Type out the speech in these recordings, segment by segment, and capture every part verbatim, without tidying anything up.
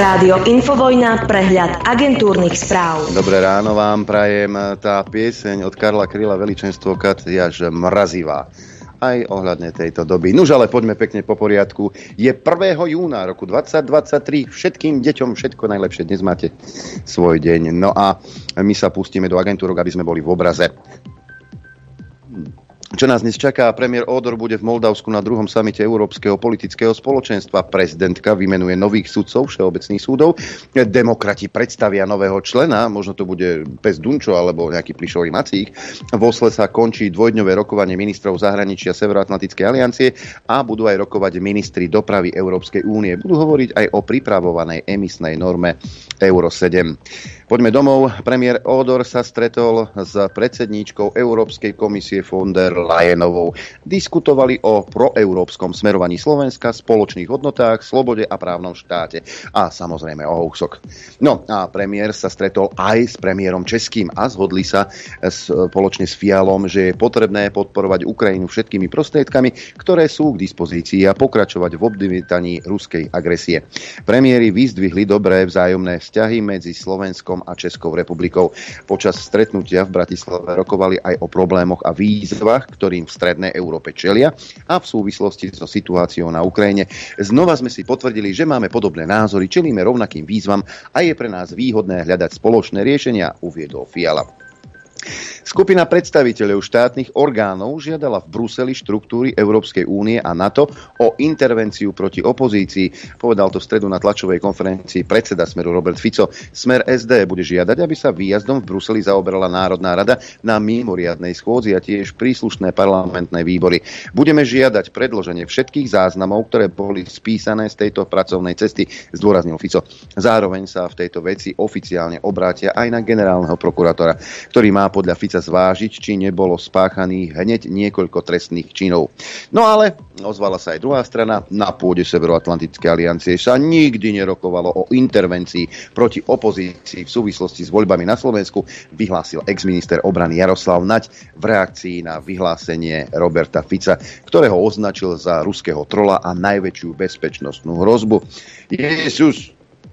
Rádio Infovojna, prehľad agentúrnych správ. Dobré ráno vám prajem. Tá pieseň od Karla Kryla Veličenstvo kat je až mrazivá. Aj ohľadne tejto doby. Nuž, ale poďme pekne po poriadku. Je prvého júna roku dvetisíctridsaťtri. Všetkým deťom všetko najlepšie. Dnes máte svoj deň. No a my sa pustíme do agentúrok, aby sme boli v obraze. Čo nás dnes čaká? Premiér Ódor bude v Moldavsku na druhom samite Európskeho politického spoločenstva. Prezidentka vymenuje nových sudcov všeobecných súdov. Demokrati predstavia nového člena, možno to bude pes Dunčo alebo nejaký plišový macík. V Osle sa končí dvojdňové rokovanie ministrov zahraničia Severoatlantickej aliancie a budú aj rokovať ministri dopravy Európskej únie. Budú hovoriť aj o pripravovanej emisnej norme Euro sedem. Poďme domov. Premiér Ódor sa stretol s predsedníčkou Európskej komisie von der Leyenovou. Diskutovali o proeurópskom smerovaní Slovenska, spoločných hodnotách, slobode a právnom štáte. A samozrejme o hoaxoch. No a premiér sa stretol aj s premiérom českým a zhodli sa spoločne s Fialom, že je potrebné podporovať Ukrajinu všetkými prostriedkami, ktoré sú k dispozícii a pokračovať v odmietaní ruskej agresie. Premiéri vyzdvihli dobré vzájomné vzťahy medzi Slovenskom a Českou republikou. Počas stretnutia v Bratislave rokovali aj o problémoch a výzvach, ktorým v strednej Európe čelia a v súvislosti so situáciou na Ukrajine. Znova sme si potvrdili, že máme podobné názory, čelíme rovnakým výzvam a je pre nás výhodné hľadať spoločné riešenia, uviedol Fiala. Skupina predstaviteľov štátnych orgánov žiadala v Bruseli štruktúry Európskej únie a NATO o intervenciu proti opozícii. Povedal to v stredu na tlačovej konferencii predseda Smeru Robert Fico. Smer es dé bude žiadať, aby sa výjazdom v Bruseli zaoberala Národná rada na mimoriadnej schôdzi a tiež príslušné parlamentné výbory. Budeme žiadať predloženie všetkých záznamov, ktoré boli spísané z tejto pracovnej cesty, zdôraznil Fico. Zároveň sa v tejto veci oficiálne obrátia aj na generálneho prokurátora, ktorý má podľa Fica zvážiť, či nebolo spáchaných hneď niekoľko trestných činov. No ale ozvala sa aj druhá strana. Na pôde Severoatlantickej aliancie sa nikdy nerokovalo o intervencii proti opozícii v súvislosti s voľbami na Slovensku, vyhlásil exminister obrany Jaroslav Naď v reakcii na vyhlásenie Roberta Fica, ktorého označil za ruského trola a najväčšiu bezpečnostnú hrozbu. Jezus!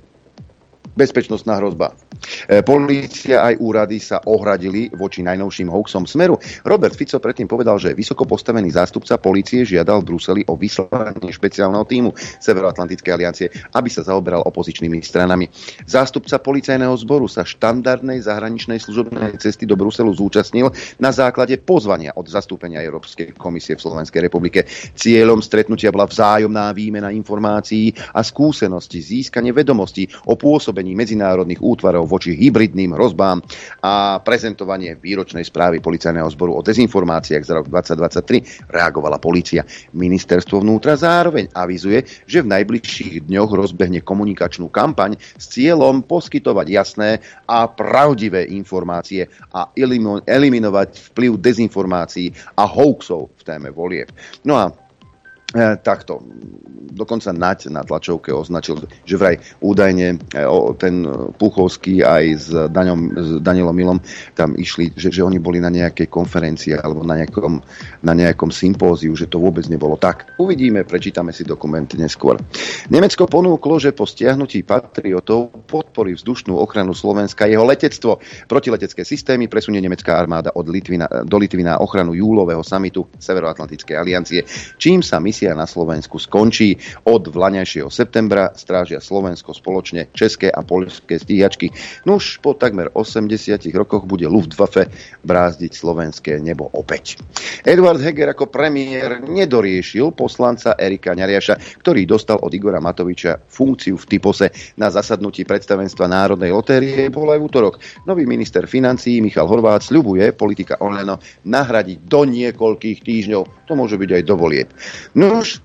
Bezpečnostná hrozba. Polícia aj úrady sa ohradili voči najnovším hoaxom Smeru. Robert Fico predtým povedal, že vysoko postavený zástupca polície žiadal v Bruseli o vyslanie špeciálneho tímu Severoatlantickej aliancie, aby sa zaoberal opozičnými stranami. Zástupca policajného zboru sa štandardnej zahraničnej služobnej cesty do Bruselu zúčastnil na základe pozvania od zastúpenia Európskej komisie v Slovenskej republike. Cieľom stretnutia bola vzájomná výmena informácií a skúseností, získanie vedomostí o pôsobení medzinárodných útvarov voči hybridným hrozbám a prezentovanie výročnej správy policajného zboru o dezinformáciách za rok dvetisícdvadsaťtri reagovala polícia. Ministerstvo vnútra zároveň avizuje, že v najbližších dňoch rozbehne komunikačnú kampaň s cieľom poskytovať jasné a pravdivé informácie a eliminovať vplyv dezinformácií a hoaxov v téme volieb. No a E, takto. Dokonca Naď na tlačovke označil, že vraj údajne e, o, ten Puchovský aj s, Daňom, s Danielom Milom tam išli, že, že oni boli na nejakej konferencii alebo na nejakom, na nejakom sympóziu, že to vôbec nebolo tak. Uvidíme, prečítame si dokument neskôr. Nemecko ponúklo, že po stiahnutí patriotov podporí vzdušnú ochranu Slovenska jeho letectvo. Protiletecké systémy presunie nemecká armáda od Litvy na, do Litvy na ochranu júlového samitu Severoatlantickej aliancie, čím sa misia na Slovensku skončí. Od vlaňajšieho septembra strážia Slovensko spoločne české a poľské stíhačky. Nuž po takmer osemdesiatich rokoch bude Luftwaffe brázdiť slovenské nebo opäť. Eduard Heger ako premiér nedoriešil poslanca Erika Ňariaša, ktorý dostal od Igora Matoviča funkciu v Typose. Na zasadnutí predstavenstva Národnej lotérie bol aj v útorok. Nový minister financií Michal Horváth sľubuje politika Olano nahradiť do niekoľkých týždňov. To môže byť aj do volieb. Nuž,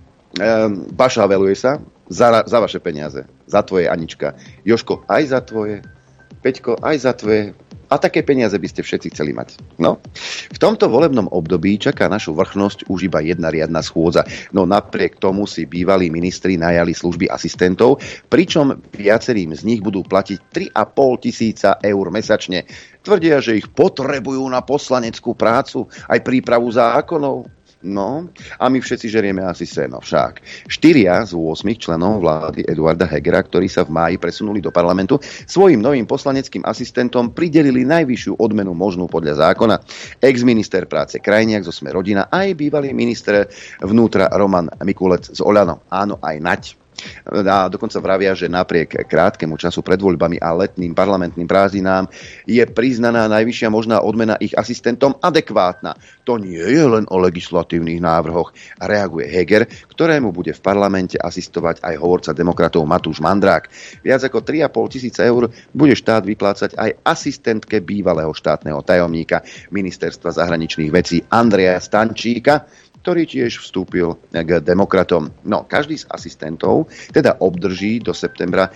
um, bašaveluje sa za, za vaše peniaze. Za tvoje, Anička. Jožko, aj za tvoje. Peťko, aj za tvoje. A také peniaze by ste všetci chceli mať. No, v tomto volebnom období čaká našu vrchnosť už iba jedna riadna schôdza. No napriek tomu si bývalí ministri najali služby asistentov, pričom viacerým z nich budú platiť tri a pol tisíca eur mesačne. Tvrdia, že ich potrebujú na poslaneckú prácu, aj prípravu zákonov. No, a my všetci žerieme asi seno však. Štyria z ôsmich členov vlády Eduarda Hegera, ktorí sa v máji presunuli do parlamentu, svojim novým poslaneckým asistentom pridelili najvyššiu odmenu možnú podľa zákona. Ex-minister práce Krajniak zo Sme rodina aj bývalý minister vnútra Roman Mikulec z Oľano. Áno, aj Naď. A dokonca vravia, že napriek krátkemu času pred voľbami a letným parlamentným prázdninám je priznaná najvyššia možná odmena ich asistentom adekvátna. To nie je len o legislatívnych návrhoch, reaguje Heger, ktorému bude v parlamente asistovať aj hovorca demokratov Matúš Mandrák. Viac ako tri a pol tisíc eur bude štát vyplácať aj asistentke bývalého štátneho tajomníka ministerstva zahraničných vecí Andreja Stančíka, ktorý tiež vstúpil k demokratom. No, každý z asistentov teda obdrží do septembra,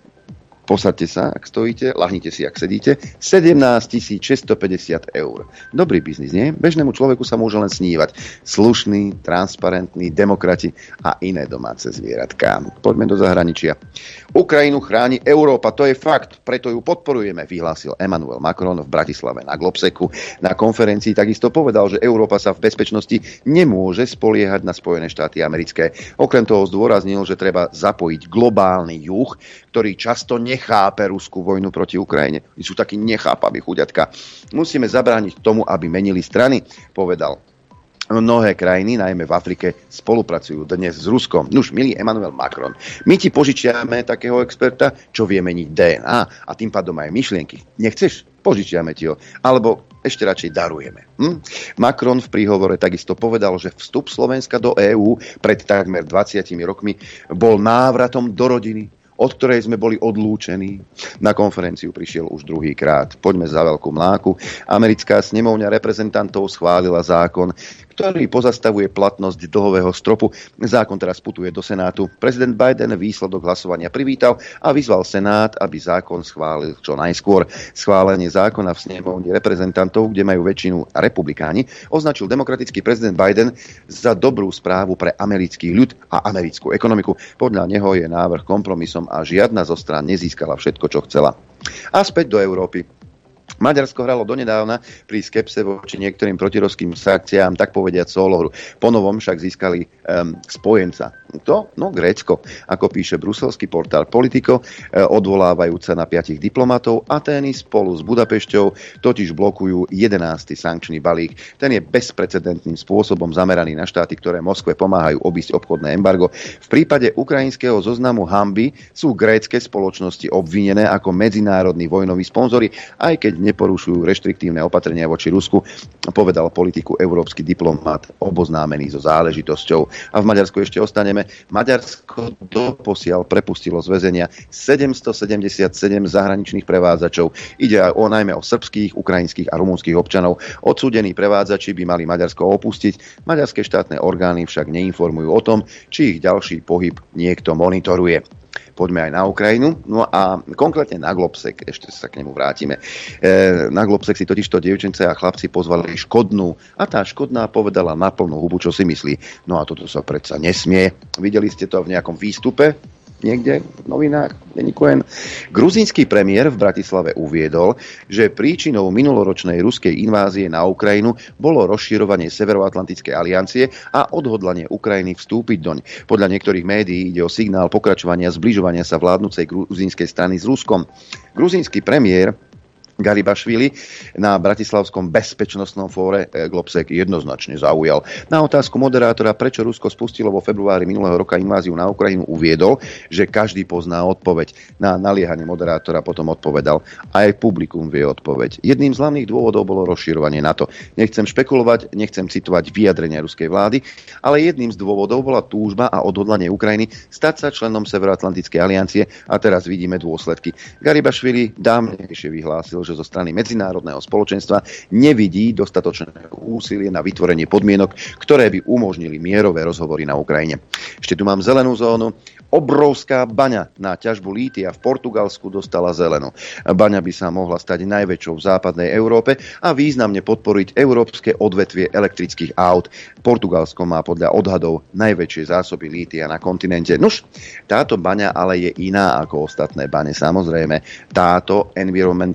posaďte sa, ak stojíte, lahnite si, ak sedíte, sedemnásť tisíc šesťstopäťdesiat eur. Dobrý biznis, nie? Bežnému človeku sa môže len snívať. Slušný, transparentný, demokrati a iné domáce zvieratká. Poďme do zahraničia. Ukrajinu chráni Európa, to je fakt, preto ju podporujeme, vyhlásil Emmanuel Macron v Bratislave na Globseku. Na konferencii takisto povedal, že Európa sa v bezpečnosti nemôže spoliehať na Spojené štáty americké. Okrem toho zdôraznil, že treba zapojiť globálny juh, ktorý často nechápe ruskú vojnu proti Ukrajine. Oni sú takí nechápaví chuďatka. Musíme zabrániť tomu, aby menili strany, povedal. Mnohé krajiny, najmä v Afrike, spolupracujú dnes s Ruskom. Nuž, milý Emmanuel Macron, my ti požičiame takého experta, čo vie meniť dé en á a tým pádom aj myšlienky. Nechceš? Požičiame ti ho. Alebo ešte radšej darujeme. Hm? Macron v príhovore takisto povedal, že vstup Slovenska do EÚ pred takmer dvadsiatimi rokmi bol návratom do rodiny, od ktorej sme boli odlúčení. Na konferenciu prišiel už druhýkrát. Poďme za veľkú mláku. Americká snemovňa reprezentantov schválila zákon, ktorý pozastavuje platnosť dlhového stropu. Zákon teraz putuje do Senátu. Prezident Biden výsledok hlasovania privítal a vyzval Senát, aby zákon schválil čo najskôr. Schválenie zákona v snemovni reprezentantov, kde majú väčšinu republikáni, označil demokratický prezident Biden za dobrú správu pre americký ľud a americkú ekonomiku. Podľa neho je návrh kompromisom a žiadna zo strán nezískala všetko, čo chcela. A späť do Európy. Maďarsko hralo donedávna pri skepse voči niektorým protiruským sankciám, tak povediať solohru. Ponovom však získali um, spojenca. To? No, Grécko. Ako píše bruselský portál Politico, eh, odvolávajúca na piatich diplomatov, Atény spolu s Budapešťou totiž blokujú jedenásty sankčný balík. Ten je bezprecedentným spôsobom zameraný na štáty, ktoré Moskve pomáhajú obísť obchodné embargo. V prípade ukrajinského zoznamu hanby sú grécke spoločnosti obvinené ako medzinárodní vojnoví sponzori, aj keď neporušujú reštriktívne opatrenia voči Rusku, povedal Politiku európsky diplomat oboznámený so záležitosťou. A v Maďarsku ešte ostaneme. Maďarsko doposiaľ prepustilo z väzenia sedemstosedemdesiatsedem zahraničných prevádzačov. Ide o najmä o srbských, ukrajinských a rumunských občanov. Odsúdení prevádzači by mali Maďarsko opustiť. Maďarské štátne orgány však neinformujú o tom, či ich ďalší pohyb niekto monitoruje. Poďme aj na Ukrajinu. No a konkrétne na Globsek, ešte sa k nemu vrátime. E, na Globsek si totižto dievčence a chlapci pozvali Škodnú a tá Škodná povedala na plnú hubu, čo si myslí. No a toto sa predsa nesmie. Videli ste to v nejakom výstupe? Niekde v novinách, denníku N. Gruzínsky premiér v Bratislave uviedol, že príčinou minuloročnej ruskej invázie na Ukrajinu bolo rozširovanie Severoatlantickej aliancie a odhodlanie Ukrajiny vstúpiť doň. Podľa niektorých médií ide o signál pokračovania zbližovania sa vládnucej gruzínskej strany s Ruskom. Gruzínsky premiér Garibašvili na bratislavskom bezpečnostnom fóre Globsek jednoznačne zaujal. Na otázku moderátora, prečo Rusko spustilo vo februári minulého roka inváziu na Ukrajinu, uviedol, že každý pozná odpoveď. Na naliehanie moderátora potom odpovedal, aj publikum vie odpoveď. Jedným z hlavných dôvodov bolo rozširovanie NATO. Nechcem špekulovať, nechcem citovať vyjadrenia ruskej vlády, ale jedným z dôvodov bola túžba a odhodlanie Ukrajiny stať sa členom Severoatlantickej aliancie a teraz vidíme dôsledky. Garibašvili dávnejšie vyhlásil, že zo strany medzinárodného spoločenstva nevidí dostatočné úsilie na vytvorenie podmienok, ktoré by umožnili mierové rozhovory na Ukrajine. Ešte tu mám zelenú zónu. Obrovská baňa na ťažbu lítia v Portugalsku dostala zelenú. Baňa by sa mohla stať najväčšou v západnej Európe a významne podporiť európske odvetvie elektrických aut. Portugalsko má podľa odhadov najväčšie zásoby lítia na kontinente. Nuž, táto baňa ale je iná ako ostatné bane. Samozrejme, táto environmentálnou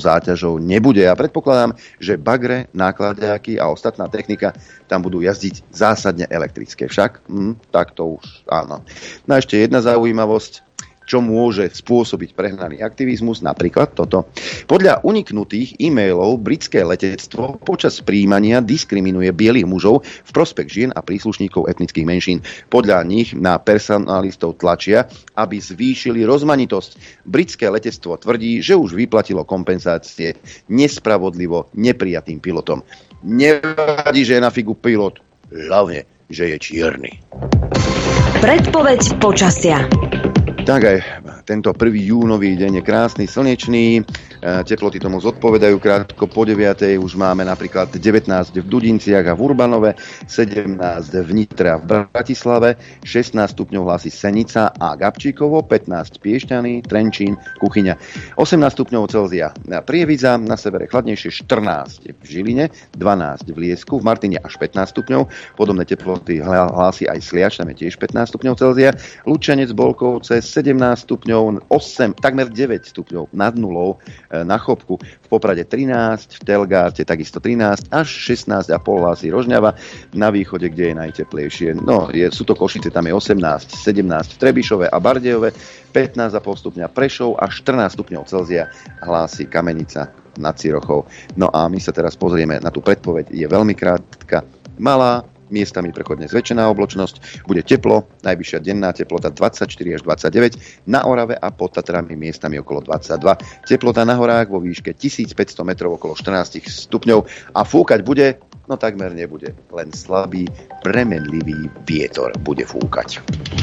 záťažou nebude. A predpokladám, že bagre, náklaďáky a ostatná technika tam budú jazdiť zásadne elektrické. Však? Hm, tak to už áno. No a ešte jedna zaujímavosť, čo môže spôsobiť prehnaný aktivizmus, napríklad toto. Podľa uniknutých e-mailov britské letectvo počas prijímania diskriminuje bielých mužov v prospech žien a príslušníkov etnických menšín. Podľa nich na personalistov tlačia, aby zvýšili rozmanitosť. Britské letectvo tvrdí, že už vyplatilo kompenzácie nespravodlivo neprijatým pilotom. Nevadí, že je na figu pilot, hlavne, že je čierny. Predpoveď počasia. Tak aj tento prvý júnový deň je krásny, slnečný, teploty tomu zodpovedajú, krátko po deviatej už máme napríklad devätnásť v Dudinciach a v Urbanove, sedemnásť v Nitre a v Bratislave, šestnásť stupňov hlási Senica a Gabčíkovo, pätnásť Piešťany, Trenčín, Kuchyňa, osemnásť stupňov Celzia Prievidza, na severe chladnejšie štrnásť v Žiline, dvanásť v Liesku, v Martine až pätnásť stupňov, podobné teploty hlási aj Sliač, tam je tiež pätnásť stupňov Celzia, Lučenec, Bolkovce, sedemnásť stupňov, osem, takmer deväť stupňov nad nulou na Chopku, v Poprade trinásť, v Telgárte takisto trinásť, až šestnásť a pol hlási Rožňava, na východe, kde je najteplejšie. No, je, sú to Košice, tam je osemnásť, sedemnásť v Trebišove a Bardejove, pätnásť a pol stupňa Prešov a štrnásť stupňov Celzia hlási Kamenica nad Cirochou. No a my sa teraz pozrieme na tú predpoveď, je veľmi krátka, malá, miestami prechodne zväčšená obločnosť, bude teplo, najvyššia denná teplota dvadsaťštyri až dvadsaťdeväť, na Orave a pod Tatrami miestami okolo dvadsaťdva, teplota na horách vo výške tisícpäťsto metrov okolo štrnásť stupňov a fúkať bude, no takmer nebude, len slabý, premenlivý vietor bude fúkať.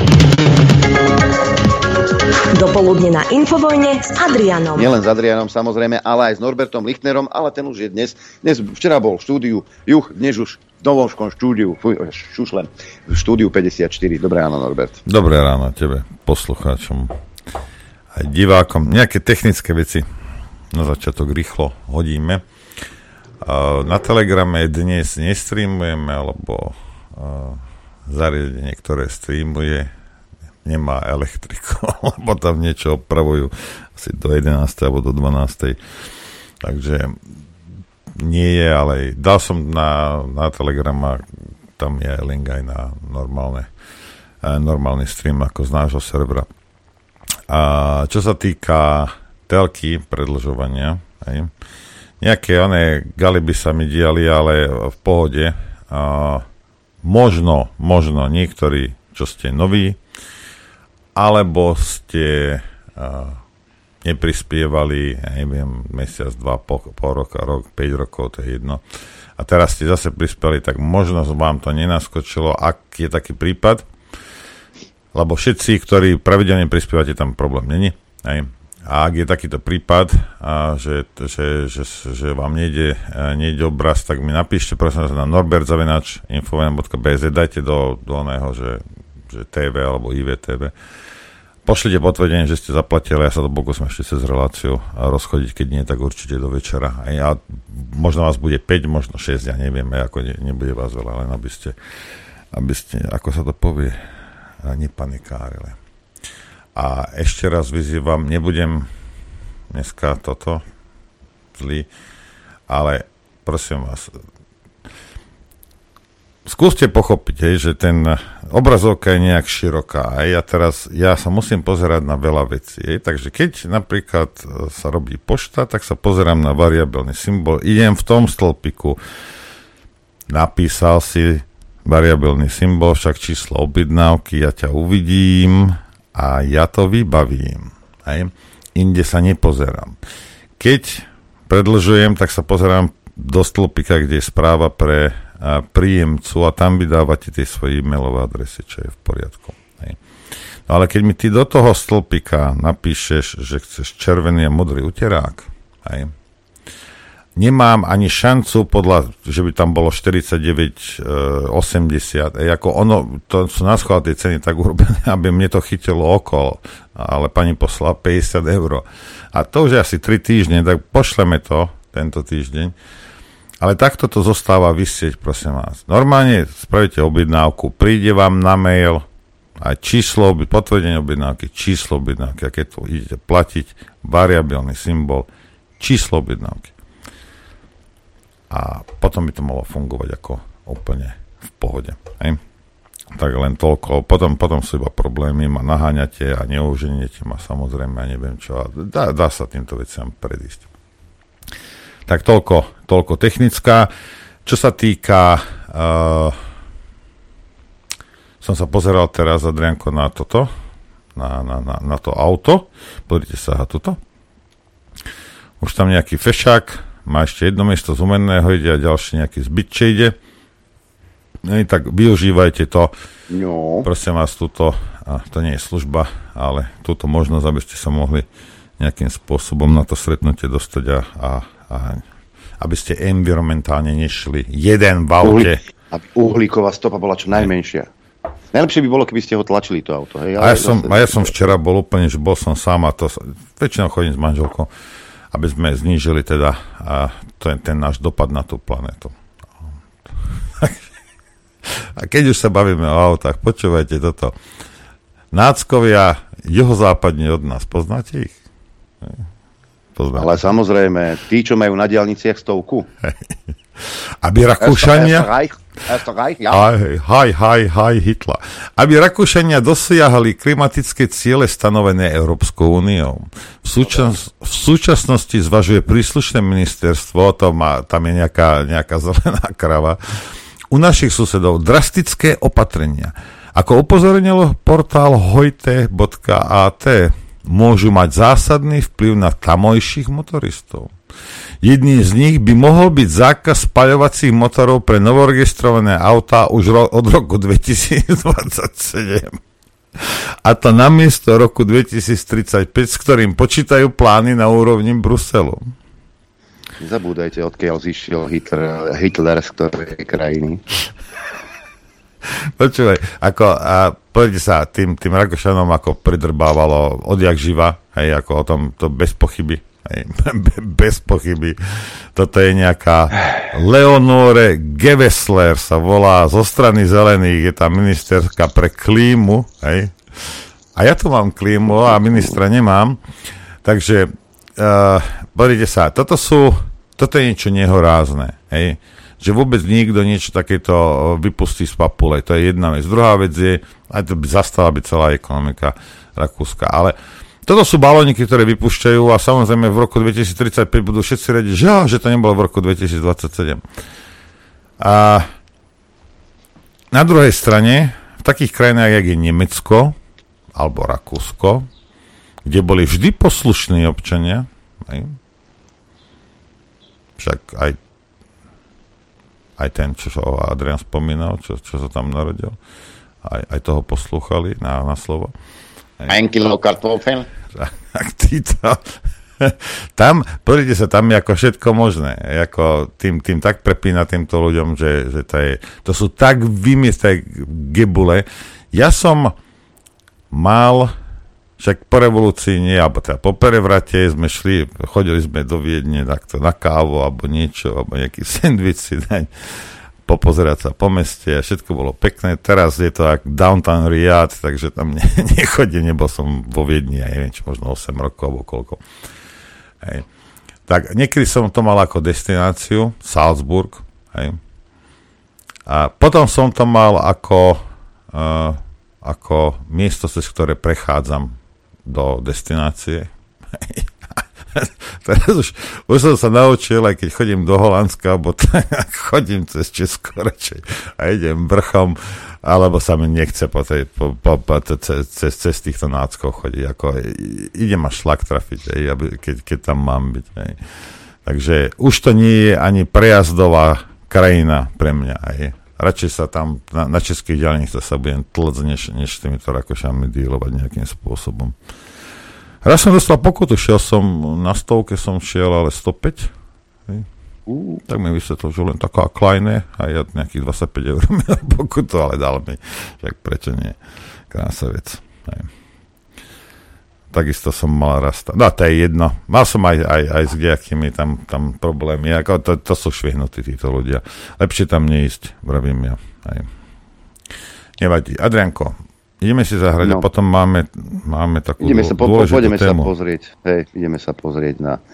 Dopoludne na Infovojne s Adrianom. Nielen s Adrianom samozrejme, ale aj s Norbertom Lichtnerom, ale ten už je dnes, dnes včera bol v štúdiu Juch, dnes už v novom štúdiu, fuj, šušlem, v štúdiu päťdesiatštyri. Dobré ráno, Norbert. Dobré ráno tebe, poslucháčom, aj divákom. Nejaké technické veci na začiatok rýchlo hodíme. Na Telegrame dnes nestreamujeme, lebo zariadenie, ktoré streamuje, nemá elektriku, lebo tam niečo opravujú asi do jedenástej alebo do dvanástej. Takže nie je, ale dal som na, na Telegram a tam je link aj na normálne, normálny stream ako z nášho servera. A čo sa týka telky, predĺžovania, aj, nejaké oné galiby sa mi diali, ale v pohode. A možno, možno niektorí, čo ste noví, alebo ste a, neprispievali, ja neviem, mesiac, dva, po, pol roka, rok, päť rokov, to je jedno. A teraz ste zase prispeli, tak možno vám to nenaskočilo, ak je taký prípad, lebo všetci, ktorí pravidelne prispievate, tam problém není. Hej. A ak je takýto prípad, a že, že, že, že vám nejde, nejde obraz, tak mi napíšte, prosím vás, na norbert zavináč infovojna bodka bé zet, dajte do, do oného, že, že té vé alebo í vé té vé. Pošlite potvrdenie, že ste zaplatili, ja sa to pokúsim ešte cez reláciu a rozchodiť, keď nie, tak určite do večera. A ja, možno vás bude päť, možno šesť, ja neviem, ako ne, nebude vás veľa, len aby ste, aby ste, ako sa to povie, nepanikárili. A ešte raz vyzývam, nebudem dneska toto zlý, ale prosím vás, skúste pochopiť, hej, že ten obrazovka je nejak široká. A ja teraz, ja sa musím pozerať na veľa vecí. Hej. Takže keď napríklad sa robí pošta, tak sa pozerám na variabilný symbol. Idem v tom stĺpiku. Napísal si variabilný symbol, však číslo objednávky, ja ťa uvidím a ja to vybavím. Hej. Inde sa nepozerám. Keď predĺžujem, tak sa pozerám do stĺpika, kde je správa pre a príjemcu a tam vydávate tie svoje e-mailové adresy, čo je v poriadku. Hej. No ale keď mi ty do toho stĺpika napíšeš, že chceš červený a modrý uterák, hej, nemám ani šancu podľa, že by tam bolo štyridsaťdeväť osemdesiat, hej, ako ono, to sú na schvál tie ceny tak urobené, aby mne to chytilo okolo, ale pani poslala päťdesiat eur. A to už je asi tri týždne, tak pošleme to tento týždeň. Ale takto to zostáva vysieť, prosím vás. Normálne spravíte objednávku, príde vám na mail aj číslo, potvrdenie objednávky, číslo objednávky, a keď to idete platiť, variabilný symbol, číslo objednávky. A potom by to malo fungovať ako úplne v pohode. Hej? Tak len toľko. Potom, potom sú iba problémy, ma naháňate a neuženiete ma samozrejme a neviem čo. A dá, dá sa týmto veciam predísť. Tak toľko, toľko technická. Čo sa týka... Uh, som sa pozeral teraz, Adrianko, na toto, na, na, na, na to auto. Pozrite sa na toto. Už tam nejaký fešák, má ešte jedno miesto z umerného ide a ďalší nejaký zbytče ide. No, tak využívajte to. No. Prosím vás, túto, a to nie je služba, ale túto možnosť, aby ste sa mohli nejakým spôsobom na to stretnutie dostať a, a, a aby ste environmentálne nešli jeden v aute. Aby uhlíková stopa bola čo najmenšia. Najlepšie by bolo, keby ste ho tlačili to auto. Hej? A, ja som, a ja som včera bol úplne, že bol som sám a to väčšinou chodím s manželkou, aby sme znížili teda a ten, ten náš dopad na tú planetu. A keď už sa bavíme o autách, počúvajte toto. Náckovia juhozápadne od nás, poznáte ich? Poznáte. Ale samozrejme, tí, čo majú na diaľniciach stovku. Aby Rakúšania... Ja. Haj, haj, haj, Hitler. Aby Rakúšania dosiahli klimatické ciele stanovené Európskou úniou. V, súčas, v súčasnosti zvažuje príslušné ministerstvo, to má, tam je nejaká, nejaká zelená krava, u našich susedov drastické opatrenia. Ako upozornilo portál hojte bodka á té, môžu mať zásadný vplyv na tamojších motoristov. Jedným z nich by mohol byť zákaz spaľovacích motorov pre novoregistrované autá už ro- od roku dvetisícdvadsaťsedem. A to namiesto roku dvetisíctridsaťpäť, s ktorým počítajú plány na úrovni Bruselu. Zabúdajte, odkiaľ zišiel Hitler, Hitler z ktorej krajiny. Počúvaj, ako, a povedite sa, tým, tým Rakúšanom ako pridrbávalo odjak živa, hej, ako o tom, to bez pochyby. Hej, bez pochyby. Toto je nejaká Leonore Gewessler sa volá zo strany zelených, je tá ministerka pre klímu, hej. A ja tu mám klímu a ministra nemám. Takže uh, pozrite sa, toto sú, toto je niečo nehorázne, hej. Že vôbec nikto niečo takéto vypustí z papule. To je jedna vec. Druhá vec je, aj to by zastala by celá ekonomika Rakúska, ale toto sú balóniky, ktoré vypúšťajú a samozrejme v roku dvetisíctridsaťpäť budú všetci radiť, že, že to nebolo v roku dvetisícdvadsaťsedem. A na druhej strane, v takých krajinách, jak je Nemecko alebo Rakúsko, kde boli vždy poslušní občania, aj, však aj, aj ten, čo sa Adrian spomínal, čo, čo sa tam narodil, aj, aj toho poslúchali na, na slovo. Ein kilo kartofel. Tak títo, tam, pozrite sa, tam je ako všetko možné. Ako tým, tým tak prepína týmto ľuďom, že, že to, je, to sú tak vymiesté gebule. Ja som mal, však po revolúcii nie, alebo teda po prevrate sme šli, chodili sme do Viedne takto na kávu, alebo niečo, alebo nejaký sendvič si dať, popozerať sa po meste a všetko bolo pekné. Teraz je to ako downtown Riyadh, takže tam ne, nechodím, nebol som vo Viedni, ja neviem, čo možno osem rokov alebo koľko. Hej. Tak niekedy som to mal ako destináciu, Salzburg, hej. A potom som to mal ako, uh, ako miesto, cez ktoré prechádzam do destinácie. Hej. Teraz už, už som sa naučil, aj keď chodím do Holandska, alebo tak chodím cez Česko radšej a idem vrchom, alebo sa mi nechce po tej, po, po, po, cez, cez, cez týchto náckov chodiť. Ako, idem až šlak trafiť, aj, aby, keď, keď tam mám byť. Aj. Takže už to nie je ani prejazdová krajina pre mňa. Aj. Radšej sa tam na, na českých diaľnicách sa budem tlcť, než, než s týmito Rakúšanmi dílovať nejakým spôsobom. Raz som dostal pokutu, šiel som, na stovke som šiel, ale stopäť. Uh. Tak mi vysvetlil, že len taká kleine a ja nejakých dvadsaťpäť eur miel pokutu, ale dal mi. Však prečo nie? Krásna vec. Hej. Takisto som mal raz. No to je jedno. Mal som aj, aj, aj s kdejakými tam, tam problémy. Ako to, to sú švihnutí títo ľudia. Lepšie tam neísť, vravím ja. Hej. Nevadí. Adrianko, ideme si zahrať no. A potom máme, máme takú ideme sa, po, dôležitú pôjdeme tému. Sa pozrieť, hej, ideme sa pozrieť na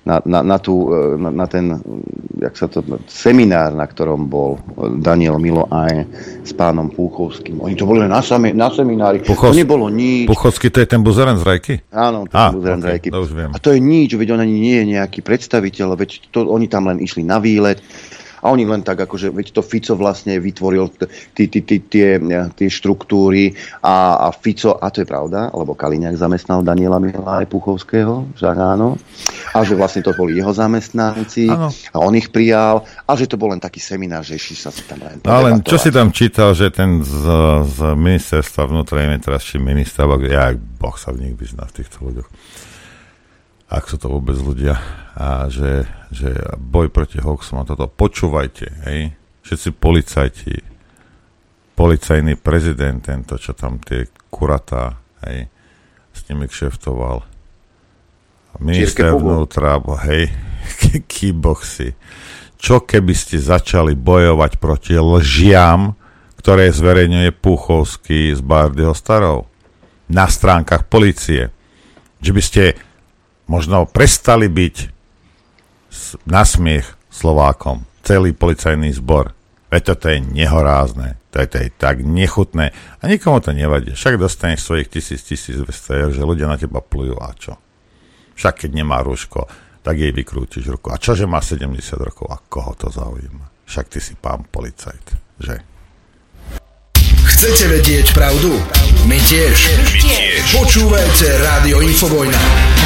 na, na, na, tú, na, na ten jak sa to, seminár, na ktorom bol Daniel Milo aj s pánom Púchovským. Oni to boli na, sami, na seminári. Puchos, to nebolo nič. Púchovský to je ten buzeren z Rajky? Áno, to je buzeren z Rajky. To už viem. A to je nič, veď on ani nie je nejaký predstaviteľ, veď to, oni tam len išli na výlet. A oni len tak, akože, veď to Fico vlastne vytvoril tie, tie, tie, tie štruktúry a, a Fico, a to je pravda, lebo Kaliňák zamestnal Daniela Mila aj Puchovského, však áno, a že vlastne to boli jeho zamestnanci ano. A on ich prijal a že to bol len taký seminár, že išli sa si tam len no, len čo si tam čítal, že ten z, z ministerstva vnútra, neviem teraz, či minister, ja, boh sa v nich vyzná v týchto ľuďoch. Ak sú to vôbec ľudia, a že, že boj proti hoaxom a toto, počúvajte, hej, všetci policajti, policajný prezident, tento, čo tam tie kuratá, hej, s nimi kšeftoval, minister vnútra, hej, keyboxy. Čo keby ste začali bojovať proti lžiam, ktoré zverejňuje Púchovský z Bárdyho Starov na stránkach polície? Že by ste možno prestali byť na smiech Slovákom, celý policajný zbor. Veď toto je nehorázne, to je, to je tak nechutné a nikomu to nevadí. Však dostaneš svojich tisíc, tisíc dvesto eur, že ľudia na teba plujú a čo? Však keď nemá rúško, tak jej vykrútiš ruku. A čože má sedemdesiat rokov a koho to zaujíma? Však ty si pán policajt, že? Chcete vedieť pravdu? My tiež. My tiež. Počúvajte Rádio Infovojna.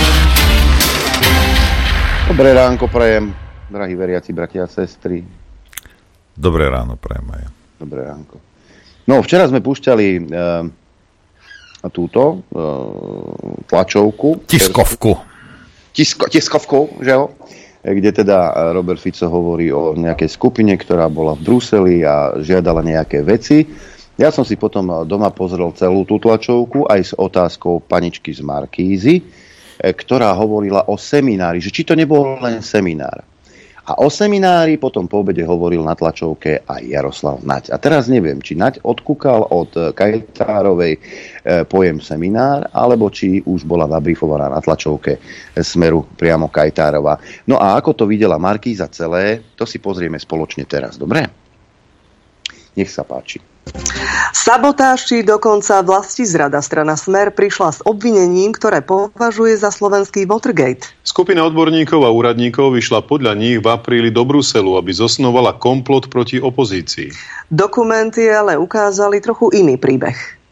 Dobré ránko prajem, drahí veriaci bratia a sestry. Dobré ráno prajem aj. Dobré ránko. No, včera sme púšťali e, túto e, tlačovku. Tiskovku. Tisko, tiskovku, že jo? Kde teda Robert Fico hovorí o nejakej skupine, ktorá bola v Bruseli a žiadala nejaké veci. Ja som si potom doma pozrel celú tú tlačovku aj s otázkou paničky z Markízy, ktorá hovorila o seminári, že či to nebol len seminár. A o seminári potom po obede hovoril na tlačovke aj Jaroslav Naď. A teraz neviem, či Naď odkúkal od Kajtárovej pojem seminár, alebo či už bola nabrifovaná na tlačovke Smeru priamo Kajtárova. No a ako to videla Markíza celé, to si pozrieme spoločne teraz, dobre? Nech sa páči. Sabotáž či dokonca vlastizrada strana Smer prišla s obvinením, ktoré považuje za slovenský Watergate. Skupina odborníkov a úradníkov vyšla podľa nich v apríli do Bruselu, aby zosnovala komplot proti opozícii. Dokumenty ale ukázali trochu iný príbeh.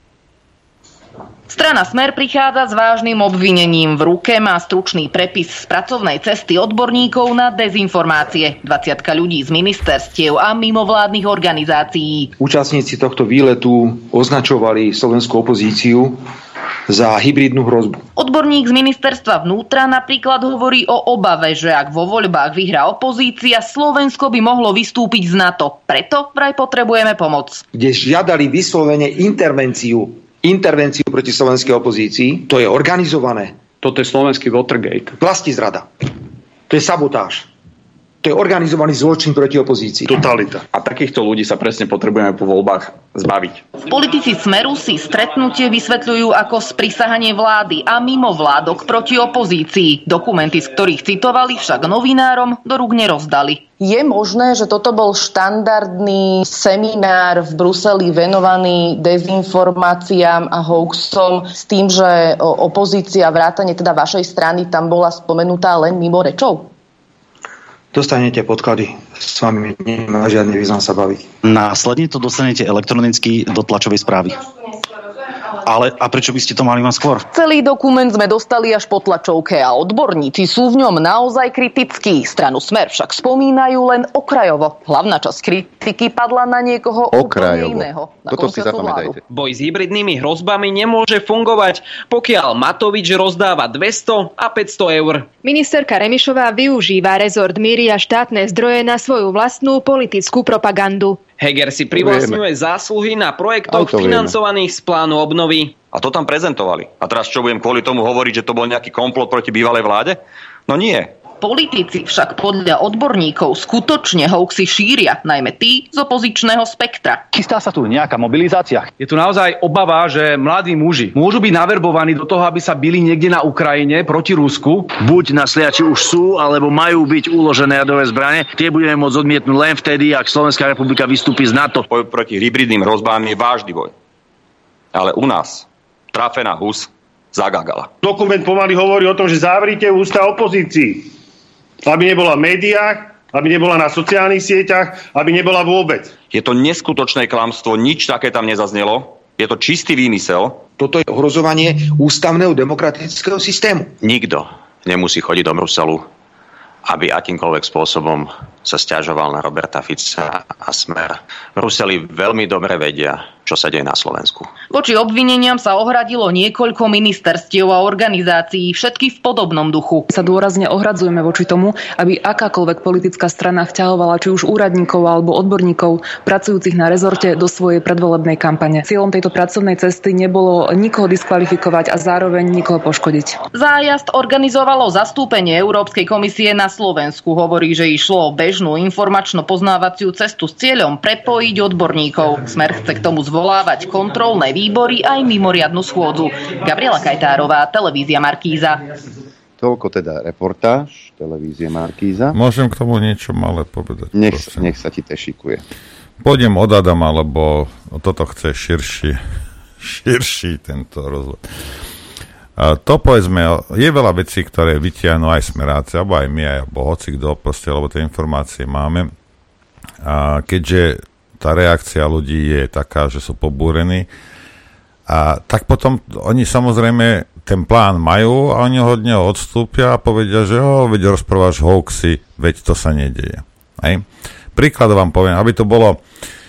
Strana Smer prichádza s vážnym obvinením. V ruke má stručný prepis z pracovnej cesty odborníkov na dezinformácie. dvadsiatka ľudí z ministerstiev a mimovládnych organizácií. Účastníci tohto výletu označovali slovenskú opozíciu za hybridnú hrozbu. Odborník z ministerstva vnútra napríklad hovorí o obave, že ak vo voľbách vyhrá opozícia, Slovensko by mohlo vystúpiť z NATO. Preto vraj potrebujeme pomoc. Kde žiadali vyslovene intervenciu intervenciu proti slovenskej opozícii. To je organizované. Toto je slovenský Watergate. Vlastizrada. To je sabotáž. To je organizovaný zločin proti opozícii. Totalita. A takýchto ľudí sa presne potrebujeme po voľbách zbaviť. Politici Smeru si stretnutie vysvetľujú ako sprisahanie vlády a mimovládok proti opozícii. Dokumenty, z ktorých citovali, však novinárom do rúk nerozdali. Je možné, že toto bol štandardný seminár v Bruseli venovaný dezinformáciám a hoaxom s tým, že opozícia, vrátane teda vašej strany, tam bola spomenutá len mimo rečou? Dostanete podklady. S vami nemá žiadny význam sa baviť. Následne to dostanete elektronicky do tlačovej správy. Ale a prečo by ste to mali mať skôr? Celý dokument sme dostali až po tlačovke a odborníci sú v ňom naozaj kritickí. Stranu Smer však spomínajú len okrajovo. Hlavná časť kritiky padla na niekoho úplne iného. Toto si zapamätajte. Boj s hybridnými hrozbami nemôže fungovať, pokiaľ Matovič rozdáva dvesto a päťsto eur. Ministerka Remišová využíva rezort Míry a štátne zdroje na svoju vlastnú politickú propagandu. Heger si privlastňuje zásluhy na projektoch financovaných z plánu obnovy. A to tam prezentovali. A teraz čo budem kvôli tomu hovoriť, že to bol nejaký komplot proti bývalej vláde? No nie. Politici však podľa odborníkov skutočne hoaxy šíria, najmä tí z opozičného spektra. Chystá sa tu nejaká mobilizácia? Je tu naozaj obava, že mladí muži môžu byť naverbovaní do toho, aby sa bili niekde na Ukrajine proti Rusku. Buď na sliači už sú, alebo majú byť uložené jadrové zbrane. Tie budeme môcť odmietnúť len vtedy, ak Slovenská republika vystúpi z NATO. Boj proti hybridným hrozbám je vážny boj. Ale u nás trafená hus zagagala. Dokument pomaly hovorí o tom, že zavrite ústa opozícii. Aby nebola v médiách, aby nebola na sociálnych sieťach, aby nebola vôbec. Je to neskutočné klamstvo, nič také tam nezaznelo. Je to čistý výmysel. Toto je ohrozovanie ústavného demokratického systému. Nikto nemusí chodiť do Bruselu, aby akýmkoľvek spôsobom sa sťažoval na Roberta Fica a Smer. Bruseli veľmi dobre vedia, čo sa deje na Slovensku. Voči obvineniam sa ohradilo niekoľko ministerstiev a organizácií, všetky v podobnom duchu. Sa dôrazne ohradzujeme voči tomu, aby akákoľvek politická strana vťahovala či už úradníkov alebo odborníkov pracujúcich na rezorte do svojej predvolebnej kampane. Cieľom tejto pracovnej cesty nebolo nikoho diskvalifikovať a zároveň nikoho poškodiť. Zájazd organizovalo zastúpenie Európskej komisie na Slovensku. Hovorí, že išlo o bežnú informačno-poznávaciu cestu s cieľom prepojiť odborníkov. Smer chce k tomu zvolávať kontrolné výbory aj mimoriadnu schôdzu. Gabriela Kajtárová, televízia Markíza. Toľko teda reportáž televízie Markíza. Môžem k tomu niečo malé povedať? Nech, nech sa ti tešikuje. Pôjdem od Adama, lebo toto chce širší, širší tento rozvoj. A to povedzme, je veľa vecí, ktoré vytiahnu aj smeráci, alebo aj my, alebo hoci kto, proste, lebo tie informácie máme. A keďže tá reakcia ľudí je taká, že sú pobúrení, a tak potom oni samozrejme ten plán majú a oni hodne odstúpia a povedia, že oh, veď rozprávaš hoaxy, veď to sa nedeje. Hej. Príklad vám poviem, aby to bolo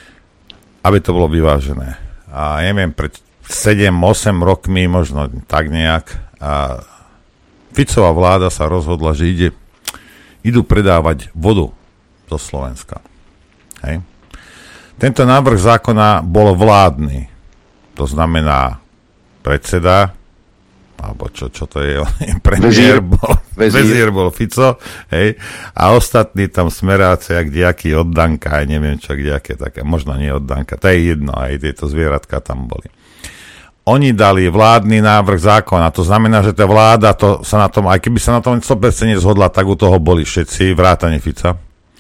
aby to bolo vyvážené. A neviem, pred sedem osem rokmi, možno tak nejak, a Ficová vláda sa rozhodla, že ide, idú predávať vodu zo Slovenska. Hej. Tento návrh zákona bol vládny. To znamená predseda, alebo čo, čo to je, premiér bol, vezír bol Fico, hej, a ostatní tam smeráci, jak kdejaký oddanka, aj neviem čo, kdejaké také, možno nie oddanka, to je jedno, aj tieto zvieratka tam boli. Oni dali vládny návrh zákona, to znamená, že tá vláda to sa na tom, aj keby sa na tom sto percent nezhodla, tak u toho boli všetci, vrátane Fica.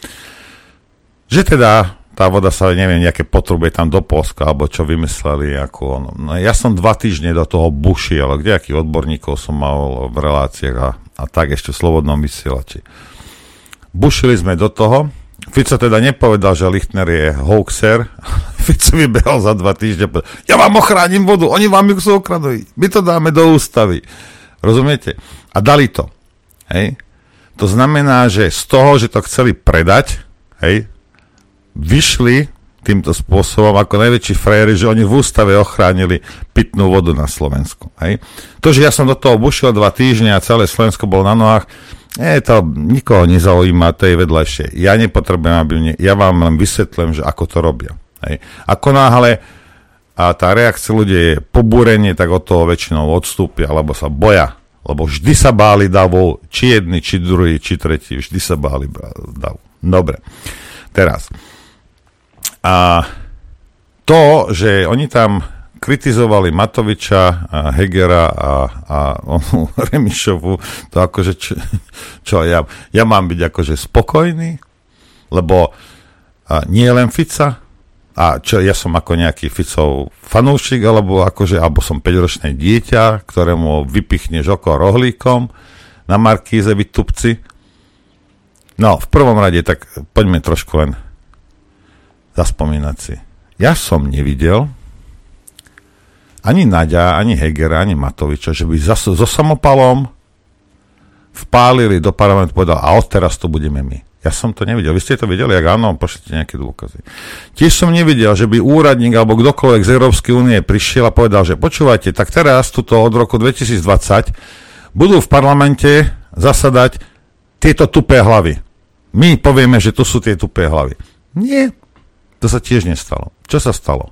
Že teda tá voda sa, neviem, nejaké potrubie tam do Polska, alebo čo vymysleli, ako ono. No, ja som dva týždne do toho bušiel, ale kdejakých odborníkov som mal v reláciách a, a tak ešte v slobodnom vysielači. Bušili sme do toho. Fico teda nepovedal, že Lichtner je hoaxer. Fico vybehol za dva týždne. Ja vám ochránim vodu, oni vám ju chcú okradovať. My to dáme do ústavy. Rozumiete? A dali to. Hej? To znamená, že z toho, že to chceli predať, hej, vyšli týmto spôsobom ako najväčší frajeri, že oni v ústave ochránili pitnú vodu na Slovensku. Hej. To, že ja som do toho bušil dva týždne a celé Slovensko bolo na nohách, je to nikoho nezaujíma, to je vedľajšie. Ja nepotrebujem, aby mne, ja vám len vysvetlím, že ako to robia. Hej. Ako náhle a tá reakcia ľudí je pobúrenie, tak od toho väčšinou odstúpia, alebo sa boja. Lebo vždy sa báli davu, či jedni, či druhý, či tretí, vždy sa báli davu. Dobre. Teraz. A to, že oni tam kritizovali Matoviča, a Hegera a, a onu Remišovu, to akože čo, čo ja, ja mám byť akože spokojný, lebo a nie len Fica, a čo ja som ako nejaký Ficov fanúšik, alebo akože, alebo som päťročné dieťa, ktorému vypichneš oko rohlíkom na Markíze, vy tupci. No, v prvom rade, tak poďme trošku len zaspomínať si. Ja som nevidel ani Naďa, ani Hegera, ani Matoviča, že by zas, so samopalom vpálili do parlamentu, povedal, a odteraz to budeme my. Ja som to nevidel. Vy ste to videli? Ak áno, pošlite nejaké dôkazy. Tiež som nevidel, že by úradník alebo kdokoľvek z Európskej únie prišiel a povedal, že počúvajte, tak teraz tuto od roku dvetisícdvadsať budú v parlamente zasadať tieto tupé hlavy. My povieme, že tu sú tie tupé hlavy. Nie. To sa tiež nestalo. Čo sa stalo?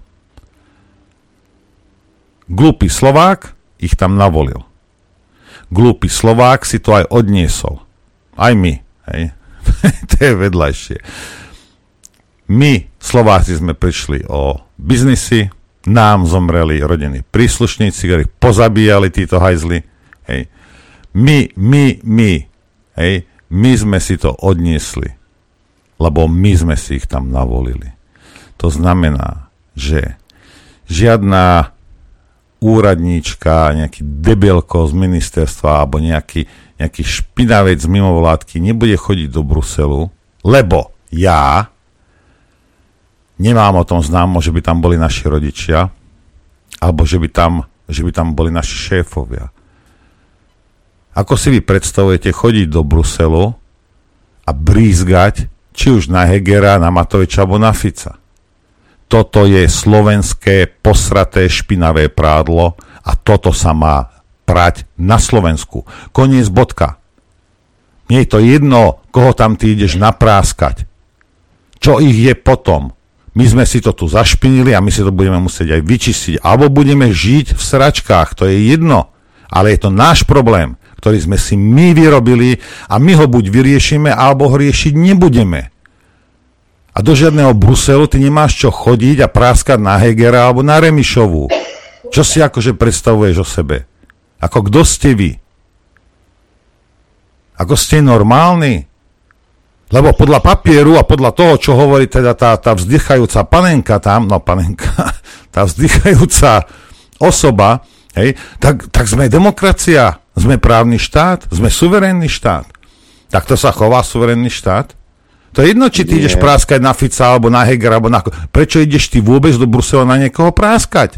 Glúpy Slovák ich tam navolil. Glúpy Slovák si to aj odniesol. Aj my. Hej. To je vedľajšie. My, Slováci, sme prišli o biznisy, nám zomreli rodinní príslušníci, ktorí pozabíjali títo hajzli. Hej. My, my, my, hej, my sme si to odniesli, lebo my sme si ich tam navolili. To znamená, že žiadna úradníčka, nejaký debilko z ministerstva alebo nejaký, nejaký špinavec z mimovládky nebude chodiť do Bruselu, lebo ja nemám o tom známo, že by tam boli naši rodičia alebo že by tam, že by tam boli naši šéfovia. Ako si vy predstavujete chodiť do Bruselu a brízgať či už na Hegera, na Matoviča alebo na Fica? Toto je slovenské posraté špinavé prádlo a toto sa má prať na Slovensku. Koniec bodka. Nie je to jedno, koho tam ty ideš napráskať. Čo ich je potom? My sme si to tu zašpinili a my si to budeme musieť aj vyčistiť. Alebo budeme žiť v sračkách, to je jedno. Ale je to náš problém, ktorý sme si my vyrobili a my ho buď vyriešime, alebo ho riešiť nebudeme. A do žiadneho Bruselu ty nemáš čo chodiť a práskať na Hegera alebo na Remišovu. Čo si akože predstavuješ o sebe? Ako kto ste vy? Ako ste normálni? Lebo podľa papieru a podľa toho, čo hovorí teda tá, tá vzdychajúca panenka tam, no panenka, tá vzdychajúca osoba, hej, tak, tak sme demokracia, sme právny štát, sme suverénny štát. Tak to sa chová suverénny štát? To je jedno, či ty Nie. ideš práskať na Fica, alebo na Hegera, alebo na... Prečo ideš ty vôbec do Brusela na niekoho práskať?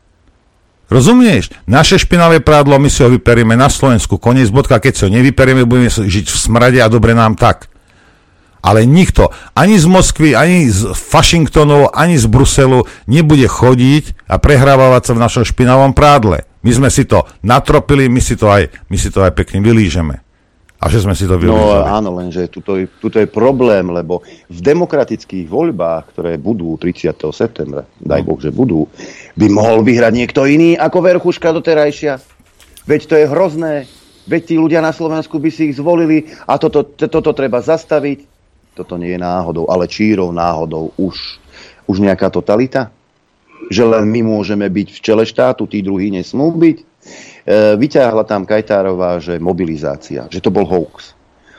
Rozumieš? Naše špinavé prádlo, my si ho vyperieme na Slovensku. Koniec bodka, keď si ho nevyperieme, budeme žiť v smrade a dobre nám tak. Ale nikto, ani z Moskvy, ani z Washingtonu, ani z Bruselu nebude chodiť a prehrávať sa v našom špinavom prádle. My sme si to natropili, my si to aj, my si to aj pekne vylížeme. A že sme si to vylížali. No áno, lenže tuto, tuto je problém, lebo v demokratických voľbách, ktoré budú tridsiateho septembra, daj Boh, že budú, by mohol vyhrať niekto iný ako Verchuška doterajšia. Veď to je hrozné. Veď tí ľudia na Slovensku by si ich zvolili a toto, toto treba zastaviť. Toto nie je náhodou, ale čírou náhodou už, už nejaká totalita? Že len my môžeme byť v čele štátu, tí druhí nesmú byť? Vyťahla tam Kajtárová, že mobilizácia, že to bol hoax.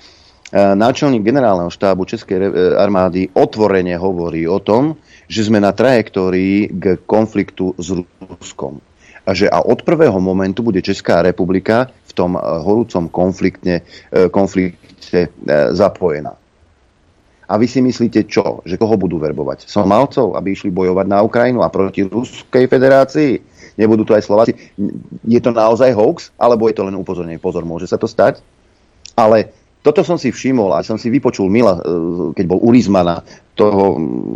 Náčelník generálneho štábu Českej armády otvorene hovorí o tom, že sme na trajektórii k konfliktu s Ruskom. A že a od prvého momentu bude Česká republika v tom horúcom konflikte, konflikte zapojená. A vy si myslíte čo? Že koho budú verbovať? Somálcov, aby išli bojovať na Ukrajinu a proti Ruskej federácii? Nebudú to aj Slováci? Je to naozaj hoax? Alebo je to len upozornenie? Pozor, môže sa to stať? Ale toto som si všimol a som si vypočul Mila, keď bol u Rizmana, toho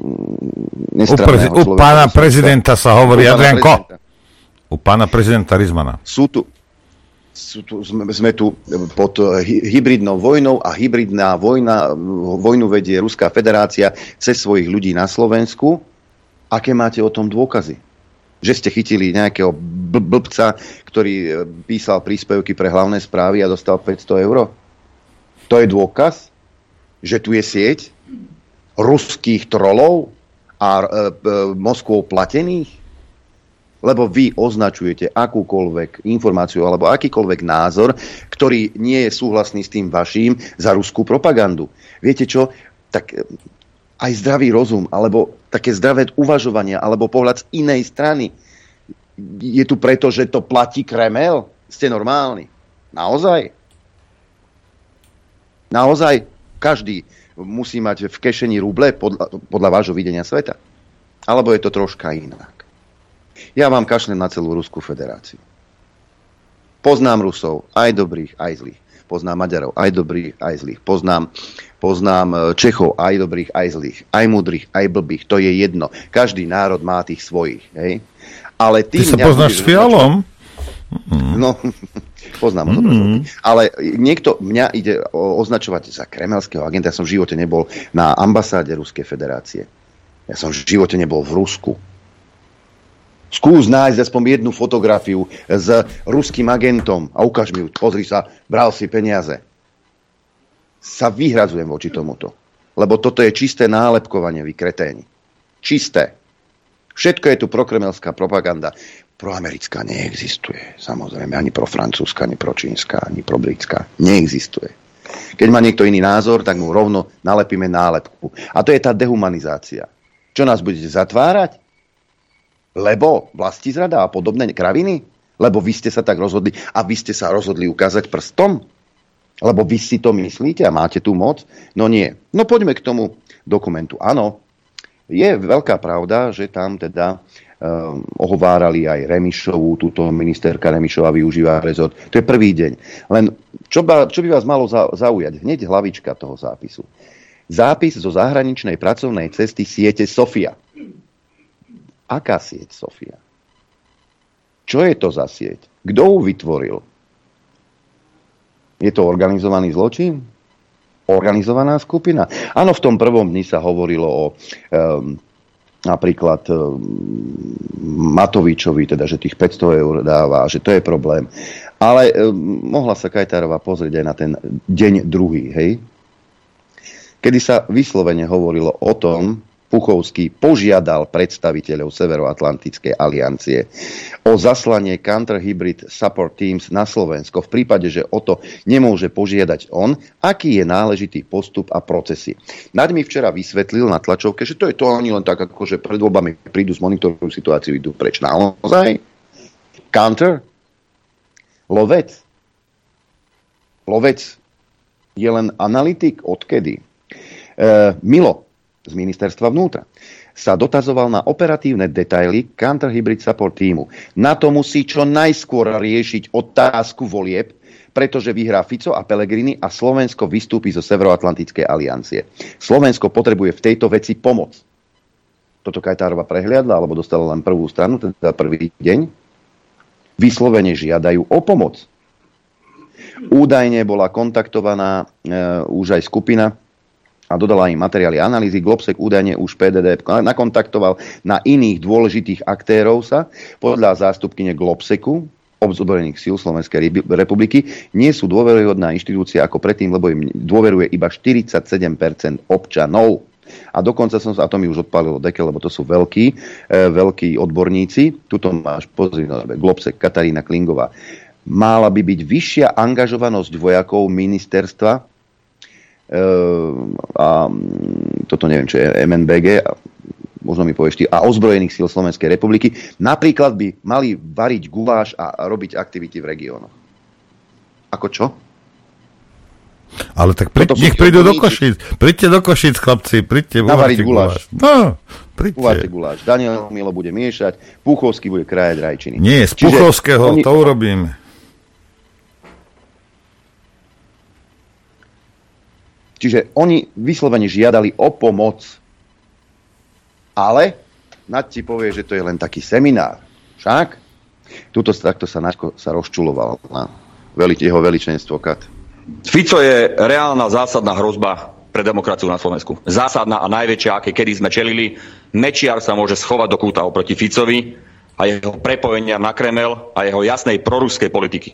nestranného človeka. U pána prezidenta sa hovorí, Adrianko. U pána prezidenta Rizmana. Sú tu, sú tu, sme, sme tu pod hybridnou vojnou a hybridná vojna, vojnu vedie Ruská federácia cez svojich ľudí na Slovensku. Aké máte o tom dôkazy? Že ste chytili nejakého blbca, ktorý písal príspevky pre hlavné správy a dostal päťsto eur? To je dôkaz, že tu je sieť ruských trolov a e, e, Moskvou platených? Lebo vy označujete akúkoľvek informáciu alebo akýkoľvek názor, ktorý nie je súhlasný s tým vaším, za ruskú propagandu. Viete čo? Tak aj zdravý rozum, alebo také zdravé uvažovanie, alebo pohľad z inej strany. Je tu preto, že to platí Kremel? Ste normálni? Naozaj? Naozaj? Každý musí mať v kešeni ruble podľa, podľa vášho videnia sveta? Alebo je to troška inak? Ja vám kašlem na celú Ruskú federáciu. Poznám Rusov, aj dobrých, aj zlých. Poznám Maďarov, aj dobrých, aj zlých. Poznám, poznám Čechov, aj dobrých, aj zlých. Aj múdrych, aj blbých. To je jedno. Každý národ má tých svojich. Hej? Ale ty, ty sa poznáš s Fialom? No, poznám ho mm. dobre. Ale niekto mňa ide označovať za kremelského agenta. Ja som v živote nebol na ambasáde Ruskej federácie. Ja som v živote nebol v Rusku. Skús nájsť aspoň jednu fotografiu s ruským agentom a ukáž mi ju. Pozri sa, bral si peniaze. sa vyhradzujem voči tomuto. Lebo toto je čisté nálepkovanie, vy kreténi. Čisté. Všetko je tu prokremelská propaganda. Proamerická neexistuje. Samozrejme, ani profrancúzska, ani pročínska, ani probritská. Neexistuje. Keď má niekto iný názor, tak mu rovno nalepíme nálepku. A to je tá dehumanizácia. Čo nás budete zatvárať? Lebo vlastizrada a podobné kraviny? Lebo vy ste sa tak rozhodli a vy ste sa rozhodli ukázať prstom? Lebo vy si to myslíte a máte tú moc? No nie. No poďme k tomu dokumentu. Áno, je veľká pravda, že tam teda um, ohovárali aj Remišovú, túto ministerka Remišová využíva rezort. To je prvý deň. Len čo, ba, čo by vás malo zaujať? Hneď hlavička toho zápisu. Zápis zo zahraničnej pracovnej cesty siete Sofia. Aká sieť Sofia? Čo je to za sieť? Kto ju vytvoril? Je to organizovaný zločin? Organizovaná skupina? Áno, v tom prvom dni sa hovorilo o um, napríklad um, Matovičovi, teda, že tých päťsto eur dáva, že to je problém. Ale um, mohla sa Kajtárová pozrieť aj na ten deň druhý, hej? Kedy sa vyslovene hovorilo o tom, Puchovský požiadal predstaviteľov Severoatlantickej aliancie o zaslanie Counter Hybrid Support Teams na Slovensko v prípade, že o to nemôže požiadať on, aký je náležitý postup a procesy. Naď mi včera vysvetlil na tlačovke, že to je to oni len tak, ako že pred voľbami prídu, zmonitorujú situáciu, idú preč. Naozaj? Counter? Lovec? Lovec je len analytik? Odkedy? E, Milo z ministerstva vnútra sa dotazoval na operatívne detaily Counter Hybrid Support týmu. Na to musí čo najskôr riešiť otázku volieb, pretože vyhrá Fico a Pellegrini a Slovensko vystúpi zo Severoatlantickej aliancie. Slovensko potrebuje v tejto veci pomoc. Toto Kajtárova prehliadla, alebo dostala len prvú stranu, teda prvý deň. Vyslovene žiadajú o pomoc. Údajne bola kontaktovaná e, už aj skupina a dodala im materiály analýzy. Globsek údajne už pé dé dé nakontaktoval na iných dôležitých aktérov sa. Podľa zástupkyne Globseku, ozbrojených síl Slovenskej republiky, nie sú dôveryhodná inštitúcia ako predtým, lebo im dôveruje iba štyridsaťsedem percent občanov. A dokonca som sa, a to mi už odpálilo dekel, lebo to sú veľkí, e, veľkí odborníci. Tuto máš, pozri, no, Globsek, Katarína Klingová. Mala by byť vyššia angažovanosť vojakov ministerstva a toto neviem, čo je em en bé gé, možno mi povieš ty, a ozbrojených síl Slovenskej republiky, napríklad by mali variť guláš a robiť aktivity v regiónoch. Ako čo? Ale tak príď, nech prídu do Košíc. Príďte do Košíc, chlapci, príďte. Navariť guláš. No, príďte. Uvárte guláš. Daniel Milo bude miešať, Puchovský bude krájať rajčiny. Nie, z Puchovského oni... to urobíme. Čiže oni vyslovene žiadali o pomoc. Ale Naď ti povie, že to je len taký seminár. Však? Tuto takto sa Naďko sa rozčuloval na veli, jeho veličenstvo Kat. Fico je reálna zásadná hrozba pre demokraciu na Slovensku. Zásadná a najväčšia, aké kedy sme čelili. Mečiar sa môže schovať do kúta oproti Ficovi a jeho prepojenia na Kremel a jeho jasnej proruskej politiky.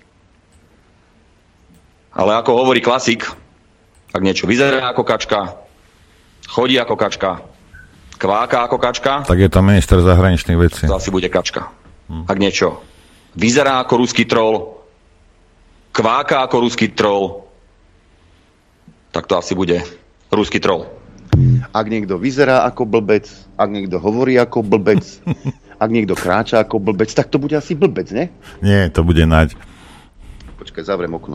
Ale ako hovorí klasik, ak niečo vyzerá ako kačka, chodí ako kačka, kváka ako kačka, tak je to minister zahraničných vecí. To asi bude kačka. Hm. Ak niečo vyzerá ako ruský troll, kváka ako ruský troll, tak to asi bude ruský troll. Ak niekto vyzerá ako blbec, ak niekto hovorí ako blbec, ak niekto kráča ako blbec, tak to bude asi blbec, ne? Nie, to bude Naď. Počkaj, zavriem okno.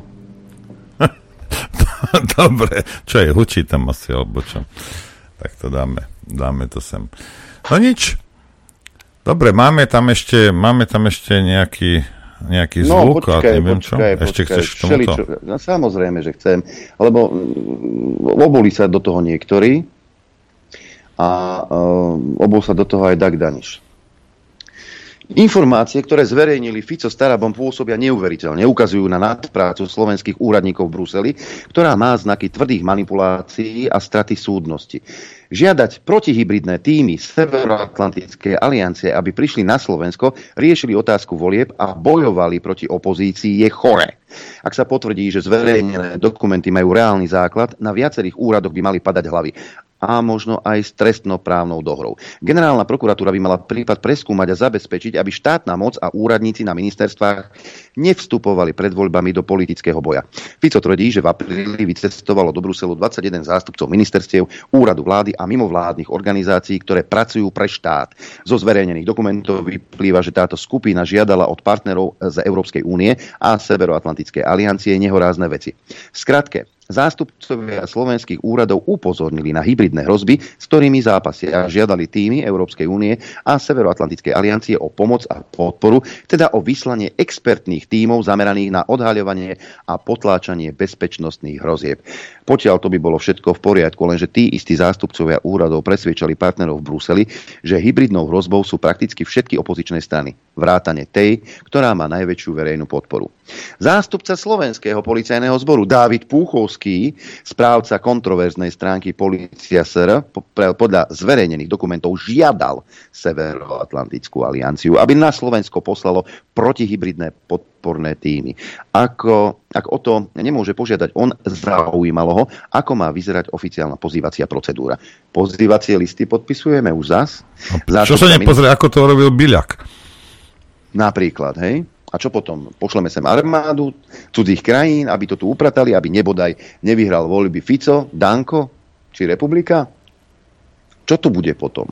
Dobre, čo je, hučí tam asi, alebo čo? Tak to dáme, dáme to sem. No nič. Dobre, máme tam ešte, máme tam ešte nejaký, nejaký zvuk, no, počkaj, a neviem počkaj, čo. Počkaj, ešte počkaj, chceš k tomuto? Všeličo, no, samozrejme, že chcem, lebo mm, obuli sa do toho niektorí a uh, obul sa do toho aj Dag Daniš. Informácie, ktoré zverejnili Fico s Tarabom, pôsobia neuveriteľne. Ukazujú na nadprácu slovenských úradníkov v Bruseli, ktorá má znaky tvrdých manipulácií a straty súdnosti. Žiadať protihybridné týmy Severoatlantickej aliancie, aby prišli na Slovensko, riešili otázku volieb a bojovali proti opozícii, je choré. Ak sa potvrdí, že zverejnené dokumenty majú reálny základ, na viacerých úradoch by mali padať hlavy. A možno aj s trestnoprávnou dohrou. Generálna prokuratúra by mala prípad preskúmať a zabezpečiť, aby štátna moc a úradníci na ministerstvách nevstupovali pred voľbami do politického boja. Fico tvrdí, že v apríli vycestovalo do Bruselu dvadsaťjeden zástupcov ministerstiev, úradu vlády a mimovládnych organizácií, ktoré pracujú pre štát. Zo zverejnených dokumentov vyplýva, že táto skupina žiadala od partnerov z Európskej únie a Severoatlantickej aliancie nehorázne veci. V skratke, zástupcovia slovenských úradov upozornili na hybridné hrozby, s ktorými zápasia, a žiadali týmy Európskej únie a Severoatlantickej aliancie o pomoc a podporu, teda o vyslanie expertných tímov zameraných na odhaľovanie a potláčanie bezpečnostných hrozieb. Potiaľ to by bolo všetko v poriadku, lenže tí istí zástupcovia úradov presviečali partnerov v Bruseli, že hybridnou hrozbou sú prakticky všetky opozičné strany, vrátane tej, ktorá má najväčšiu verejnú podporu. Zástupca slovenského policajného zboru Dávid Púchovský, správca kontroverznej stránky Polícia es er, podľa zverejnených dokumentov žiadal Severoatlantickú alianciu, aby na Slovensko poslalo protihybridné podporné týmy. Ako, ak o to nemôže požiadať on, zaujímalo ho, ako má vyzerať oficiálna pozývacia procedúra. Pozývacie listy podpisujeme už zas. Čo sa nepozrie, ako to robil Biľak? Napríklad, hej? A čo potom? Pošleme sem armádu cudzích krajín, aby to tu upratali, aby nebodaj nevyhral voľby Fico, Danko či Republika? Čo tu bude potom?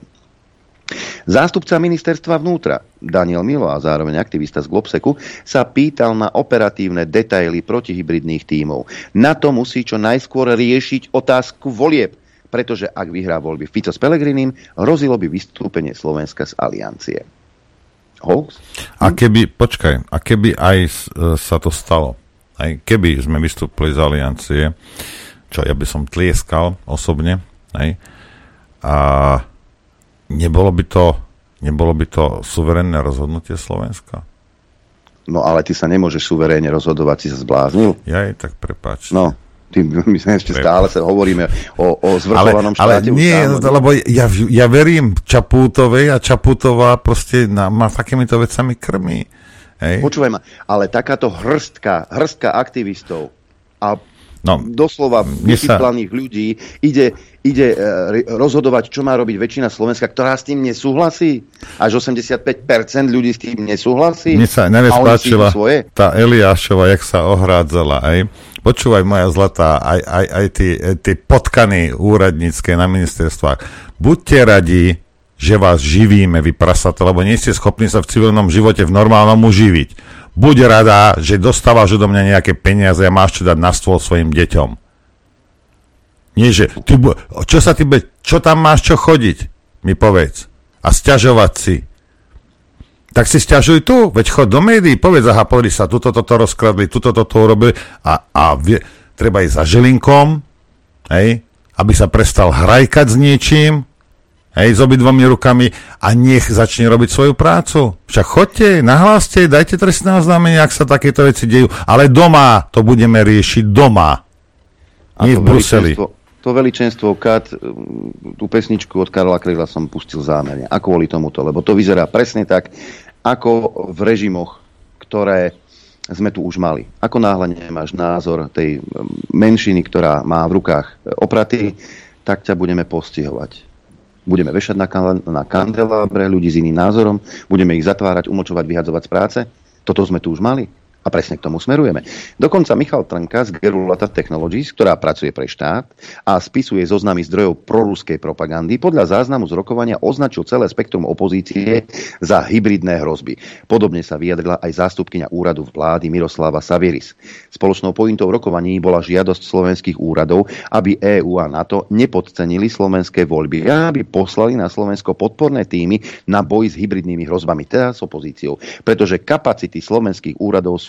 Zástupca ministerstva vnútra Daniel Milo a zároveň aktivista z Globseku sa pýtal na operatívne detaily protihybridných tímov. Na to musí čo najskôr riešiť otázku volieb, pretože ak vyhrá voľby Fico s Pelegrinim, hrozilo by vystúpenie Slovenska z aliancie. Hoax? A keby, počkaj, a keby aj sa to stalo, aj keby sme vystúpili z aliancie, čo ja by som tlieskal osobne, aj, a nebolo by to, nebolo by to suverénne rozhodnutie Slovenska? No ale ty sa nemôžeš suverénne rozhodovať, si sa zbláznil? Ja aj tak prepáč. No. My sme ešte stále sa hovoríme o, o zvrchovanom ale, štáte. Ale nie, lebo ja, ja verím Čapútovej a Čapútová proste na, ma takýmito vecami krmí. Hej? Počúvaj ma, ale takáto hrstka, hrstka aktivistov a no, doslova vysyplaných sa... ľudí ide, ide rozhodovať, čo má robiť väčšina Slovenska, ktorá s tým nesúhlasí. Až osemdesiatpäť percent ľudí s tým nesúhlasí. Mne sa najviac páčila tá Eliášova, jak sa ohrádzala. Aj. Počúvaj, moja zlatá, aj, aj, aj tie potkany úradnícke na ministerstvách. Buďte radi, že vás živíme, vy prasato, lebo nie ste schopní sa v civilnom živote v normálnom uživiť. Buď rada, že dostávaš do mňa nejaké peniaze a máš čo dať na stôl svojim deťom. Nie, že ty, čo sa ty, čo tam máš čo chodiť, mi povedz. A sťažovať si. Tak si sťažuj tu, veď chod do médií, povedz, aha, pozri sa, tuto toto rozkradli, tuto toto urobili a, a vie, treba ísť za Žilinkom, hej, aby sa prestal hrajkať s niečím, hej, s obidvomi rukami a nech začne robiť svoju prácu. Však chodte, nahláste, dajte trestné oznámenie, ak sa takéto veci dejú, ale doma to budeme riešiť doma. Nie v Bruseli. To veličenstvo Kat, tú pesničku od Karla Kryla som pustil zámerne. A kvôli tomuto, lebo to vyzerá presne tak, ako v režimoch, ktoré sme tu už mali. Ako náhle nemáš názor tej menšiny, ktorá má v rukách opraty, tak ťa budeme postihovať. Budeme vešať na, kan- na kandelábre ľudí s iným názorom, budeme ich zatvárať, umočovať, vyhadzovať z práce. Toto sme tu už mali. A presne k tomu smerujeme. Dokonca Michal Trnka z Gerulata Technologies, ktorá pracuje pre štát a spisuje zoznamy zdrojov proruskej propagandy, podľa záznamu z rokovania označil celé spektrum opozície za hybridné hrozby. Podobne sa vyjadrila aj zástupkyňa úradu vlády Miroslava Savieris. Spoločnou pointou rokovaní bola žiadosť slovenských úradov, aby EÚ a NATO nepodcenili slovenské voľby a aby poslali na Slovensko podporné týmy na boj s hybridnými hrozbami, teda s opozíciou. Pretože kapacity slovenských úradov sú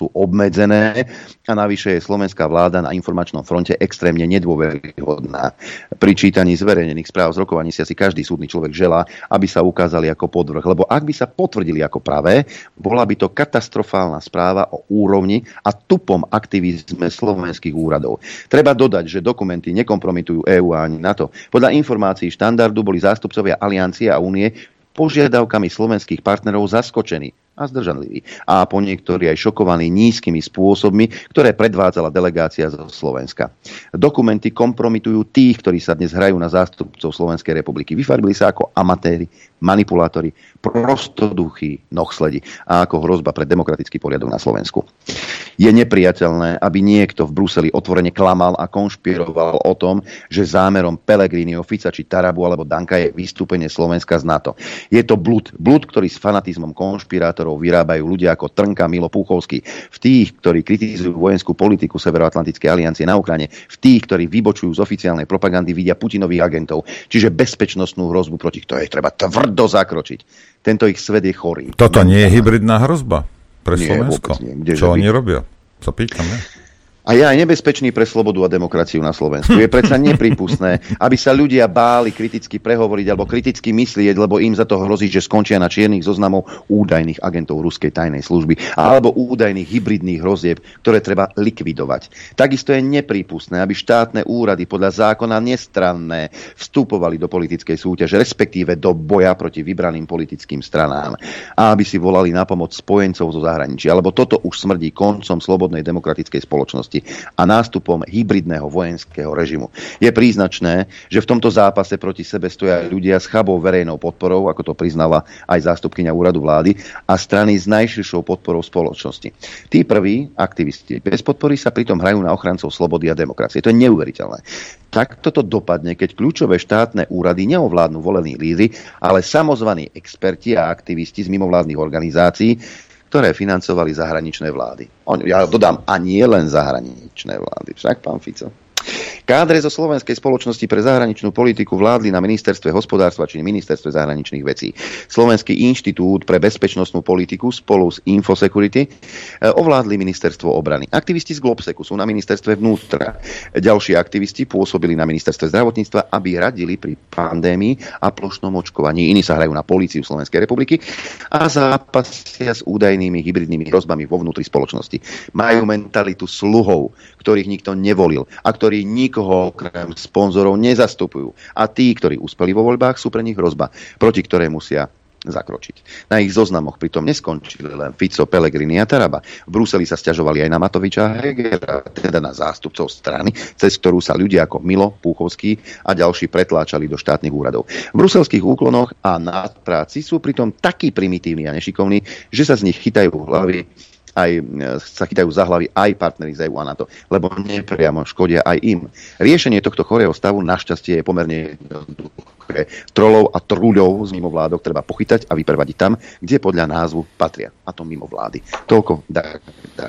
sú obmedzené a navyše je slovenská vláda na informačnom fronte extrémne nedôveryhodná. Pri čítaní zverejnených správ z rokovaní si asi každý súdny človek želá, aby sa ukázali ako podvrh, lebo ak by sa potvrdili ako pravé, bola by to katastrofálna správa o úrovni a tupom aktivizme slovenských úradov. Treba dodať, že dokumenty nekompromitujú EÚ ani NATO. Podľa informácií štandardu boli zástupcovia Aliancie a Únie požiadavkami slovenských partnerov zaskočení a zdržanliví. A po niektorí aj šokovaní nízkymi spôsobmi, ktoré predvádzala delegácia zo Slovenska. Dokumenty kompromitujú tých, ktorí sa dnes hrajú na zástupcov Slovenskej republiky. Vyfarbili sa ako amatéri, manipulátori, prostoduchí, nohsledi a ako hrozba pre demokratický poriadok na Slovensku. Je nepriateľné, aby niekto v Bruseli otvorene klamal a konšpiroval o tom, že zámerom Pellegriniho, Fica či Tarabu alebo Danka je vystúpenie Slovenska z NATO. Je to blud, blud, ktorý s fanatizmom konšpirátorov vyrábajú ľudia ako Trnka, Milo Púchovský, v tých, ktorí kritizujú vojenskú politiku Severoatlantickej aliancie na Ukrajine, v tých, ktorí vybočujú z oficiálnej propagandy, vidia Putinových agentov, čiže bezpečnostnú hrozbu, proti ktorej treba tvrdo zakročiť. Tento ich svet je chorý. Toto nie je hybridná hrozba pre nie, Slovensko? Nie, čo oni robia? Sa pýtam, ne? A je aj nebezpečný pre slobodu a demokraciu na Slovensku. Je predsa nepripustné, aby sa ľudia báli kriticky prehovoriť alebo kriticky myslieť, lebo im za to hrozí, že skončia na čiernych zoznamov údajných agentov ruskej tajnej služby alebo údajných hybridných hrozieb, ktoré treba likvidovať. Takisto je nepripustné, aby štátne úrady podľa zákona nestranné vstupovali do politickej súťaže, respektíve do boja proti vybraným politickým stranám. A aby si volali na pomoc spojencov zo zahraničia, lebo toto už smrdí koncom slobodnej demokratickej spoločnosti a nástupom hybridného vojenského režimu. Je príznačné, že v tomto zápase proti sebe stoja ľudia s chabou verejnou podporou, ako to priznala aj zástupkyňa úradu vlády, a strany s najširšou podporou spoločnosti. Tí prví, aktivisti bez podpory, sa pritom hrajú na ochrancov slobody a demokracie. To je neuveriteľné. Tak toto dopadne, keď kľúčové štátne úrady neovládnu volení lídri, ale samozvaní experti a aktivisti z mimovládnych organizácií, ktoré financovali zahraničné vlády. Ja dodám, a nie len zahraničné vlády. Však, pán Fico. Kádre zo Slovenskej spoločnosti pre zahraničnú politiku vládli na ministerstve hospodárstva či ministerstve zahraničných vecí. Slovenský inštitút pre bezpečnostnú politiku spolu s Infosecurity ovládli ministerstvo obrany. Aktivisti z Globseku sú na ministerstve vnútra. Ďalší aktivisti pôsobili na ministerstve zdravotníctva, aby radili pri pandémii a plošnom očkovaní. Iní sa hrajú na políciu Slovenskej republiky a zápasia s údajnými hybridnými hrozbami vo vnútri spoločnosti. Majú mentalitu sluhov, ktorých nikto nevolil a ktorí nikoho okrem sponzorov nezastupujú. A tí, ktorí uspeli vo voľbách, sú pre nich hrozba, proti ktorej musia zakročiť. Na ich zoznamoch pritom neskončili len Fico, Pellegrini a Taraba. V Bruseli sa sťažovali aj na Matoviča a Hegera, teda na zástupcov strany, cez ktorú sa ľudia ako Milo Púchovský a ďalší pretláčali do štátnych úradov. V bruselských úklonoch a nadpráci sú pritom takí primitívni a nešikovní, že sa z nich chytajú hlavy aj sa chytajú za hlavy aj partneri z é ú a NATO, lebo nepriamo škodia aj im. Riešenie tohto chorého stavu našťastie je pomerne jednoduché. Trolov a trúľov z mimovládok treba pochytať a vyprevadiť tam, kde podľa názvu patria. A to mimo vlády. Toľko. Da, da.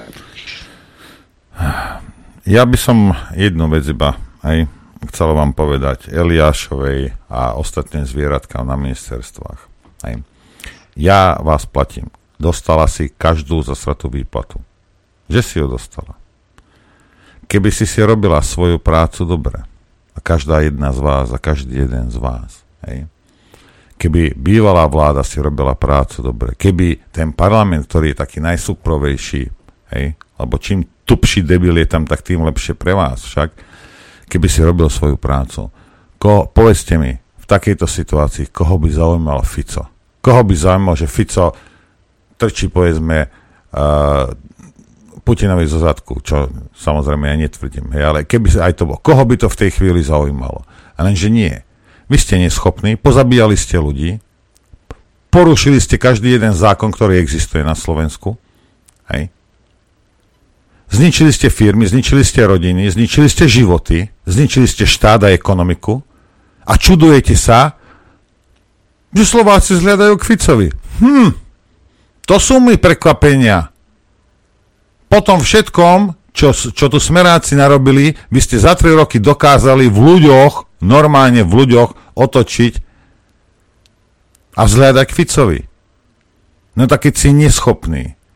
Ja by som jednu vec iba aj chcel vám povedať Eliášovej a ostatným zvieratkám na ministerstvách. Aj. Ja vás platím. Dostala si každú zasratú výplatu. Že si ju dostala. Keby si si robila svoju prácu dobre, a každá jedna z vás, a každý jeden z vás, hej, keby bývalá vláda si robila prácu dobre, keby ten parlament, ktorý je taký najsúkrovejší, hej, lebo čím tupší debil je tam, tak tým lepšie pre vás však, keby si robil svoju prácu. Ko, povedzte mi, v takejto situácii, koho by zaujímal Fico? Koho by zaujímal, že Fico trčí, povedzme, uh, Putinovi zo zadku, čo samozrejme ja netvrdím, hej, ale keby sa aj to bolo, koho by to v tej chvíli zaujímalo? A lenže nie. Vy ste neschopní, pozabíjali ste ľudí, porušili ste každý jeden zákon, ktorý existuje na Slovensku, hej. Zničili ste firmy, zničili ste rodiny, zničili ste životy, zničili ste štát a ekonomiku a čudujete sa, že Slováci zhľadajú k Ficovi. Hm, to sú mi prekvapenia. Po tom všetkom, čo, čo tu smeráci narobili, vy ste za tri roky dokázali v ľuďoch, normálne v ľuďoch, otočiť a vzhľadať k Ficovi. No tak keď si neschopný,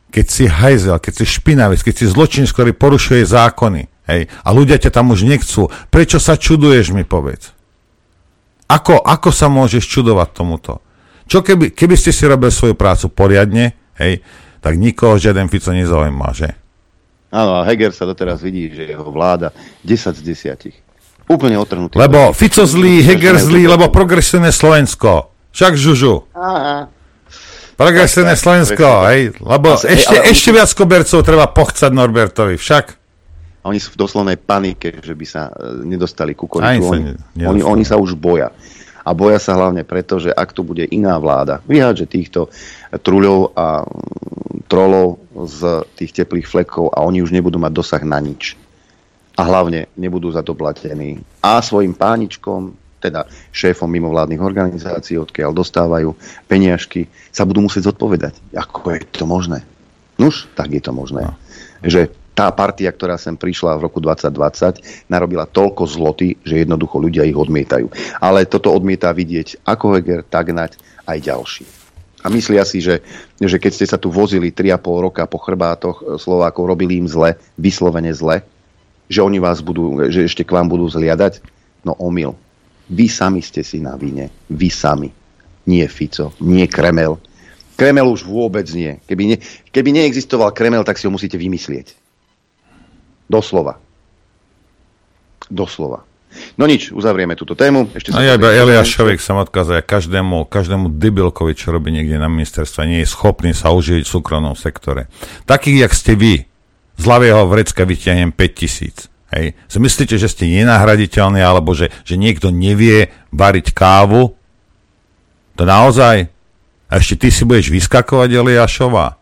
keď si hajzel, keď si špinavec, keď si zločinec, ktorý porušuje zákony, hej, a ľudia ťa tam už nechcú, prečo sa čuduješ, mi povedz? Ako, ako sa môžeš čudovať tomuto? Čo keby, keby ste si robil svoju prácu poriadne, hej, tak nikoho žiaden Fico nezaujíma, že? Áno, a Heger sa doteraz vidí, že jeho vláda desať z desiatich. Úplne otrhnutý. Lebo Fico zlý, Heger zlý, lebo progresívne Slovensko. Však žužu. Aha. Progresívne Slovensko, hej, lebo Asi, ešte, hej, ešte oni... viac kobercov treba pochcať Norbertovi, však? A oni sú v doslovnej panike, že by sa nedostali ku koritu. Oni, ne, oni, oni sa už boja. A boja sa hlavne preto, že ak tu bude iná vláda, vyhádže týchto truľov a trolov z tých teplých flekov a oni už nebudú mať dosah na nič. A hlavne nebudú za to platení. A svojim páničkom, teda šéfom mimovládnych organizácií, odkiaľ dostávajú peniažky, sa budú musieť zodpovedať. Ako je to možné? Nuž, tak je to možné. No. Že tá partia, ktorá sem prišla v roku dvadsať dvadsať, narobila toľko zloty, že jednoducho ľudia ich odmietajú. Ale toto odmietá vidieť ako Heger, tak Naď aj ďalší. A myslia si, že, že keď ste sa tu vozili tri a pol roka po chrbátoch Slovákov, robili im zle, vyslovene zle, že oni vás budú, že ešte k vám budú zliadať, no omyl. Vy sami ste si na vine. Vy sami. Nie Fico, nie Kremel. Kremel už vôbec nie. Keby, ne, keby neexistoval Kremel, tak si ho musíte vymyslieť. Doslova. Doslova. No nič, uzavrieme túto tému. Ešte a ja iba Eliáš Šovek sa odkazuje, každému, každému debilkovi, čo robí niekde na ministerstve, nie je schopný sa užiť v súkromnom sektore. Takých, jak ste vy, z ľavého vrecka vyťahnem päť tisíc. Hej. Myslíte, že ste nenahraditeľní, alebo že, že niekto nevie variť kávu? To naozaj? A ešte ty si budeš vyskakovať, Eliášová?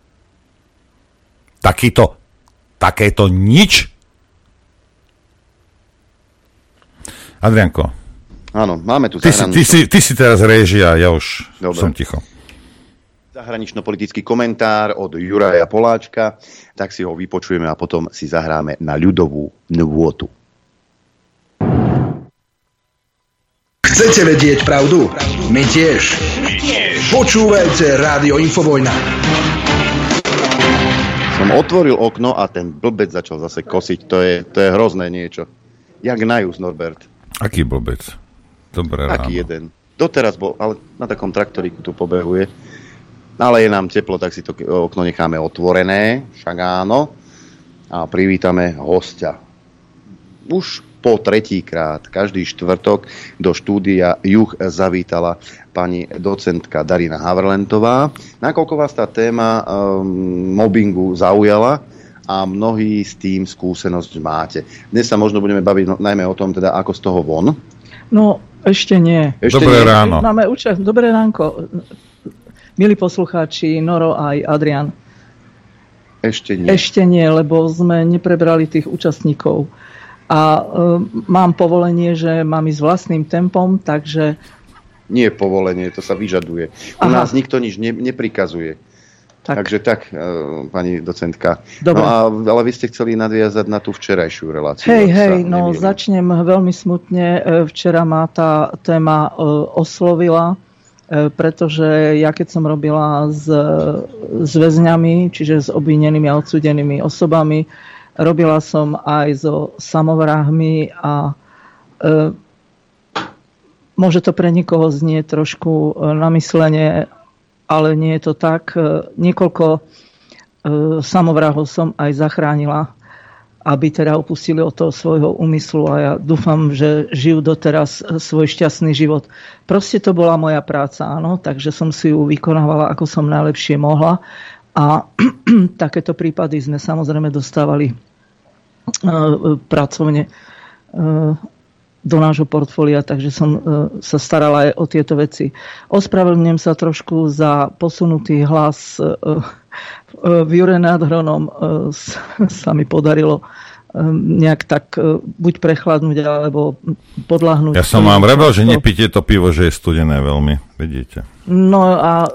Takýto, takéto nič? Adrianko. Áno, máme tu ty si, ty, si, ty si teraz réžia, ja už Dobre. som ticho. Zahranično-politický komentár od Juraja Poláčka, tak si ho vypočujeme a potom si zahráme na ľudovú nôtu. Chcete vedieť pravdu? My tiež. My tiež. Počúvajte Rádio Infovojna. Som otvoril okno a ten blbec začal zase kosiť. To je, to je hrozné niečo. Jak najús, Norbert. Aký blbec? Dobré ráno. Aký jeden. Doteraz bol, ale na takom traktoríku tu pobehuje. Ale je nám teplo, tak si to okno necháme otvorené, však áno. A privítame hostia. Už po tretíkrát, každý štvrtok do štúdia Juh zavítala pani docentka Darina Havrlentová. Nakoľko vás tá téma um, mobbingu zaujala a mnohí s tým skúsenosť máte. Dnes sa možno budeme baviť no, najmä o tom, teda ako z toho von. No, ešte nie. Ešte Dobré nie. ráno. Máme účasť. Dobré ránko. Milí poslucháči, Noro aj Adrian. Ešte nie. Ešte nie, lebo sme neprebrali tých účastníkov. A e, mám povolenie, že mám ísť vlastným tempom, takže... Nie povolenie, to sa vyžaduje. U Aha. nás nikto nič ne, neprikazuje. Tak. Takže tak, e, pani docentka. Dobre. No a, ale vy ste chceli nadviazať na tú včerajšiu reláciu. Hej, hej, no neviem. Začnem veľmi smutne. Včera ma tá téma e, oslovila, e, pretože ja keď som robila s, s väzňami, čiže s obvinenými a odsúdenými osobami, robila som aj so samovrahmi a e, môže to pre niekoho znieť trošku na myslenie, ale nie je to tak. E, niekoľko e, samovrahov som aj zachránila, aby teda upustili od toho svojho úmyslu a ja dúfam, že žijú doteraz svoj šťastný život. Proste to bola moja práca, áno, takže som si ju vykonávala, ako som najlepšie mohla. A takéto prípady sme samozrejme dostávali pracovne do nášho portfólia, takže som sa starala aj o tieto veci. Ospravedlňujem sa trošku za posunutý hlas. V Jure nad Hronom sa mi podarilo nejak tak buď prechladnúť, alebo podľahnúť. Ja som vám revel, že nepíte to pivo, že je studené veľmi, vidíte. No a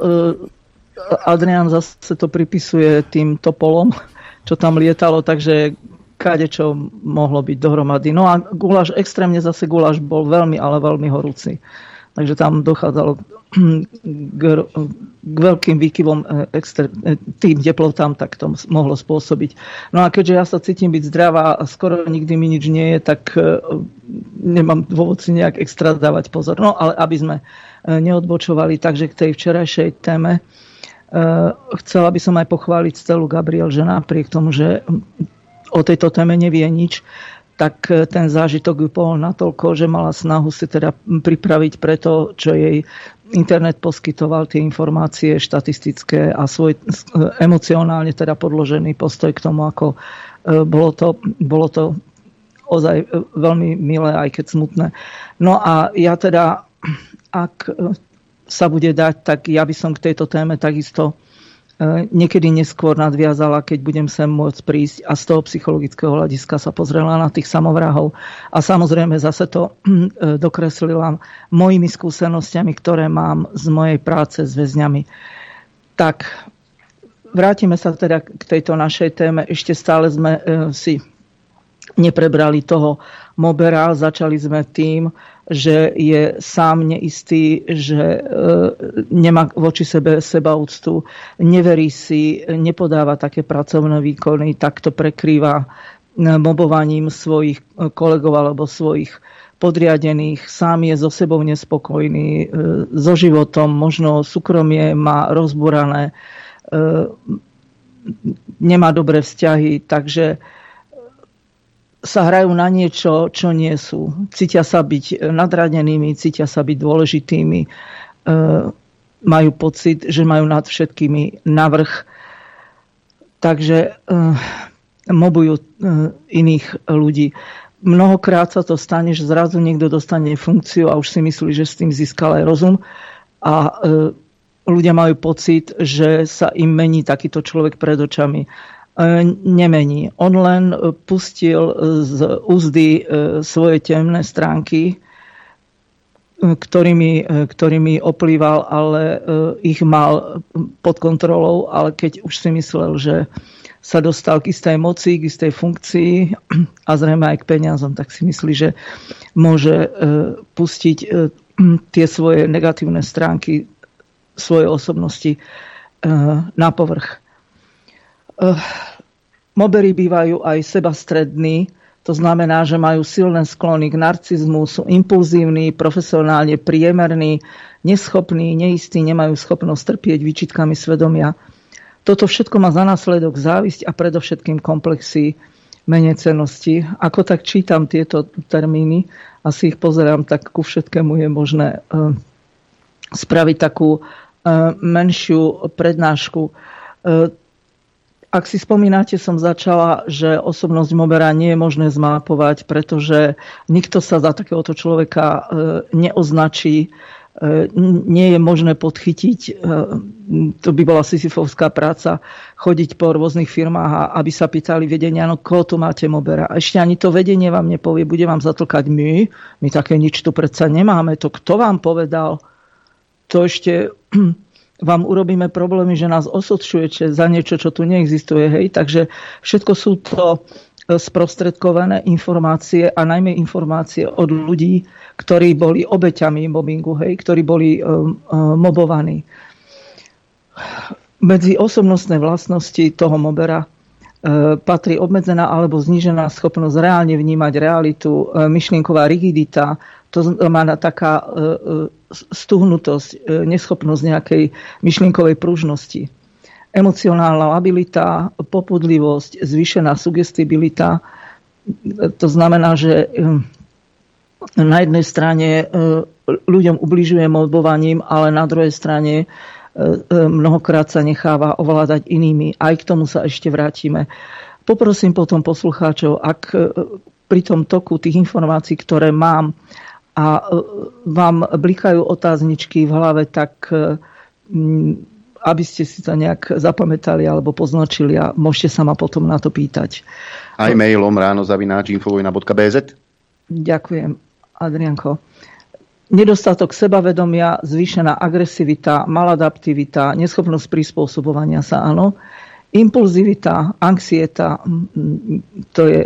Adrian zase to pripisuje tým topolom, čo tam lietalo, takže kadečo mohlo byť dohromady. No a guláš, extrémne zase guláš bol veľmi, ale veľmi horúci. Takže tam dochádzalo k, k veľkým výkyvom extr- tým teplotám, tak to mohlo spôsobiť. No a keďže ja sa cítim byť zdravá a skoro nikdy mi nič nie je, tak nemám dôvod si nejak extra dávať pozor. No ale aby sme neodbočovali, takže k tej včerajšej téme chcela by som aj pochváliť Stelu Gabriel, že napriek tomu, že o tejto téme nevie nič, tak ten zážitok ju pohol natoľko, že mala snahu si teda pripraviť pre to, čo jej internet poskytoval, tie informácie štatistické a svoj emocionálne teda podložený postoj k tomu, ako bolo to, bolo to ozaj veľmi milé, aj keď smutné. No a ja teda, ak sa bude dať, tak ja by som k tejto téme takisto niekedy neskôr nadviazala, keď budem sem môcť prísť a z toho psychologického hľadiska sa pozrela na tých samovrahov. A samozrejme zase to dokreslila mojimi skúsenostiami, ktoré mám z mojej práce s väzňami. Tak, vrátime sa teda k tejto našej téme. Ešte stále sme si neprebrali toho Mobera. Začali sme tým, že je sám neistý, že e, nemá voči sebe sebaúctu, neverí si, nepodáva také pracovné výkony, tak to prekrýva mobovaním svojich kolegov alebo svojich podriadených. Sám je so sebou nespokojný, e, so životom, možno súkromie má rozbúrané, e, nemá dobré vzťahy, takže sa hrajú na niečo, čo nie sú. Cítia sa byť nadradenými, cítia sa byť dôležitými, e, majú pocit, že majú nad všetkými navrch. Takže e, mobujú e, iných ľudí. Mnohokrát sa to stane, že zrazu niekto dostane funkciu a už si myslí, že s tým získal aj rozum. A e, ľudia majú pocit, že sa im mení takýto človek pred očami. Nemení. On len pustil z úzdy svoje temné stránky, ktorými, ktorými oplýval, ale ich mal pod kontrolou, ale keď už si myslel, že sa dostal k istej moci, k istej funkcii a zrejme aj k peniazom, tak si myslí, že môže pustiť tie svoje negatívne stránky svojej osobnosti na povrch. Mobery bývajú aj sebastrední, to znamená, že majú silné sklony k narcizmu, sú impulzívni, profesionálne priemerní, neschopní, neistí, nemajú schopnosť trpieť výčitkami svedomia. Toto všetko má za následok závisť a predovšetkým komplexy menejcennosti. Ako tak čítam tieto termíny a si ich pozerám, tak ku všetkému je možné spraviť takú menšiu prednášku. Ak si spomínate, som začala, že osobnosť Mobera nie je možné zmapovať, pretože nikto sa za takéhoto človeka neoznačí, nie je možné podchytiť. To by bola sisyfovská práca, chodiť po rôznych firmách a aby sa pýtali vedenia, no koho tu máte Mobera. A ešte ani to vedenie vám nepovie, bude vám zatlkať my, my také nič tu predsa nemáme, to kto vám povedal, to ešte vám urobíme problémy, že nás osočujete za niečo, čo tu neexistuje. Hej? Takže všetko sú to sprostredkované informácie a najmä informácie od ľudí, ktorí boli obeťami mobbingu, hej? Ktorí boli um, um, mobovaní. Medzi osobnostné vlastnosti toho Mobera uh, patrí obmedzená alebo znížená schopnosť reálne vnímať realitu, uh, myšlienková rigidita, to znamená taká stuhnutosť, neschopnosť nejakej myšlienkovej pružnosti. Emocionálna labilita, popudlivosť, zvýšená sugestibilita. To znamená, že na jednej strane ľuďom ubližuje mobovaním, ale na druhej strane mnohokrát sa necháva ovládať inými. Aj k tomu sa ešte vrátime. Poprosím potom poslucháčov, ak pri tom toku tých informácií, ktoré mám, a vám blikajú otázničky v hlave, tak aby ste si to nejak zapamätali alebo poznačili a môžete sa ma potom na to pýtať. Aj mailom ráno zavináč infovojna bodka bé zet. Ďakujem, Adrianko. Nedostatok sebavedomia, zvýšená agresivita, maladaptivita, neschopnosť prispôsobovania sa, áno. Impulzivita, anxieta, to je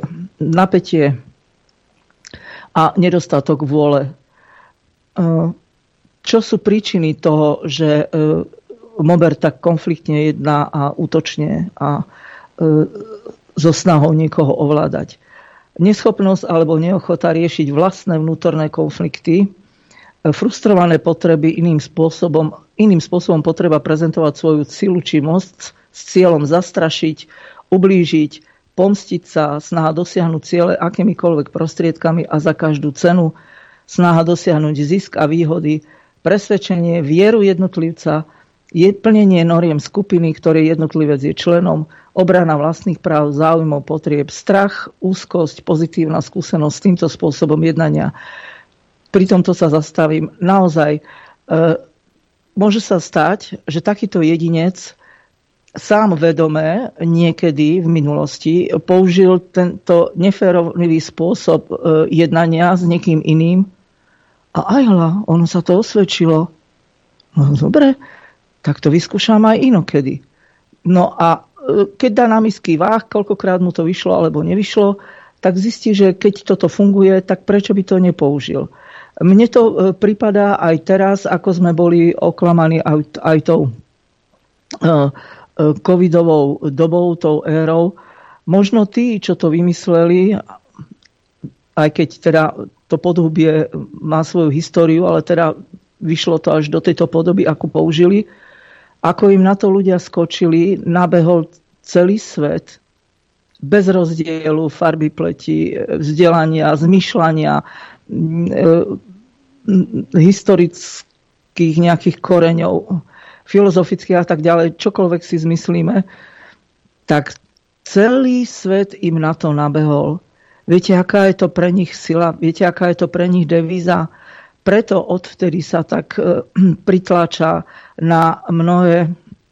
napätie a nedostatok vôle. čo sú príčiny toho, že Mober tak konfliktne jedná a útočne a so snahou niekoho ovládať. Neschopnosť alebo neochota riešiť vlastné vnútorné konflikty, frustrované potreby iným spôsobom, iným spôsobom potreba prezentovať svoju silu či moc s cieľom zastrašiť, ublížiť, pomstiť sa, snaha dosiahnuť ciele akýmikoľvek prostriedkami a za každú cenu, snaha dosiahnuť zisk a výhody, presvedčenie, vieru jednotlivca, je plnenie noriem skupiny, ktorej jednotlivec je členom, obrana vlastných práv, záujmov, potrieb, strach, úzkosť, pozitívna skúsenosť s týmto spôsobom jednania. Pri tomto sa zastavím. Naozaj e, môže sa stať, že takýto jedinec sám vedome niekedy v minulosti použil tento neférový spôsob e, jednania s niekým iným a ajhla, ono sa to osvedčilo. No dobre, tak to vyskúšam aj inokedy. No a keď dá na misky váh, koľkokrát mu to vyšlo alebo nevyšlo, tak zistí, že keď toto funguje, tak prečo by to nepoužil. Mne to pripadá aj teraz, ako sme boli oklamaní aj, aj tou covidovou dobou, tou érou. Možno tí, čo to vymysleli, aj keď teda to podhubie má svoju históriu, ale teda vyšlo to až do tejto podoby, ako použili, ako im na to ľudia skočili, nabehol celý svet bez rozdielu farby pleti, vzdelania, zmyšľania, historických nejakých koreňov, filozofických a tak ďalej, čokoľvek si zmyslíme, tak celý svet im na to nabehol. Viete, aká je to pre nich sila? Viete, aká je to pre nich devíza? Preto odvtedy sa tak pritláča na mnohé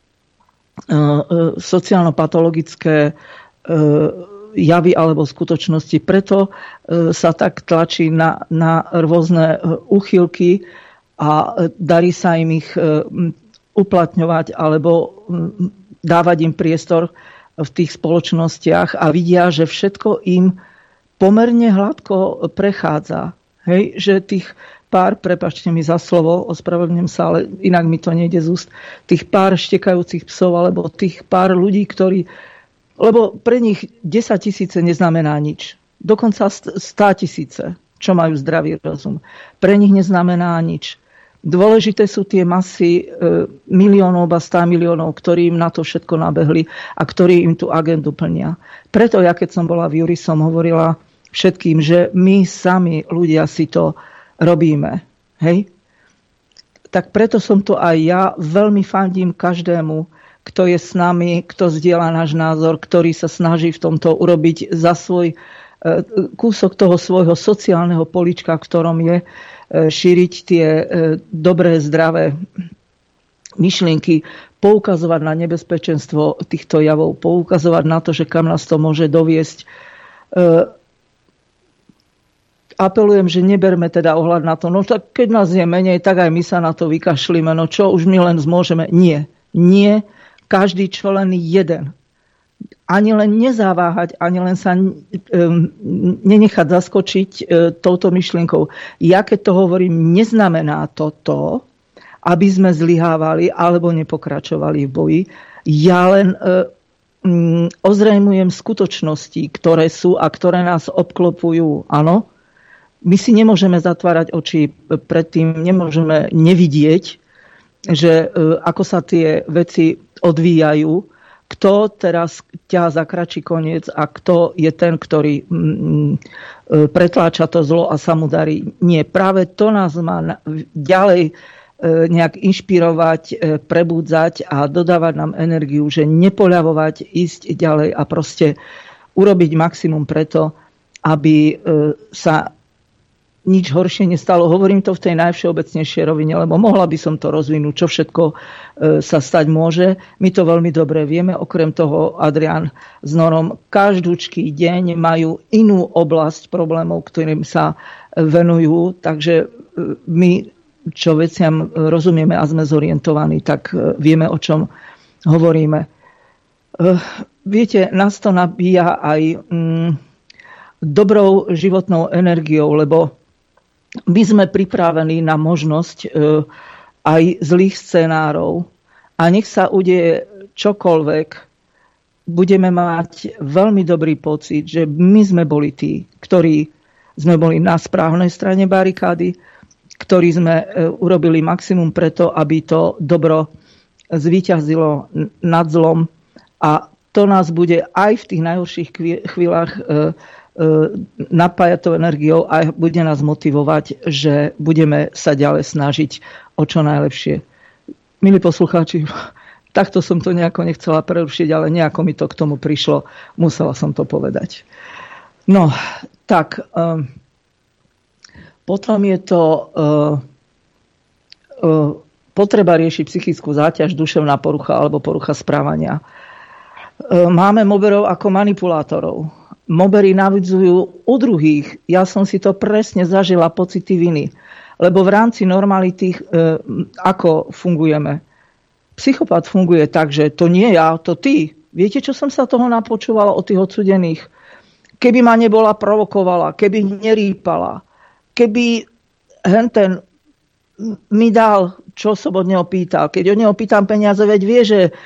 sociálno-patologické javy alebo skutočnosti. Preto sa tak tlačí na, na rôzne úchylky a darí sa im ich uplatňovať alebo dávať im priestor v tých spoločnostiach a vidia, že všetko im pomerne hladko prechádza. Hej, že tých pár, prepáčte mi za slovo, ospravedlňujem sa, ale inak mi to nejde z úst, tých pár štekajúcich psov, alebo tých pár ľudí, ktorí, lebo pre nich desaťtisíce neznamená nič. Dokonca státisíce, čo majú zdravý rozum. Pre nich neznamená nič. Dôležité sú tie masy e, miliónov a stá miliónov, ktorí im na to všetko nabehli a ktorí im tú agendu plnia. Preto ja, keď som bola v Juri, som hovorila všetkým, že my sami ľudia si to robíme. Hej? Tak preto som to aj ja. Veľmi fandím každému, kto je s nami, kto zdieľa náš názor, ktorý sa snaží v tomto urobiť za svoj kúsok toho svojho sociálneho polička, v ktorom je šíriť tie dobré, zdravé myšlienky, poukazovať na nebezpečenstvo týchto javov, poukazovať na to, že kam nás to môže doviesť. Apelujem, že neberme teda ohľad na to, no tak keď nás je menej, tak aj my sa na to vykašlíme, no čo už my len zmôžeme. Nie, nie, každý čo len jeden. Ani len nezaváhať, ani len sa um, nenechať zaskočiť uh, touto myšlienkou. Ja keď to hovorím, neznamená to to, aby sme zlyhávali alebo nepokračovali v boji. Ja len uh, um, ozrejmujem skutočnosti, ktoré sú a ktoré nás obklopujú. Áno, my si nemôžeme zatvárať oči pred tým, nemôžeme nevidieť, že uh, ako sa tie veci odvíjajú, kto teraz ťa za kračí koniec a kto je ten, ktorý mm, pretláča to zlo a sa mu darí. Nie, práve to nás má ďalej nejak inšpirovať, prebudzať a dodávať nám energiu, že nepoľavovať, ísť ďalej a proste urobiť maximum preto, aby sa nič horšie nestalo. Hovorím to v tej najvšeobecnejšej rovine, lebo mohla by som to rozvinúť, čo všetko sa stať môže. My to veľmi dobre vieme. Okrem toho, Adrián s Norom každúčký deň majú inú oblasť problémov, ktorým sa venujú. Takže my, čo veciam rozumieme a sme zorientovaní, tak vieme, o čom hovoríme. Viete, nás to nabíja aj mm, dobrou životnou energiou, lebo my sme pripravení na možnosť aj zlých scenárov a nech sa udeje čokoľvek, budeme mať veľmi dobrý pocit, že my sme boli tí, ktorí sme boli na správnej strane barikády, ktorí sme urobili maximum preto, aby to dobro zvíťazilo nad zlom a to nás bude aj v tých najhorších chvíľach napájať tou energiou a bude nás motivovať, že budeme sa ďalej snažiť o čo najlepšie. Milí poslucháči, takto som to nejako nechcela prerušiť, ale nejako mi to k tomu prišlo. Musela som to povedať. No, tak um, potom je to uh, uh, potreba riešiť psychickú záťaž, duševná porucha alebo porucha správania. Uh, máme moberov ako manipulátorov. Mobery navidzujú u druhých. Ja som si to presne zažila, pocity viny. Lebo v rámci normality, e, ako fungujeme? Psychopat funguje tak, že to nie ja, to ty. Viete, čo som sa toho napočúvala od tých odsudených? Keby ma nebola provokovala, keby nerýpala, keby henten mi dal, čo som od neho pýtal. Keď od neho pýtam peniaze, veď vie, že e,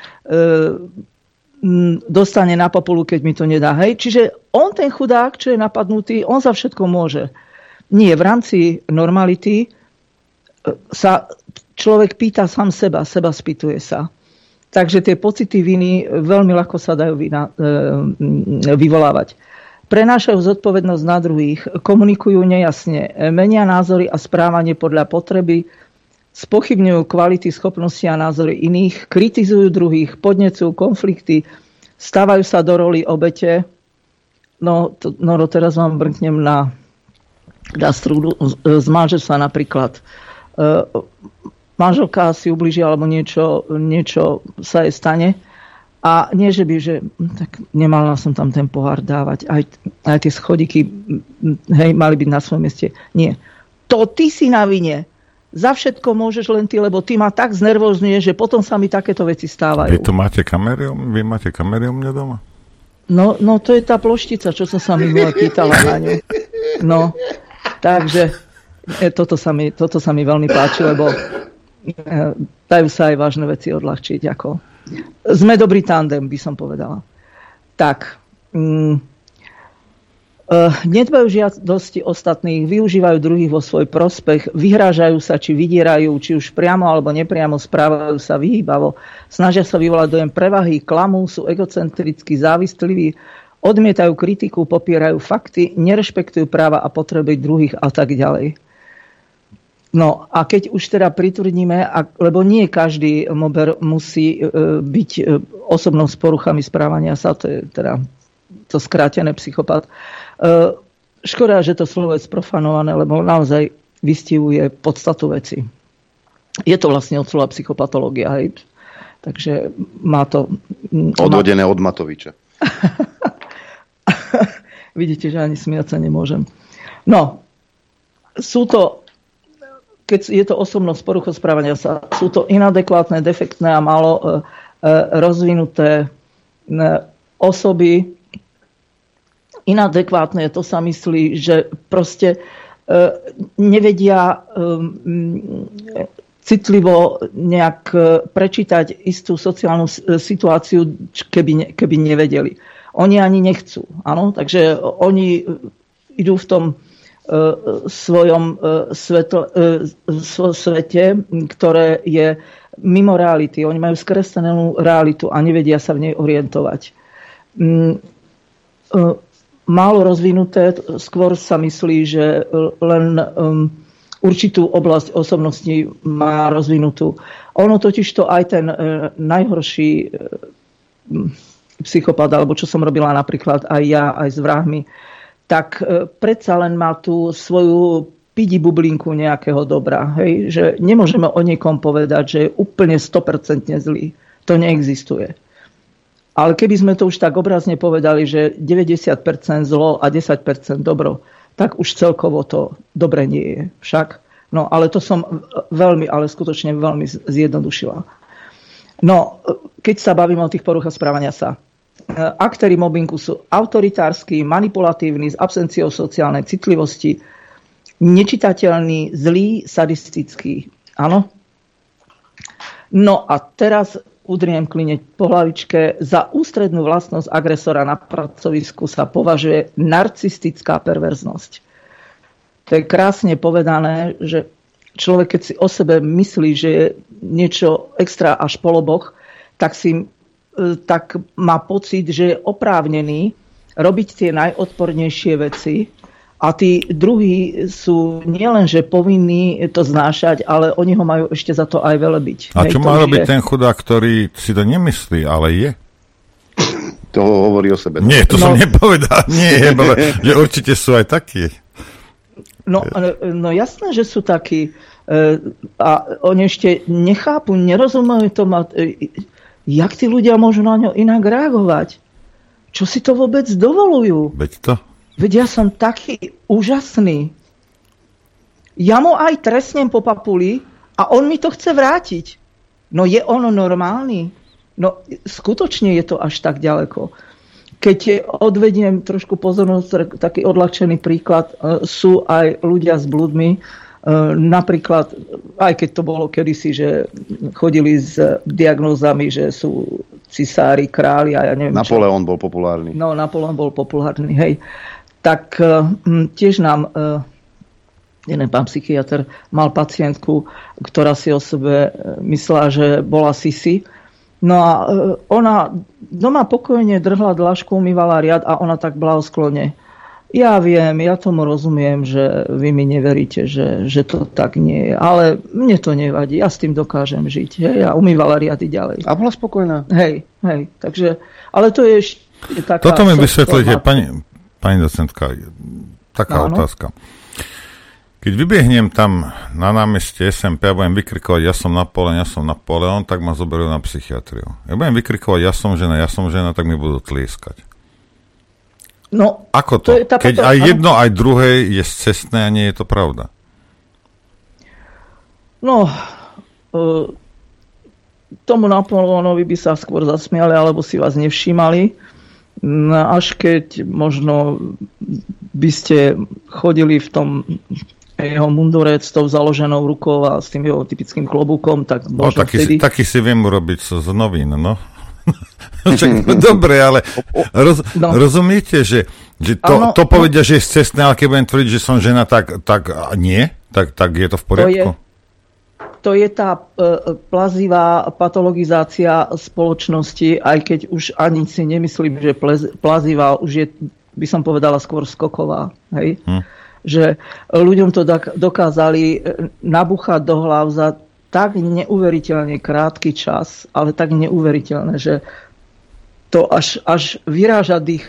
dostane na popolu, keď mi to nedá. Hej? Čiže on, ten chudák, čo je napadnutý, on za všetko môže. Nie, v rámci normality sa človek pýta sám seba, seba spýtuje sa. Takže tie pocity viny veľmi ľahko sa dajú vyna, vyvolávať. Prenášajú zodpovednosť na druhých, komunikujú nejasne, menia názory a správanie podľa potreby, spochybňujú kvality, schopnosti a názory iných, kritizujú druhých, podnecujú konflikty, stávajú sa do roli obete. No, to, no teraz vám brnknem na gastru z manželstva napríklad. E, manželka si ublíži alebo niečo, niečo sa jej stane. A nie, že by, že tak nemala som tam ten pohár dávať. Aj, aj tie schodiky, hej, mali byť na svojom mieste. Nie. To ty si na vine. Za všetko môžeš len ty, lebo ty ma tak znervozňuje, že potom sa mi takéto veci stávajú. Vy tu máte kameru? Vy máte kameru u mňa doma? No, no to je tá ploštica, čo som sa minule pýtala na ňu. No, takže toto sa mi, toto sa mi veľmi páči, lebo dajú sa aj vážne veci odľahčiť. Ako. Sme dobrý tandem, by som povedala. Tak, mm, nedbajú žiadosti ostatných, využívajú druhých vo svoj prospech, vyhrážajú sa, či vydierajú, či už priamo alebo nepriamo, správajú sa vyhýbavo, snažia sa vyvolať dojem prevahy, klamú, sú egocentrickí, závisliví, odmietajú kritiku, popierajú fakty, nerešpektujú práva a potreby druhých a tak ďalej. No a keď už teda pritvrdíme, lebo nie každý mober musí byť osobnou s poruchami správania sa, to je teda to skrátené psychopat. Škoda, že to slovo je sprofanované, lebo naozaj vystihuje podstatu veci. Je to vlastne od slova psychopatológia, hej. Takže má to... Odvodené od Matoviča. Vidíte, že ani smiať sa nemôžem. No, sú to, keď je to osobnosť porucha správania sa, sú to inadekvátne, defektné a málo rozvinuté osoby. Inadekvátne, to sa myslí, že proste nevedia citlivo nejak prečítať istú sociálnu situáciu, keby, keby nevedeli. Oni ani nechcú. Áno? Takže oni idú v tom svojom svetl, svete, ktoré je mimo reality. Oni majú skreslenú realitu a nevedia sa v nej orientovať. Málo rozvinuté, skôr sa myslí, že len um, určitú oblasť osobnosti má rozvinutú. Ono totiž to aj ten uh, najhorší uh, psychopat, alebo čo som robila napríklad aj ja, aj s vrahmi, tak uh, predsa len má tú svoju pidi bublinku nejakého dobra. Hej? Že nemôžeme o niekom povedať, že je úplne sto percent zlý. To neexistuje. Ale keby sme to už tak obrazne povedali, že deväťdesiat percent zlo a desať percent dobro, tak už celkovo to dobre nie je. Však? No, ale to som veľmi, ale skutočne veľmi zjednodušila. No, keď sa bavíme o tých poruchách správania sa, aktéri mobbingu sú autoritársky, manipulatívni, s absenciou sociálnej citlivosti, Nečitateľný, zlý, sadistický. Áno? No a teraz udriem klinec po hlavičke. Za ústrednú vlastnosť agresora na pracovisku sa považuje narcistická perverznosť. To je krásne povedané, že človek, keď si o sebe myslí, že je niečo extra až poloboch, tak, si, tak má pocit, že je oprávnený robiť tie najodpornejšie veci a tí druhí sú nielenže povinní to znášať, ale oni ho majú ešte za to aj velebiť. A čo má robiť je... ten chudák, ktorý si to nemyslí, ale je? To hovorí o sebe. Nie, to no. som nepovedal. Nie, že určite sú aj takí. No, no jasné, že sú takí. A oni ešte nechápu, nerozumejú to. Jak tí ľudia môžu na ňo inak reagovať? Čo si to vôbec dovolujú? Veď to. Veď ja som taký úžasný. Ja mu aj trestnem po papuli a on mi to chce vrátiť. No je on normálny? No skutočne je to až tak ďaleko. Keď odvediem trošku pozornosť, taký odľahčený príklad, sú aj ľudia s bludmi, napríklad, aj keď to bolo kedysi, že chodili s diagnózami, že sú cisári, králi a ja neviem Napoleon čo. bol populárny. No, Napoleon bol populárny, hej. Tak tiež nám jeden pán psychiatr mal pacientku, ktorá si o sebe myslela, že bola sisi. No a ona doma pokojne drhla dlažku, umývala riad a ona tak blahosklone. Ja viem, ja tomu rozumiem, že vy mi neveríte, že, že to tak nie je. Ale mne to nevadí, ja s tým dokážem žiť. Hej, a umývala riady ďalej. A bola spokojná. Hej, hej, takže, ale to je ešte taká... Toto mi vysvetlíte, pani, pani docentka, taká no, otázka. Keď vybiehnem tam na námestie es em pé a budem vykrikovať ja som Napoleon, ja som Napoleon, tak ma zoberú na psychiatriu. Ja budem vykrikovať ja som žena, ja som žena, tak mi budú tlieskať. No, ako to? to Keď potom, aj jedno, aj druhé je scestné a nie je to pravda. No, uh, tomu Napoleonovi by sa skôr zasmiali, alebo si vás nevšímali. No, až keď možno by ste chodili v tom jeho mundure s tou založenou rukou a s tým jeho typickým klobúkom, tak možno no, taký, vtedy... Si, taký si viem urobiť z novín, no. Dobre, ale roz, no. rozumiete, že, že to, ano, to povedia, no. že je scestné, ale keď budem tvrdiť, že som žena, tak, tak nie? Tak, tak je to v poriadku? To je, to je tá uh, plazivá patologizácia spoločnosti, aj keď už ani si nemyslím, že plez, plazivá už je, by som povedala, skôr skoková. Hej? Hm. Že ľuďom to dokázali nabuchať do hlav za tak neuveriteľne krátky čas, ale tak neuveriteľné, že to až, až vyráža dých.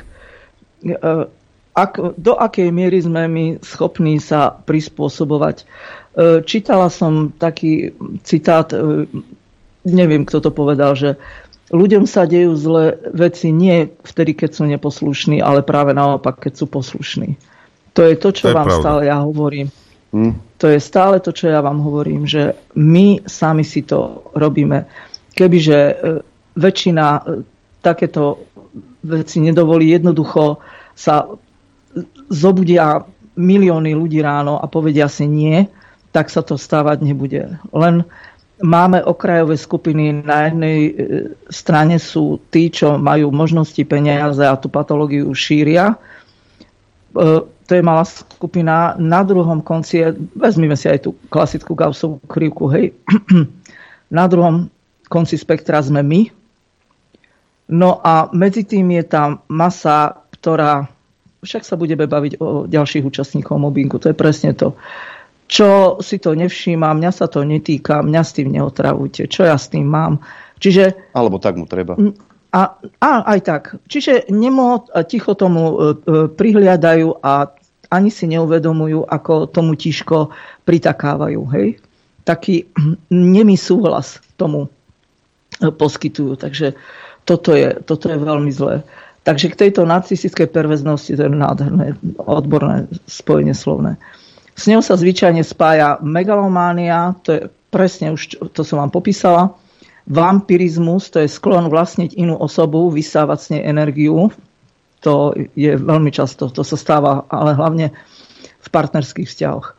Ak, do akej miery sme my schopní sa prispôsobovať. Čítala som taký citát, neviem, kto to povedal, že ľuďom sa dejú zlé veci nie vtedy, keď sú neposlušní, ale práve naopak, keď sú poslušní. To je to, čo to vám pravda. Stále ja hovorím. Hm. To je stále to, čo ja vám hovorím, že my sami si to robíme. Kebyže väčšina takéto veci nedovolí, jednoducho sa zobudia milióny ľudí ráno a povedia si nie, tak sa to stávať nebude. Len máme okrajové skupiny. Na jednej strane sú tí, čo majú možnosti peniaze a tú patológiu šíria. To je malá skupina. Na druhom konci, vezmime si aj tú klasickú Gaussovú krivku, hej. Na druhom konci spektra sme my. No a medzi tým je tam masa, ktorá, však sa budeme baviť o ďalších účastníkov mobbingu, to je presne to. Čo si to nevšíma, mňa sa to netýka, mňa s tým neotravujte, čo ja s tým mám. Čiže... Alebo tak mu treba. A, a aj tak. Čiže nemo ticho tomu e, prihliadajú a ani si neuvedomujú, ako tomu tiško pritakávajú. Hej? Taký nemý súhlas tomu poskytujú. Takže toto je, toto je veľmi zlé. Takže k tejto narcistickej perverznosti, to je nádherné, odborné spojenie slovné. S ňou sa zvyčajne spája megalománia, to je presne už, to som vám popísala, vampirizmus, to je sklon vlastniť inú osobu, vysávať s nej energiu. To je veľmi často, to sa stáva, ale hlavne v partnerských vzťahoch.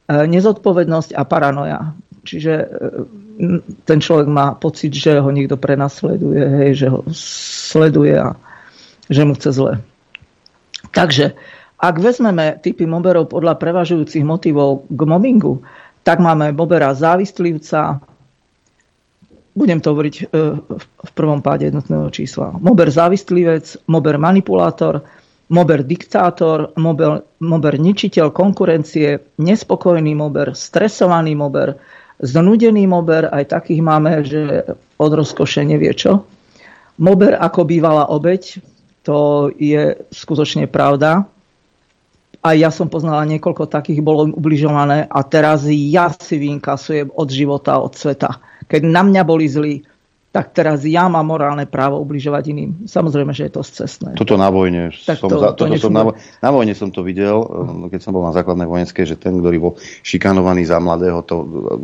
nezodpovednosť a paranoja. Čiže ten človek má pocit, že ho niekto prenasleduje, hej, že ho sleduje a že mu chce zle. Takže, ak vezmeme typy moberov podľa prevažujúcich motivov k mobbingu, tak máme mobera závistlivca, budem to hovoriť v prvom páde jednotného čísla, mober závistlivec, mober manipulátor, mober diktátor, mober, mober ničiteľ konkurencie, nespokojný mober, stresovaný mober, znudený mober, aj takých máme, že od rozkoše nevie čo. Mober ako bývalá obeť, to je skutočne pravda. A ja som poznala niekoľko takých, bolo ubližované a teraz ja si vyinkasujem od života, od sveta. Keď na mňa boli zlí, tak teraz ja mám morálne právo ubližovať iným. Samozrejme, že je to scestné. Toto na vojne. Tak som to, za, to toto som na, na vojne som to videl, keď som bol na základnej vojenskej, že ten, ktorý bol šikanovaný za mladého, to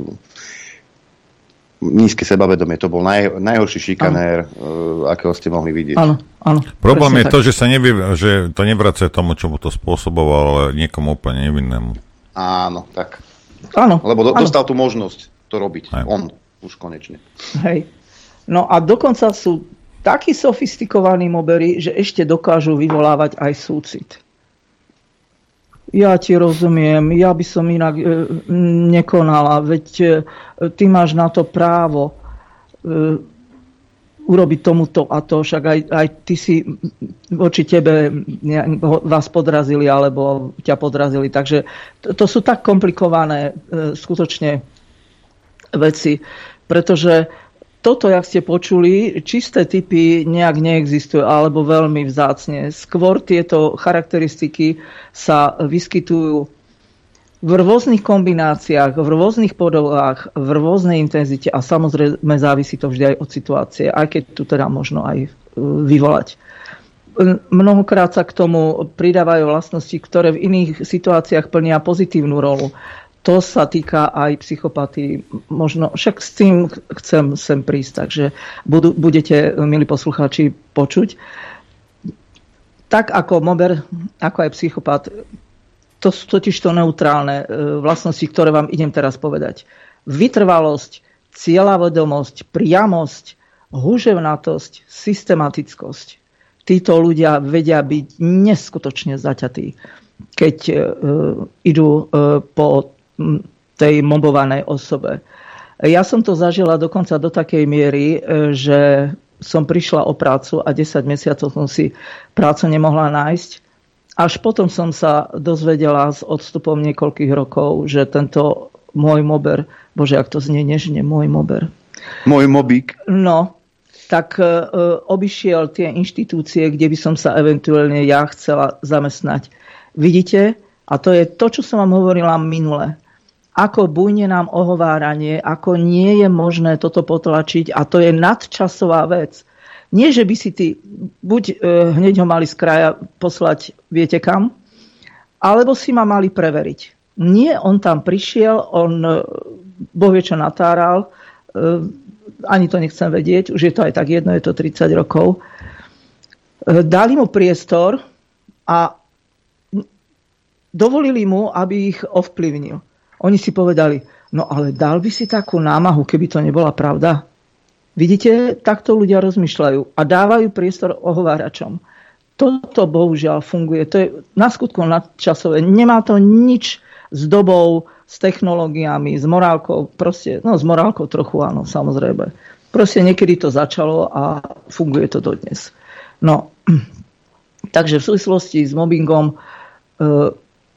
nízke sebavedomie, to bol naj, najhorší šikanér, ano. akého ste mohli vidieť. Áno, áno. Problém je tak. to, že sa nevie, že to nevracia tomu, čo mu to spôsoboval, ale niekomu úplne nevinnému. Áno, tak. Áno. Lebo do, áno. dostal tú možnosť to robiť. Aj. On už konečne. Hej. No a dokonca sú takí sofistikovaní mobery, že ešte dokážu vyvolávať aj súcit. Ja ti rozumiem, ja by som inak e, nekonala, veď e, ty máš na to právo e, urobiť tomuto a to, však aj, aj ty si voči tebe ne, vás podrazili alebo ťa podrazili. Takže to, to sú tak komplikované e, skutočne veci, pretože toto, jak ste počuli, čisté typy nejak neexistujú, alebo veľmi vzácne. Skôr tieto charakteristiky sa vyskytujú v rôznych kombináciách, v rôznych podobách, v rôznej intenzite a samozrejme závisí to vždy aj od situácie, aj keď tu teda možno aj vyvolať. Mnohokrát sa k tomu pridávajú vlastnosti, ktoré v iných situáciách plnia pozitívnu rolu. To sa týka aj psychopatii. Možno, však s tým chcem sem prísť, takže budú, budete, milí poslucháči, počuť. Tak ako mober, ako aj psychopat, to sú totiž to neutrálne vlastnosti, ktoré vám idem teraz povedať. Vytrvalosť, cieľavedomosť, priamosť, huževnatosť, systematickosť. Títo ľudia vedia byť neskutočne zaťatí, keď uh, idú uh, po tej mobovanej osobe. Ja som to zažila dokonca do takej miery, že som prišla o prácu a desať mesiacov som si prácu nemohla nájsť. Až potom som sa dozvedela s odstupom niekoľkých rokov, že tento môj mober, bože, ak to znie nežne, môj mober. Môj mobík. No, tak e, obišiel tie inštitúcie, kde by som sa eventuálne ja chcela zamestnať. Vidíte? A to je to, čo som vám hovorila minule. Ako bujne nám ohováranie, ako nie je možné toto potlačiť a to je nadčasová vec. Nie, že by si ty buď e, hneď ho mali z kraja poslať viete kam, alebo si ma mali preveriť. Nie, on tam prišiel, on e, Boh vie čo natáral, e, ani to nechcem vedieť, už je to aj tak jedno, je to tridsať rokov. E, dali mu priestor a dovolili mu, aby ich ovplyvnil. Oni si povedali, no ale dal by si takú námahu, keby to nebola pravda. Vidíte, takto ľudia rozmýšľajú a dávajú priestor ohováračom. Toto bohužiaľ funguje. To je na skutku nadčasové. Nemá to nič s dobou, s technológiami, s morálkou. Proste, no s morálkou trochu áno, samozrejme. Proste niekedy to začalo a funguje to dodnes. No, takže v súvislosti s mobbingom e,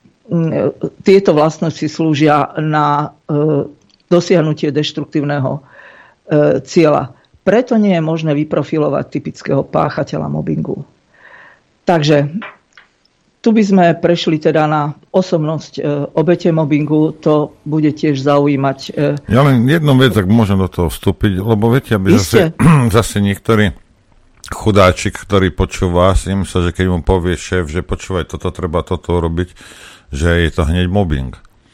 tieto vlastnosti slúžia na dosiahnutie deštruktívneho cieľa. Preto nie je možné vyprofilovať typického páchateľa mobbingu. Takže tu by sme prešli teda na osobnosť obete mobbingu. To bude tiež zaujímať. Ja len jednu vec, ak môžem do toho vstúpiť, lebo viete, aby zase, zase niektorí chudáčik, ktorý počúva, si myslí, že keď mu povie šéf, že počúvaj, toto treba toto robiť, že je to hneď mobbing.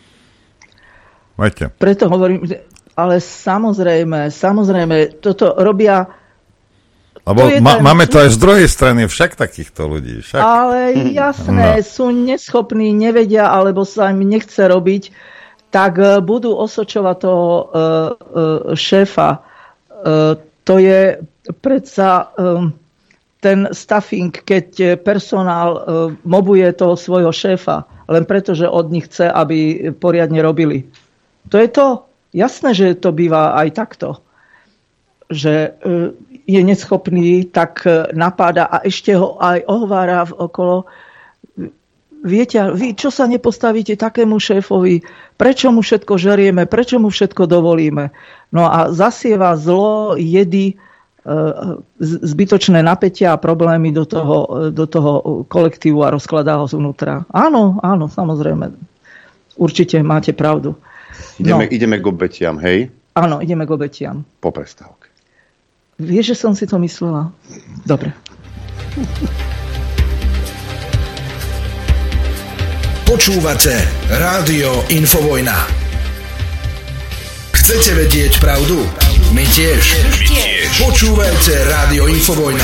Viete? Preto hovorím, ale samozrejme, samozrejme, toto robia... Lebo to ma, máme to aj z druhej strany však takýchto ľudí. Však. Ale jasné, no. Sú neschopní, nevedia, alebo sa im nechce robiť. tak budú osočovať toho šéfa. To je predsa ten stuffing, keď personál mobuje toho svojho šéfa, len preto, že od nich chce, aby poriadne robili. To je to. Jasné, že to býva aj takto. Že je neschopný, tak napáda a ešte ho aj ohovára okolo. Viete, vy čo sa nepostavíte takému šéfovi? Prečo mu všetko žerieme? Prečo mu všetko dovolíme? No a zasieva zlo, jedy, zbytočné napätia a problémy do toho, do toho kolektívu a rozkladá ho zvnútra. Áno, áno, samozrejme. Určite máte pravdu. Ideme, No. ideme k obetiam, hej? Áno, ideme k obetiam. Po prestávke. Vieš, že som si to myslela? Dobre. Počúvate Rádio Infovojna. Chcete vedieť pravdu? My tiež. My tiež. Počúvajte Rádio Infovojna.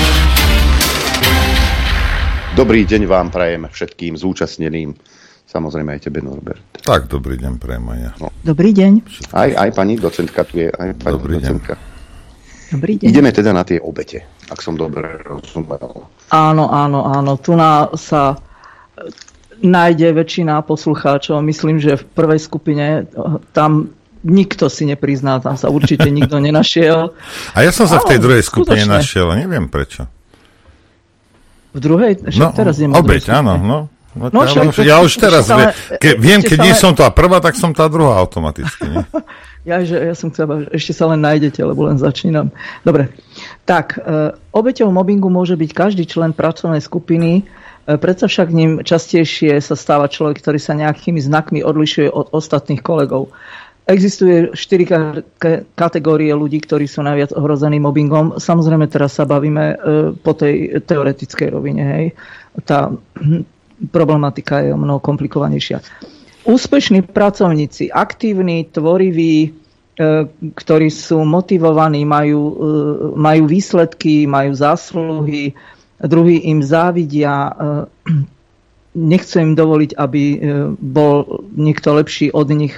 Dobrý deň vám prajem všetkým zúčastneným. Samozrejme aj tebe, Norbert. Tak, dobrý deň prajem aj ja. No. Dobrý deň. Aj, aj pani docentka tu je. Aj pani Dobrý docentka. Dobrý deň. Ideme teda na tie obete, ak som dobre rozumel. Áno, áno, áno. Tu na sa nájde väčšina poslucháčov. Myslím, že v prvej skupine tam nikto si neprizná, tam sa určite nikto nenašiel. A ja som sa Áno, v tej druhej skupine skutočne. našiel, neviem prečo. V druhej? Však No, teraz idem do obeť, druhej áno, skupiny. no. No, No, ja, však- už, ja už teraz ešte vie, stále- ke, viem, ešte keď nie stále- som tá prvá, tak som tá druhá automaticky. Nie? Ja, že, ja som chcela, že ešte sa len nájdete, lebo len začínam. Dobre. Tak, e, obeťou mobbingu môže byť každý člen pracovnej skupiny, e, predsa však ním častejšie sa stáva človek, ktorý sa nejakými znakmi odlišuje od ostatných kolegov. Existuje štyri ka- ka- kategórie ľudí, ktorí sú najviac ohrození mobbingom. Samozrejme, teraz sa bavíme e, po tej teoretickej rovine. Hej. Tá hm, problematika je o mnoho komplikovanejšia. Úspešní pracovníci, aktívni, tvoriví, e, ktorí sú motivovaní, majú, e, majú výsledky, majú zásluhy, druhí im závidia, e, nechcú im dovoliť, aby e, bol niekto lepší od nich.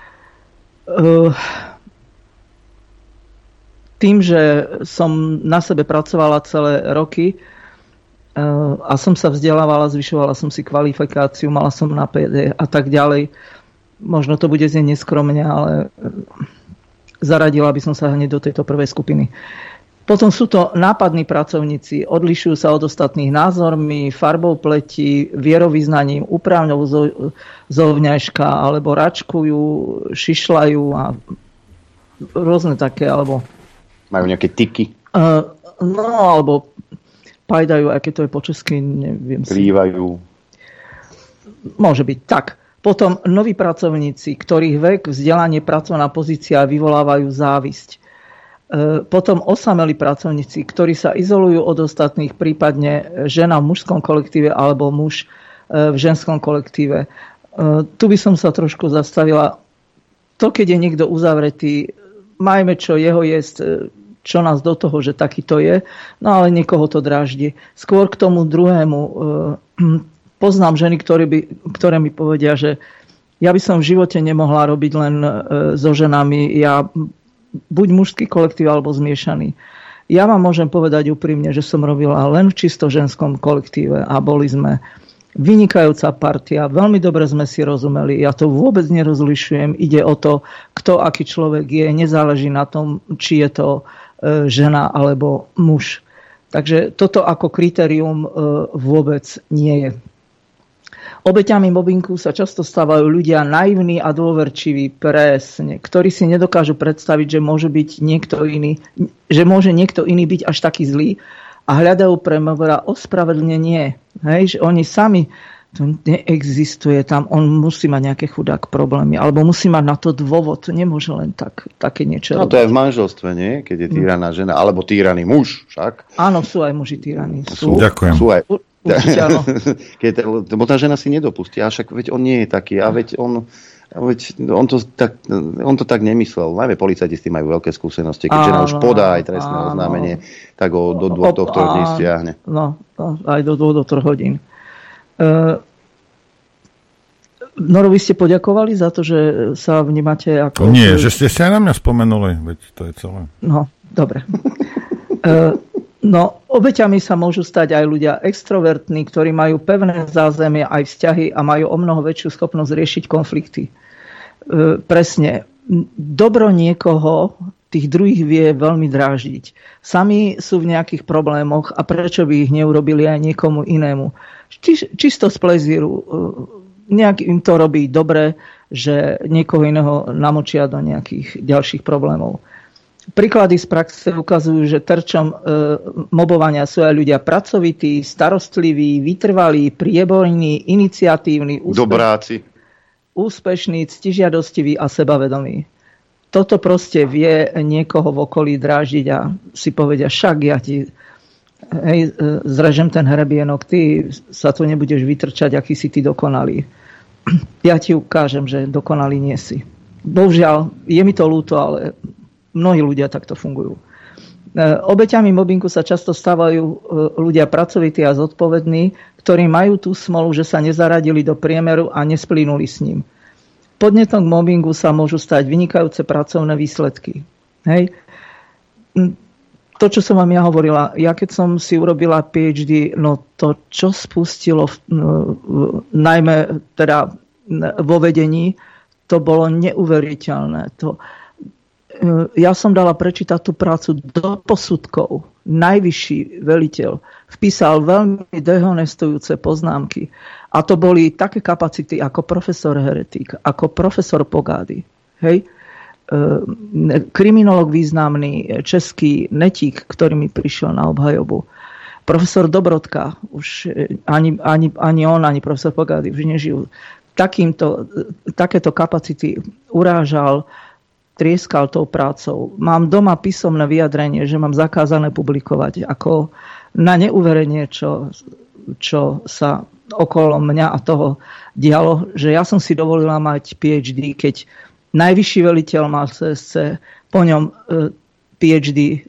Tým, že som na sebe pracovala celé roky a som sa vzdelávala, zvyšovala som si kvalifikáciu, mala som na pé dé a tak ďalej. Možno to bude znieť neskromne, ale zaradila by som sa hneď do tejto prvej skupiny. Potom sú to nápadní pracovníci, odlišujú sa od ostatných názormi, farbou pleti, vierovyznaním, úpravňou zovňažka, alebo račkujú, šišľajú a rôzne také, alebo... Majú nejaké tyky? Uh, no, alebo pajdajú, aké to je po česky, neviem si. Krývajú. Môže byť tak. Potom noví pracovníci, ktorých vek, vzdelanie, pracovná pozícia vyvolávajú závisť. Potom osamelí pracovníci, ktorí sa izolujú od ostatných, prípadne žena v mužskom kolektíve alebo muž v ženskom kolektíve. Tu by som sa trošku zastavila. To, keď je niekto uzavretý, majme čo jeho jesť, čo nás do toho, že taký to je, no ale niekoho to dráždi. Skôr k tomu druhému. Poznám ženy, ktoré, by, ktoré mi povedia, že ja by som v živote nemohla robiť len so ženami. Ja buď mužský kolektív, alebo zmiešaný. Ja vám môžem povedať úprimne, že som robila len v čisto ženskom kolektíve a boli sme vynikajúca partia, veľmi dobre sme si rozumeli, ja to vôbec nerozlišujem, ide o to, kto aký človek je, nezáleží na tom, či je to e, žena alebo muž. Takže toto ako kritérium e, vôbec nie je. Obeťami mobbingu sa často stávajú ľudia naivní a dôverčiví, presne, ktorí si nedokážu predstaviť, že môže byť niekto iný, že môže niekto iný byť až taký zlý a hľadajú pre mobbera ospravedlnenie. Hej, že oni sami, to neexistuje tam, on musí mať nejaké chudák problémy, alebo musí mať na to dôvod, nemôže len tak, také niečo No to je v manželstve, nie? Keď je týraná žena, alebo týraný muž, však? Áno, sú aj muži týraní. Sú. Ďakujem. Sú aj... Určite áno. Keď, lebo tá žena si nedopustí, a však veď on nie je taký, a veď on, a veď on, to, tak, on to tak nemyslel. Najmä policajti s tým majú veľké skúsenosti. Keď áno, žena už podá aj trestné áno. oznámenie, tak ho do dvoch tohto dní stiahne. No, aj do dvoch do troch hodín. Uh, Noro, vy ste poďakovali za to, že sa vnímate ako... Nie, že ste sa aj na mňa spomenuli, veď to je celé. No, dobre. uh, no, obeťami sa môžu stať aj ľudia extrovertní, ktorí majú pevné zázemie aj vzťahy a majú o mnoho väčšiu schopnosť riešiť konflikty. Uh, presne. Dobro niekoho tých druhých vie veľmi dráždiť. Sami sú v nejakých problémoch a prečo by ich neurobili aj niekomu inému. Či, čisto z plezíru. Nejak im to robí dobre, že niekoho iného namočia do nejakých ďalších problémov. Príklady z praxe ukazujú, že terčom e, mobovania sú aj ľudia pracovití, starostliví, vytrvalí, prieborní, iniciatívni, úspeš... dobráci, úspešní, ctižiadostiví a sebavedomí. Toto proste vie niekoho v okolí dráždiť a si povedia, však ja ti hej, zrežem ten hrebienok, ty sa tu nebudeš vytrčať, aký si ty dokonalý. Ja ti ukážem, že dokonalý nie si. Bohužiaľ, je mi to ľúto, ale mnohí ľudia takto fungujú. Obeťami mobbingu sa často stávajú ľudia pracovití a zodpovední, ktorí majú tú smolu, že sa nezaradili do priemeru a nesplínuli s ním. Podnetom k mobbingu sa môžu stať vynikajúce pracovné výsledky. Hej. To, čo som vám ja hovorila, ja keď som si urobila PhD, no to, čo spustilo v, v, najmä teda vo vedení, to bolo neuveriteľné. To, ja som dala prečítať tú prácu do posudkov. Najvyšší veliteľ vpísal veľmi dehonestujúce poznámky. A to boli také kapacity ako profesor Heretik, ako profesor Pogády. Hej? Kriminológ významný, český Netík, ktorý mi prišiel na obhajobu. Profesor Dobrodka, už ani, ani, ani on, ani profesor Pogády už nežijú. Takýmto, takéto kapacity urážal, trieskal tou prácou. Mám doma písomné vyjadrenie, že mám zakázané publikovať ako na neuverenie, čo, čo sa okolo mňa a toho dialo, že ja som si dovolila mať PhD, keď najvyšší veliteľ mal C S C, po ňom e, PhD,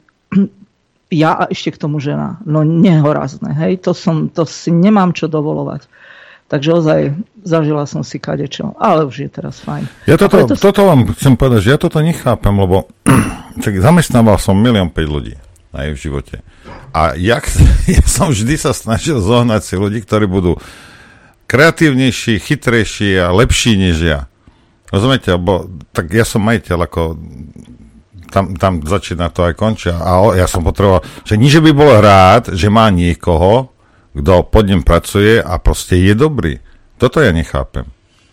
ja a ešte k tomu žena. No nehorazné, hej, to, som, to si nemám čo dovolovať. Takže ozaj zažila som si kadečo, ale už je teraz fajn. Ja toto, preto... toto vám chcem povedať, že ja toto nechápem, lebo tak zamestnával som milión päť ľudí aj v živote. A jak, ja som vždy sa snažil zohnať si ľudí, ktorí budú kreatívnejší, chytrejší a lepší než ja. Rozumiete? Bo, tak ja som majiteľ, ako tam, tam začína to aj končia. A ja som potreboval, že nie, že by bol rád, že má niekoho, kto pod ním pracuje a proste je dobrý. Toto ja nechápem.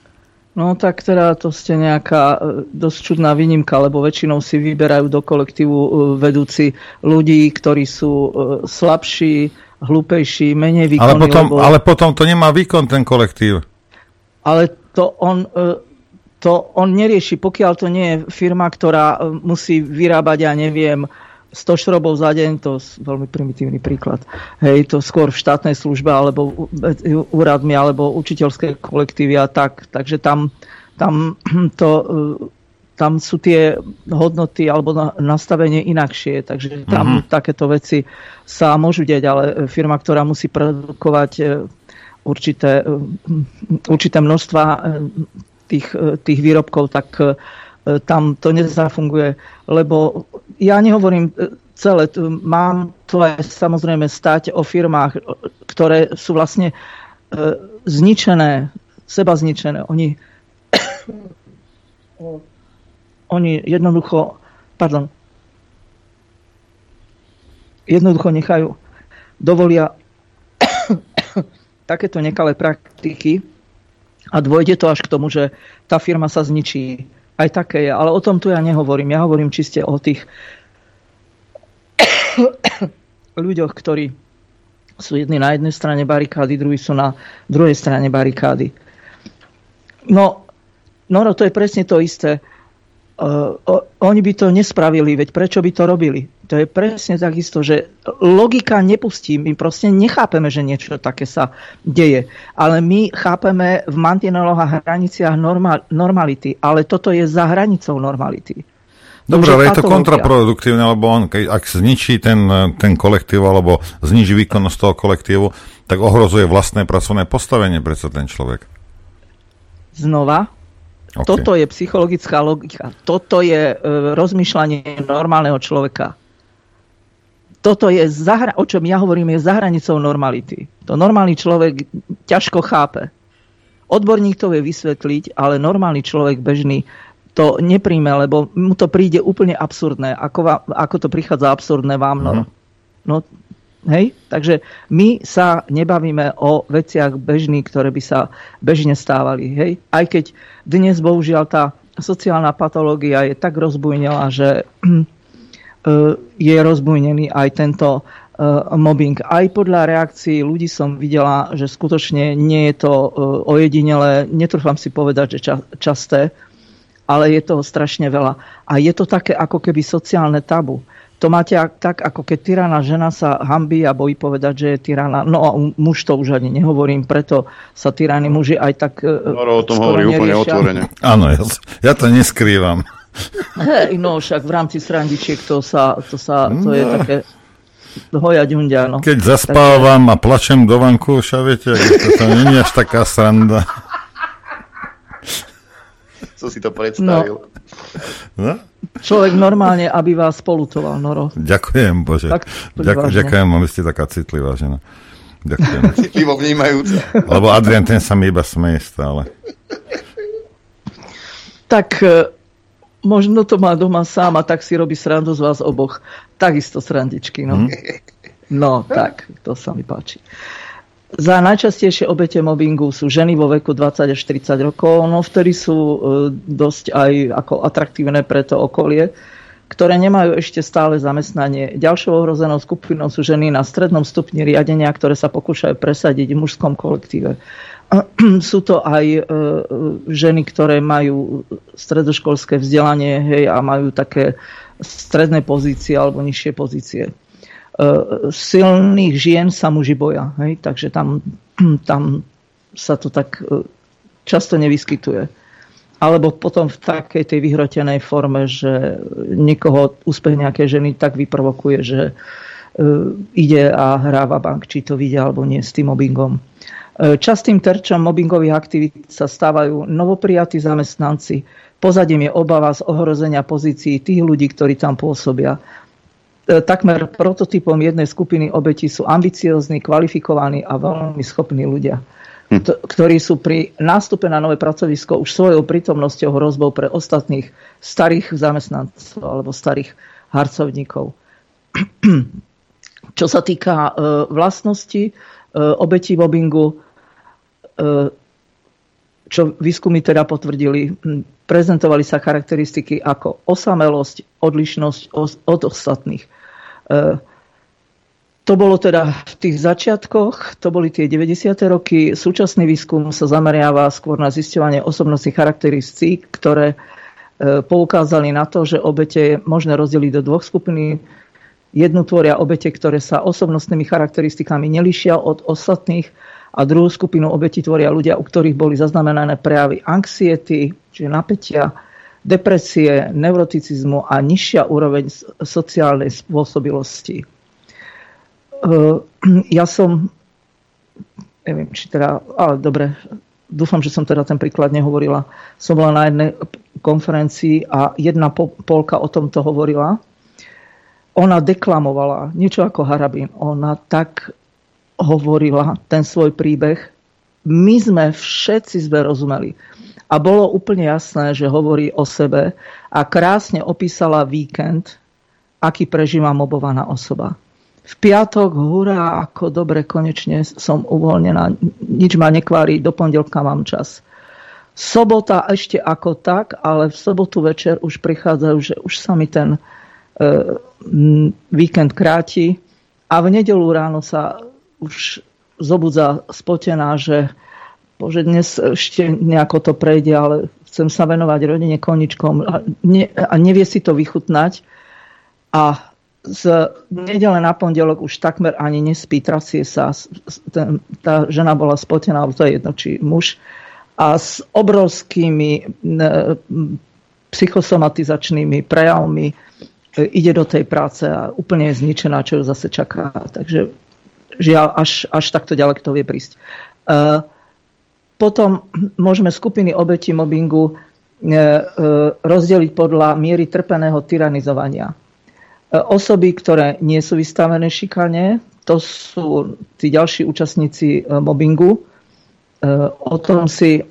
No tak teda to ste nejaká dosť čudná výnimka, lebo väčšinou si vyberajú do kolektívu vedúci ľudí, ktorí sú slabší, hlúpejší, menej výkonní. Ale potom, lebo... ale potom to nemá výkon, ten kolektív. Ale to on... To on nerieši, pokiaľ to nie je firma, ktorá musí vyrábať, ja neviem, sto šrobov za deň, to je veľmi primitívny príklad. Hej, to skôr v štátnej službe, alebo úradmi, alebo učiteľské kolektívy a tak. Takže tam, tam, to, tam sú tie hodnoty alebo nastavenie inakšie. Takže tam mm-hmm. takéto veci sa môžu deť, ale firma, ktorá musí produkovať určité, určité množstva Tých, tých výrobkov, tak tam to nezafunguje. Lebo ja nehovorím celé, mám to aj samozrejme stať o firmách, ktoré sú vlastne zničené, seba zničené. Oni, oni jednoducho, pardon, jednoducho nechajú, dovolia takéto nekalé praktiky, a dôjde to až k tomu, že tá firma sa zničí. Aj také je. Ale o tom tu ja nehovorím. Ja hovorím čiste o tých ľuďoch, ktorí sú jedni na jednej strane barikády, druhí sú na druhej strane barikády. No, no, no to je presne to isté. Uh, oni by to nespravili, veď prečo by to robili? To je presne takisto, že logika nepustí. My proste nechápeme, že niečo také sa deje. Ale my chápeme v mantineloch a hraniciach normal, normality. Ale toto je za hranicou normality. Dobre, ale je to kontraproduktívne, lebo on, ak zničí ten, ten kolektív alebo zniží výkonnosť toho kolektívu, tak ohrozuje vlastné pracovné postavenie predsa ten človek. Znova, okay. Toto je psychologická logika. Toto je e, rozmýšľanie normálneho človeka. Toto je, zahra- o čom ja hovorím, je za hranicou normality. To normálny človek ťažko chápe. Odborník to vie vysvetliť, ale normálny človek bežný to nepríjme, lebo mu to príde úplne absurdné. Ako, vám, ako to prichádza absurdné vám. No, no, hej? Takže my sa nebavíme o veciach bežných, ktoré by sa bežne stávali. Hej? Aj keď dnes, bohužiaľ, tá sociálna patológia je tak rozbujnela, že je rozbujnený aj tento mobbing. Aj podľa reakcií ľudí som videla, že skutočne nie je to ojedinelé, netrúfam si povedať, že časté, ale je toho strašne veľa. A je to také ako keby sociálne tabu. To máte tak, ako keď tyraná žena sa hanbí a bojí povedať, že je tyraná. No a muž to už ani nehovorím, preto sa tyraní muži aj tak Noro o tom hovorí úplne otvorene. Áno, ja, ja to neskrývam. Hej, no však v rámci srandičiek to sa, to sa, to je také hoja ďunďa, no. Keď zaspávam a plačem do vankúša, viete, to, to nie je až taká sranda. Co si to predstavil? No. Človek normálne, aby vás polutoval, Noro. Ďakujem, Bože. Ďakujem, ďakujem, aby ste taká citlivá žena. Ďakujem. Citlivo vnímajúca. Lebo Adrian, ten sa mi iba smeje stále. Tak možno to má doma sám a tak si robí srandu z vás oboch. Takisto srandičky, no. Hmm. No, tak, to sa mi páči. Za najčastejšie obete mobbingu sú ženy vo veku dvadsať až tridsať rokov, no vtedy sú dosť aj ako atraktívne pre to okolie, ktoré nemajú ešte stále zamestnanie. Ďalšou ohrozenou skupinou sú ženy na strednom stupni riadenia, ktoré sa pokúšajú presadiť v mužskom kolektíve. Sú to aj e, ženy, ktoré majú stredoškolské vzdelanie, hej, a majú také stredné pozície alebo nižšie pozície. E, silných žien sa muži boja, hej, takže tam, tam sa to tak e, často nevyskytuje. Alebo potom v takej tej vyhrotenej forme, že niekoho úspech nejakej ženy tak vyprovokuje, že e, ide a hráva bank, či to vidia alebo nie s tým mobbingom. Častým terčom mobbingových aktivít sa stávajú novoprijatí zamestnanci. Pozadím je obava z ohrozenia pozícií tých ľudí, ktorí tam pôsobia. Takmer prototypom jednej skupiny obetí sú ambiciózni, kvalifikovaní a veľmi schopní ľudia, ktorí sú pri nástupe na nové pracovisko už svojou prítomnosťou hrozbou pre ostatných starých zamestnancov alebo starých harcovníkov. Čo sa týka vlastnosti obetí mobbingu, čo výskumy teda potvrdili, prezentovali sa charakteristiky ako osamelosť, odlišnosť od ostatných. To bolo teda v tých začiatkoch, to boli tie deväťdesiate roky. Súčasný výskum sa zameriava skôr na zisťovanie osobnostných charakteristík, ktoré poukázali na to, že obete je možné rozdeliť do dvoch skupín. Jednu tvoria obete, ktoré sa osobnostnými charakteristikami nelíšia od ostatných, a druhú skupinu obetí tvoria ľudia, u ktorých boli zaznamenané prejavy anxiety, čiže napätia, depresie, neuroticizmu a nižšia úroveň sociálnej spôsobilosti. Ja som, neviem, či teda, ale dobre, dúfam, že som teda ten príklad nehovorila. Som bola na jednej konferencii a jedna Poľka o tomto hovorila. Ona deklamovala, niečo ako Harabín, ona tak hovorila ten svoj príbeh. My sme všetci sme rozumeli. A bolo úplne jasné, že hovorí o sebe a krásne opísala víkend, aký prežíva mobovaná osoba. V piatok, hurá, ako dobre, konečne som uvoľnená, nič ma nekvári, do pondelka mám čas. Sobota ešte ako tak, ale v sobotu večer už prichádzajú, že už sa mi ten e, víkend kráti a v nedeľu ráno sa už zobudza spotená, že bože, dnes ešte nejako to prejde, ale chcem sa venovať rodine, koničkom a, ne, a nevie si to vychutnať. A z nedele na pondelok už takmer ani nespí, trasie sa. Ten, tá žena bola spotená, ale to je jedno, či muž. A s obrovskými ne, psychosomatizačnými prejavmi ide do tej práce a úplne je zničená, čo ju zase čaká. Takže žiaľ, až, až takto ďaleko to vie prísť. Uh, potom môžeme skupiny obetí mobbingu rozdeliť podľa miery trpeného tyranizovania. Osoby, ktoré nie sú vystavené šikane, to sú tí ďalší účastníci mobbingu. O tom si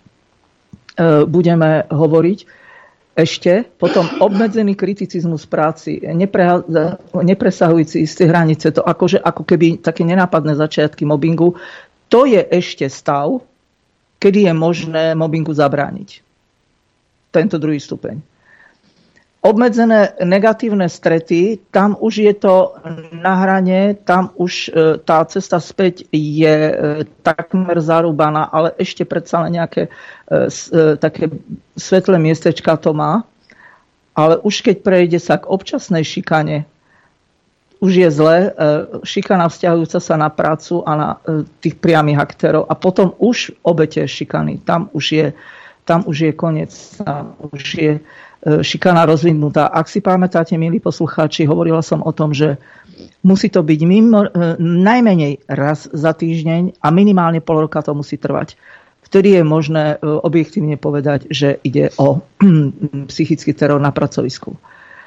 budeme hovoriť ešte. Potom obmedzený kriticizmus práci, nepre, nepresahujúci isté hranice, to akože, ako keby také nenápadné začiatky mobbingu, to je ešte stav, kedy je možné mobbingu zabrániť. Tento druhý stupeň. Obmedzené negatívne strety, tam už je to na hrane, tam už tá cesta späť je takmer zarúbaná, ale ešte predsa len nejaké také svetlé miestečka to má. Ale už keď prejde sa k občasnej šikane, už je zle, šikana vzťahujúca sa na prácu a na tých priamých aktérov. A potom už obete šikany, tam už je Tam už je koniec, tam už je šikana rozvinutá. Ak si pamätáte, milí poslucháči, hovorila som o tom, že musí to byť mimo, najmenej raz za týždeň a minimálne pol roka to musí trvať. Vtedy je možné objektívne povedať, že ide o psychický teror na pracovisku.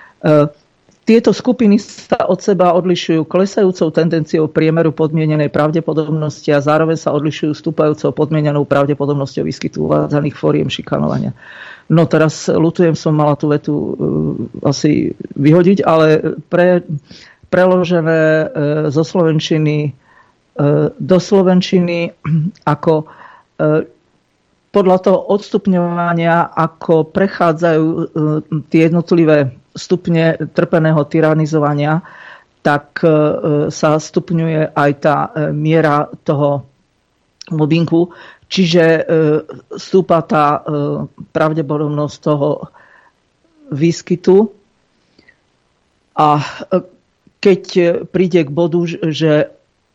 Tieto skupiny sa od seba odlišujú klesajúcou tendenciou priemeru podmienenej pravdepodobnosti a zároveň sa odlišujú stúpajúcou podmienenou pravdepodobnosťou výskytu uvádzaných fóriem šikanovania. No teraz ľutujem, som mala tú vetu uh, asi vyhodiť, ale pre, preložené uh, zo slovenčiny uh, do slovenčiny ako uh, podľa toho odstupňovania, ako prechádzajú uh, tie jednotlivé stupne trpeného tyranizovania, tak sa stupňuje aj tá miera toho mobbingu. Čiže stúpa tá pravdepodobnosť toho výskytu. A keď príde k bodu, že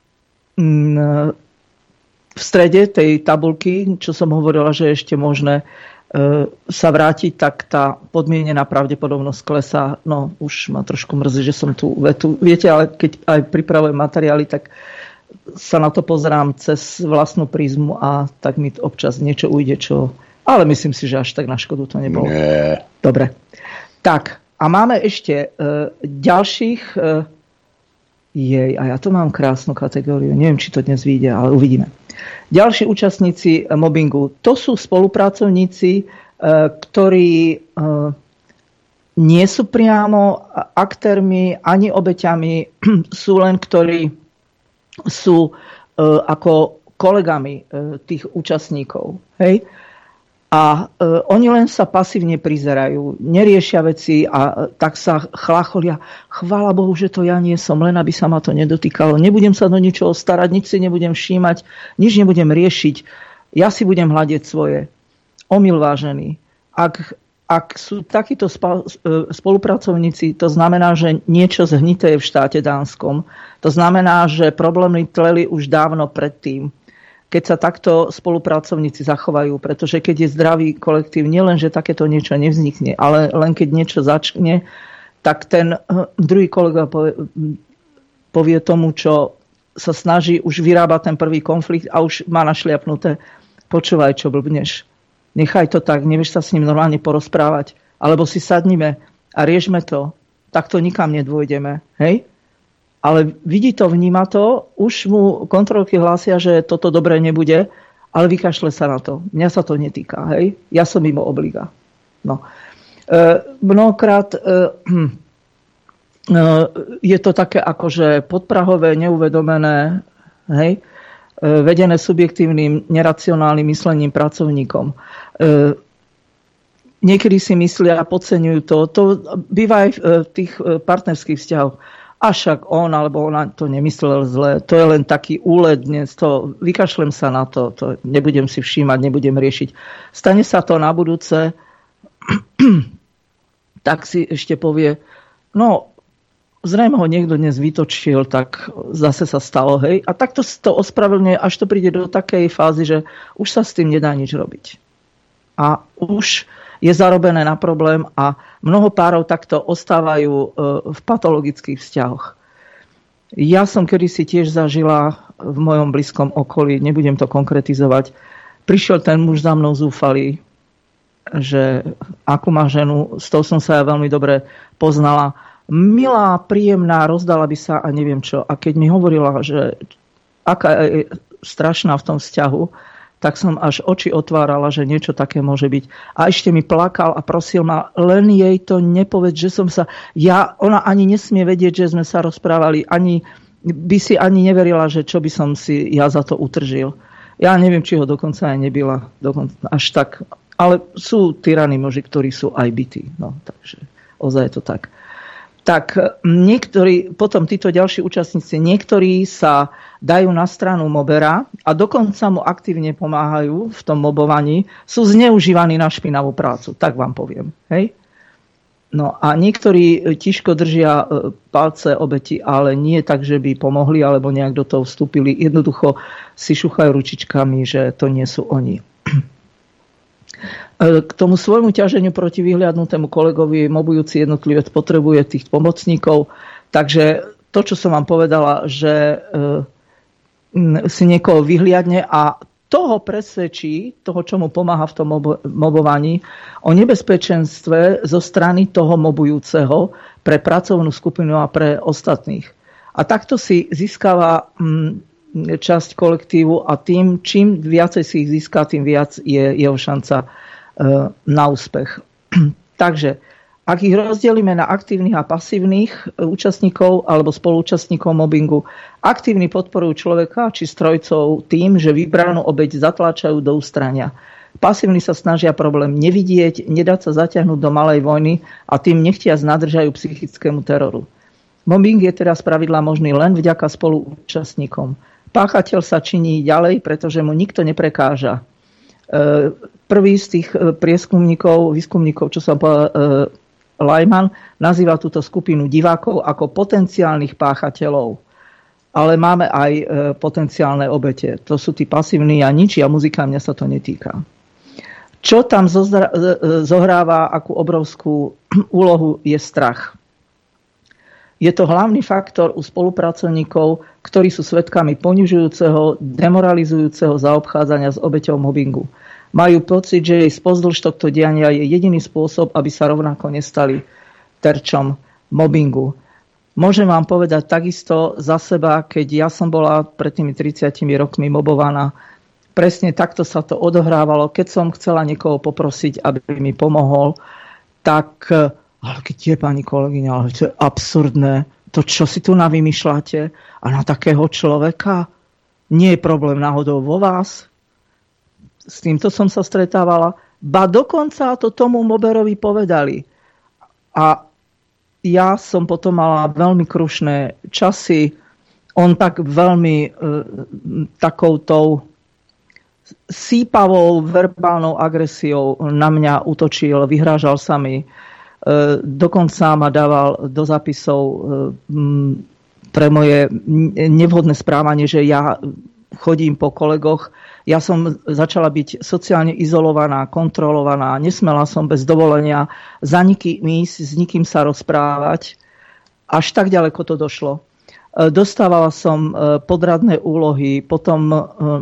v strede tej tabuľky, čo som hovorila, že ešte možné sa vrátiť, tak tá podmienená pravdepodobnosť klesá. No, už ma trošku mrzí, že som tu vetu. Viete, ale keď aj pripravujem materiály, tak sa na to pozerám cez vlastnú prízmu a tak mi občas niečo ujde, čo... Ale myslím si, že až tak na škodu to nebolo. Nie. Dobre. Tak, a máme ešte uh, ďalších... Uh, jej, a ja to mám krásnu kategóriu. Neviem, či to dnes vyjde, ale uvidíme. Ďalší účastníci mobbingu, to sú spolupracovníci, ktorí nie sú priamo aktérmi ani obeťami, sú len, ktorí sú ako kolegami tých účastníkov. Hej? A oni len sa pasívne prizerajú, neriešia veci a tak sa chlácholia. Chvála Bohu, že to ja nie som, len aby sa ma to nedotýkalo. Nebudem sa do ničoho starať, nič si nebudem všímať, nič nebudem riešiť. Ja si budem hľadiť svoje. Omyl, vážený. Ak, ak sú takíto spolupracovníci, to znamená, že niečo zhnité je v štáte dánskom. To znamená, že problémy tleli už dávno predtým, keď sa takto spolupracovníci zachovajú, pretože keď je zdravý kolektív, nielen, že takéto niečo nevznikne, ale len keď niečo začne, tak ten druhý kolega povie, povie tomu, čo sa snaží, už vyrábať ten prvý konflikt a už má našliapnuté, počúvaj, čo blbneš. Nechaj to tak, nevieš sa s ním normálne porozprávať, alebo si sadnime a riešme to, takto nikam nedôjdeme, hej? Ale vidí to, vníma to, už mu kontrolky hlásia, že toto dobre nebude, ale vykašle sa na to. Mňa sa to netýka, hej? Ja som mimo obliga. No. E, mnohokrát e, e, je to také akože podprahové, neuvedomené, hej? E, vedené subjektívnym, neracionálnym myslením pracovníkom. E, niekedy si myslia a podceňujú to. To býva aj v tých partnerských vzťahoch. A však on alebo ona to nemyslel zle, to je len taký úlet dnes, to vykašlem sa na to, to nebudem si všímať, nebudem riešiť. Stane sa to na budúce, tak si ešte povie, no zrejme ho niekto dnes vytočil, tak zase sa stalo, hej. A takto si to ospravedlňuje, až to príde do takej fázy, že už sa s tým nedá nič robiť. A už je zarobené na problém a mnoho párov takto ostávajú v patologických vzťahoch. Ja som kedysi tiež zažila v mojom blízkom okolí, nebudem to konkretizovať, Prišiel ten muž za mnou zúfalý, že akú má ženu, s tou som sa ja veľmi dobre poznala. Milá, príjemná, rozdala by sa a neviem čo. A keď mi hovorila, že aká je strašná v tom vzťahu, tak som až oči otvárala, že niečo také môže byť. A ešte mi plakal a prosil ma, len jej to nepovedz, že som sa... Ja, ona ani nesmie vedieť, že sme sa rozprávali, ani by si ani neverila, že čo by som si ja za to utržil. Ja neviem, či ho dokonca aj nebyla. Dokonca, až tak. Ale sú tyraní muži, ktorí sú aj bití. No, takže ozaj je to tak. Tak niektorí, potom títo ďalší účastníci, niektorí sa dajú na stranu mobera a dokonca mu aktívne pomáhajú v tom mobovaní, sú zneužívaní na špinavú prácu, tak vám poviem. Hej? No a niektorí tiško držia palce obeti, ale nie tak, že by pomohli alebo nejak do toho vstúpili. Jednoducho si šuchajú ručičkami, že to nie sú oni. K tomu svojmu ťaženiu proti vyhliadnutému kolegovi mobujúci jednotlivec potrebuje tých pomocníkov. Takže to, čo som vám povedala, že si niekoho vyhliadne a toho presvedčí, toho, čo mu pomáha v tom mobovaní, o nebezpečenstve zo strany toho mobujúceho pre pracovnú skupinu a pre ostatných. A takto si získava časť kolektívu a tým, čím viacej si ich získa, tým viac je jeho šanca na úspech. Takže, ak ich rozdelíme na aktívnych a pasívnych účastníkov alebo spoluúčastníkov mobbingu, aktívni podporujú človeka či strojcov tým, že vybranú obeť zatláčajú do ústrania. Pasívni sa snažia problém nevidieť, nedať sa zaťahnuť do malej vojny a tým nechtiac nadržajú psychickému teroru. Mobbing je teda spravidla možný len vďaka spoluúčastníkom. Páchateľ sa činí ďalej, pretože mu nikto neprekáža. Prvý z tých prieskumníkov, výskumníkov, čo som povedal, Lyman, nazýva túto skupinu divákov ako potenciálnych páchateľov. Ale máme aj potenciálne obete. To sú tí pasívni a ničia muzika, mňa sa to netýka. Čo tam zohráva akú obrovskú úlohu je strach. Je to hlavný faktor u spolupracovníkov, ktorí sú svedkami ponižujúceho, demoralizujúceho zaobchádzania s obeťou mobbingu. Majú pocit, že jej spozdĺž tohto diania je jediný spôsob, aby sa rovnako nestali terčom mobbingu. Môžem vám povedať takisto za seba, keď ja som bola pred tými tridsiatimi rokmi mobovaná, presne takto sa to odohrávalo. Keď som chcela niekoho poprosiť, aby mi pomohol, tak... Ale keď je, pani kolegyňa, ale to je absurdné. To, čo si tu navymýšľate a na takého človeka nie je problém náhodou vo vás. S týmto som sa stretávala. Ba dokonca to tomu moberovi povedali. A ja som potom mala veľmi krušné časy. On tak veľmi e, takoutou sípavou verbálnou agresiou na mňa útočil, vyhrážal sa mi. Dokonca ma dával do zápisov pre moje nevhodné správanie, že ja chodím po kolegoch. Ja som začala byť sociálne izolovaná, kontrolovaná, nesmela som bez dovolenia za nikým ísť, s nikým sa rozprávať. Až tak ďaleko to došlo. Dostávala som podradné úlohy, potom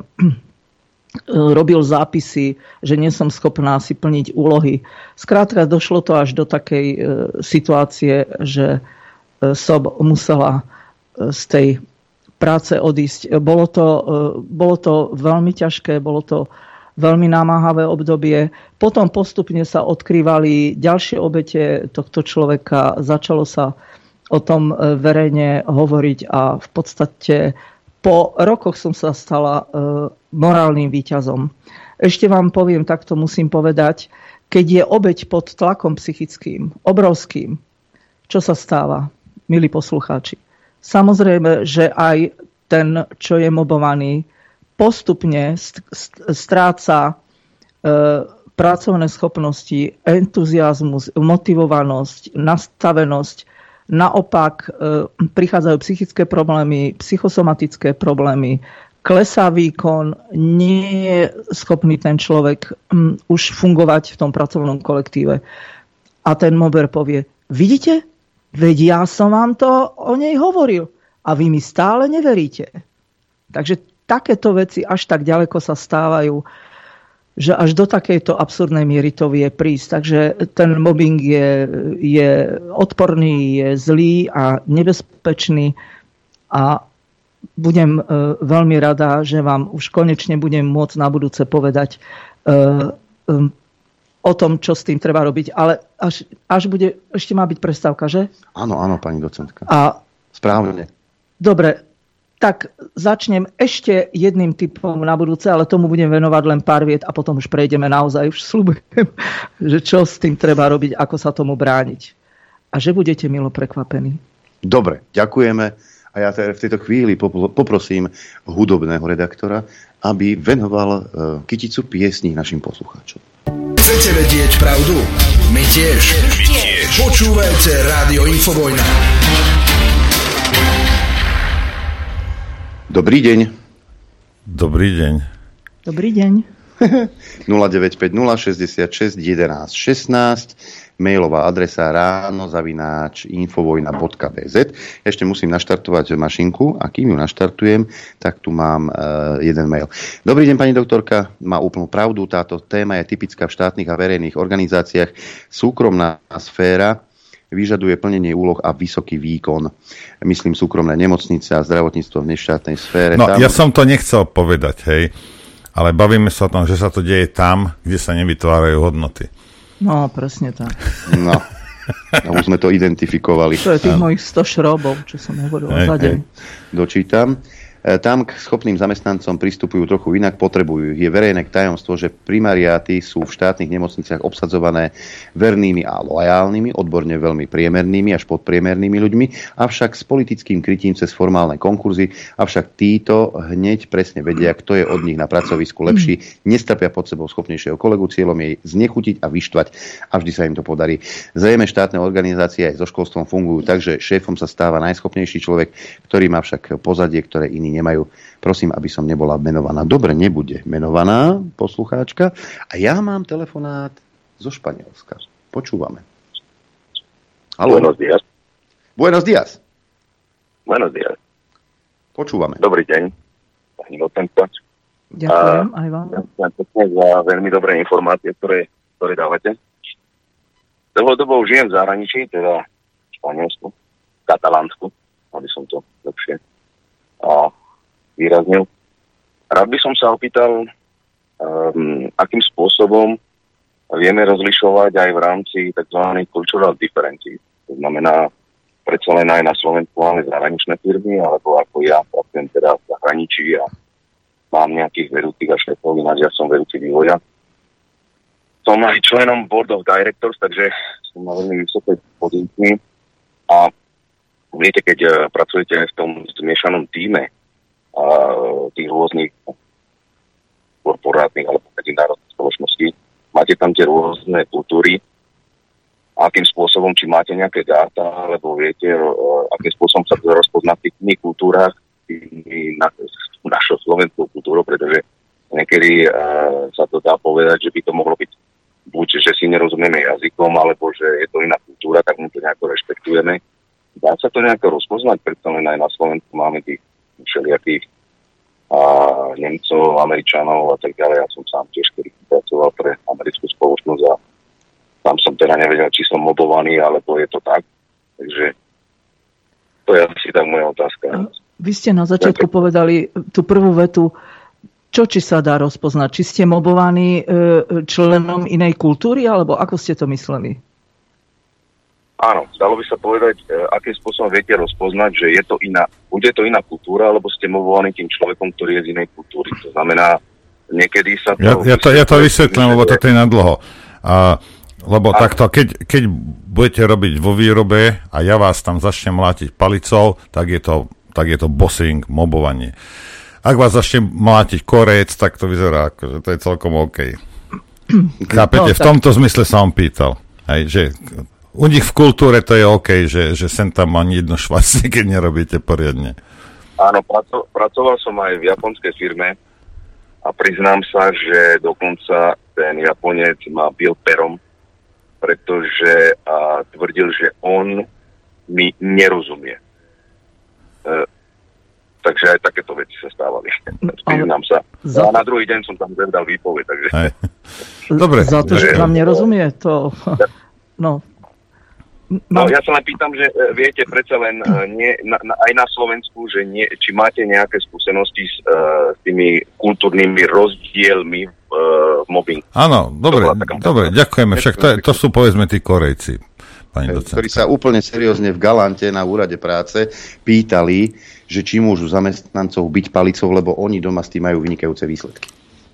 robil zápisy, že nie som schopná si plniť úlohy. Skrátka došlo to až do takej e, situácie, že e, som musela e, z tej práce odísť. Bolo to, e, bolo to veľmi ťažké, bolo to veľmi namáhavé obdobie. Potom postupne sa odkrývali ďalšie obete tohto človeka. Začalo sa o tom e, verejne hovoriť a v podstate po rokoch som sa stala e, morálnym víťazom. Ešte vám poviem, takto musím povedať, keď je obeť pod tlakom psychickým, obrovským, čo sa stáva, milí poslucháči? Samozrejme, že aj ten, čo je mobovaný, postupne stráca e, pracovné schopnosti, entuziazmus, motivovanosť, nastavenosť. Naopak prichádzajú psychické problémy, psychosomatické problémy, klesá výkon, nie je schopný ten človek už fungovať v tom pracovnom kolektíve. A ten mober povie, vidíte, veď ja som vám to o nej hovoril a vy mi stále neveríte. Takže takéto veci až tak ďaleko sa stávajú. že až do takejto absurdnej miery to vie prísť. Takže ten mobbing je, je odporný, je zlý a nebezpečný a budem uh, veľmi rada, že vám už konečne budem môcť na budúce povedať uh, um, o tom, čo s tým treba robiť. Ale až, až bude, ešte má byť prestávka, že? Áno, áno, pani docentka. A, Správne. Dobre, tak začnem ešte jedným typom na budúce, ale tomu budem venovať len pár viet a potom už prejdeme naozaj, už sľubujem, že čo s tým treba robiť, ako sa tomu brániť. A že budete milo prekvapení. Dobre, ďakujeme. A ja v tejto chvíli poprosím hudobného redaktora, aby venoval kyticu piesní našim poslucháčom. Chcete vedieť pravdu? My tiež. My tiež. Počúvajte Rádio Infovojna. Dobrý deň. Dobrý deň. Dobrý deň. nula deväť päť nula šesťdesiatšesť jedenásť šestnásť, mailová adresa ráno zavináč infovojna bodka bé zet. Ešte musím naštartovať mašinku a kým ju naštartujem, tak tu mám uh, jeden mail. Dobrý deň, pani doktorka, má úplnú pravdu. Táto téma je typická v štátnych a verejných organizáciách. Súkromná sféra vyžaduje plnenie úloh a vysoký výkon. Myslím súkromné nemocnice a zdravotníctvo v neštátnej sfére. No, tam... ja som to nechcel povedať, hej, ale bavíme sa o tom, že sa to deje tam, kde sa nevytvárajú hodnoty. No, presne tak. No, a už sme to identifikovali. To je tých mojich sto šrobov, čo som hovoril za deň. Dočítam. Tam k schopným zamestnancom pristupujú trochu inak, potrebujú. Je verejné tajomstvo, že primariáty sú v štátnych nemocniciach obsadzované vernými a lojálnymi, odborne veľmi priemernými až podpriemernými ľuďmi, avšak s politickým krytím cez formálne konkurzy, avšak títo hneď presne vedia, kto je od nich na pracovisku lepší, nestrpia pod sebou schopnejšieho kolegu, cieľom je znechutiť a vyštvať a vždy sa im to podarí. Zrejme štátne organizácie aj so školstvom fungujú tak, že šéfom sa stáva najschopnejší človek, ktorý má však pozadie, ktoré iní nemajú. Prosím, aby som nebola menovaná. Dobre, nebude menovaná poslucháčka. A ja mám telefonát zo Španielska. Počúvame. Haló. Buenos días. Buenos días. Buenos días. Počúvame. Dobrý deň. Pani docentka. Ďakujem aj vám. Ďakujem za veľmi dobré informácie, ktoré, ktoré dávate. Dlhodobo žijem v zahraničí, teda v Španielsku, v Katalánsku, aby som to lepšie a výraznil. Rád by som sa opýtal, um, akým spôsobom vieme rozlišovať aj v rámci tzv. Cultural differences. To znamená, predsa len aj na Slovensku máme zahraničné firmy, alebo ako ja pracujem teda v zahraničí a mám nejakých vedúcich a šéfov, ináč ja som vedúci vývoja. Som aj členom Board of Directors, takže som na veľmi vysokej pozícii a viete, keď uh, pracujete v tom zmiešanom tíme uh, tých rôznych korporátnych alebo medzinárodných spoločností, máte tam tie rôzne kultúry, akým spôsobom, či máte nejaké dáta, alebo viete, uh, akým spôsobom sa to rozpozná v tých iných kultúrach, na, našou slovenskou kultúrou, pretože niekedy uh, sa to dá povedať, že by to mohlo byť buď, že si nerozumieme jazykom, alebo že je to iná kultúra, tak my to nejako rešpektujeme. Dá sa to nejako rozpoznať, preto len aj na Slovensku máme tých všelijakých a Nemcov, Američanov a tak ďalej. Ja som sám tiež, ktorý pracoval pre americkú spoločnosť a tam som teda nevedel, či som mobovaný, alebo je to tak. Takže to je asi tak moja otázka. Vy ste na začiatku povedali tú prvú vetu, čo či sa dá rozpoznať? Či ste mobovaní členom inej kultúry, alebo ako ste to mysleli? Áno, dalo by sa povedať, akým spôsobom viete rozpoznať, že je to iná, bude to iná kultúra, alebo ste mobovaní tým človekom, ktorý je z inej kultúry. To znamená, niekedy sa to... Ja, ja to, ja to vysvetlím, lebo toto je na dlho. A, lebo a... takto, keď, keď budete robiť vo výrobe a ja vás tam začnem mlátiť palicou, tak je to, tak je to bossing, mobovanie. Ak vás začne mlátiť korec, tak to vyzerá ako, že to je celkom OK. Chápete? No, v tomto zmysle sa vám pýtal. Hej, že u nich v kultúre to je OK, že, že sem tam ani jedno švastie, keď nerobíte poriadne. Áno, praco, pracoval som aj v japonskej firme a priznám sa, že dokonca ten Japonec ma bil perom, pretože a, tvrdil, že on mi nerozumie. E, Takže aj takéto veci sa stávali. Priznám sa. Za... A na druhý deň som tam vedal výpoveď. Takže... Dobre. Za to, že vám nerozumie, to... No. No, ja sa len pýtam, že viete predsa len nie, na, na, aj na Slovensku, že nie, či máte nejaké skúsenosti s, uh, s tými kultúrnymi rozdielmi v uh, mobbingu. Áno, dobre, dobre, ďakujeme. Však to, je, to sú povedzme tí Korejci. Ktorí sa úplne seriózne v Galante na úrade práce pýtali, že či môžu zamestnancov byť palicou, lebo oni doma s tým majú vynikajúce výsledky.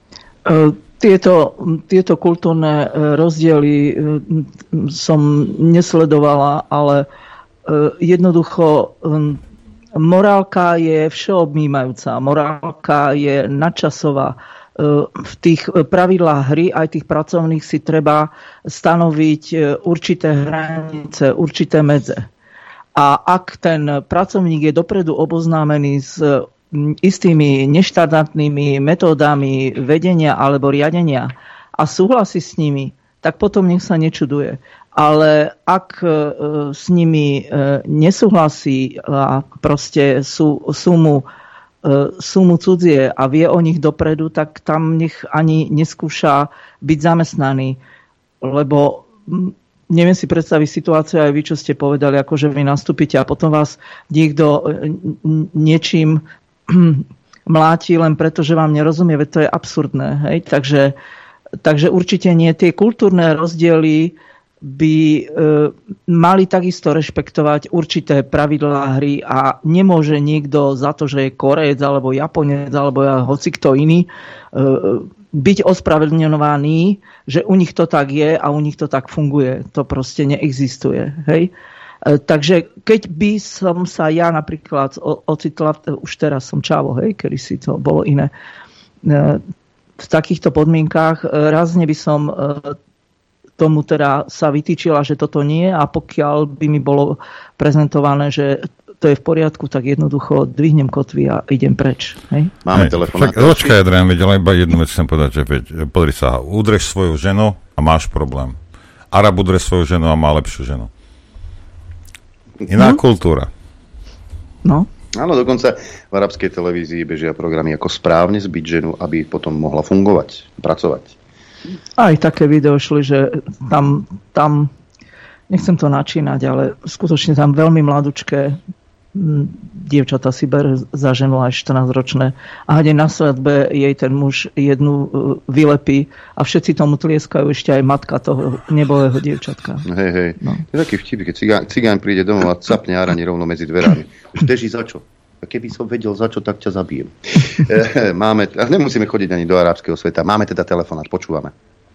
Tieto, tieto kultúrne rozdiely som nesledovala, ale jednoducho morálka je všeobjímajúca. Morálka je nadčasová. V tých pravidlách hry, aj tých pracovných, si treba stanoviť určité hranice, určité medze. A ak ten pracovník je dopredu oboznámený s istými neštandardnými metódami vedenia alebo riadenia a súhlasí s nimi, tak potom nech sa nečuduje. Ale ak s nimi nesúhlasí a proste sú, sú mu sú mu cudzie a vie o nich dopredu, tak tam nech ani neskúša byť zamestnaný. Lebo neviem si predstaviť situáciu, aj vy, čo ste povedali, ako že vy nastúpite a potom vás niekto niečím mláti len preto, že vám nerozumie, veď to je absurdné. Hej? Takže, takže určite nie. Tie kultúrne rozdiely by e, mali takisto rešpektovať určité pravidlá hry a nemôže niekto za to, že je Korejec alebo Japonec alebo ja, hoci kto iný e, byť ospravedlňovaný, že u nich to tak je a u nich to tak funguje. To proste neexistuje. Hej? E, takže keď by som sa ja napríklad ocitla, už teraz som čavo, hej, kedy si to bolo iné, e, v takýchto podmienkách razne by som e, tomu teda sa vytýčila, že toto nie, a pokiaľ by mi bolo prezentované, že to je v poriadku, tak jednoducho dvihnem kotvy a idem preč. Hej? Máme telefón. Počkaj, Adrián, ale iba jednu vec chcem povedať, že veď, podri sa, udreš svoju ženu a máš problém. Arab udre svoju ženu a má lepšiu ženu. Iná hmm? kultúra. No. Áno, dokonca v arabskej televízii bežia programy, ako správne zbiť ženu, aby potom mohla fungovať, pracovať. Aj také video šli, že tam, tam nechcem to načínať, ale skutočne tam veľmi mladučké dievčatá si ber za ženu aj štrnásťročné a hneď na svadbe jej ten muž jednu vylepí a všetci tomu tlieskajú, ešte aj matka toho nebolého dievčatka. Hej, hej. No. To je taký vtip, keď cigán, cigán príde domov a capne Arani rovno medzi dverami. Už beží za čo? A keby som vedel, za čo, tak ťa zabijem. Máme, a nemusíme chodiť ani do arabského sveta. Máme teda telefonát, počúvame.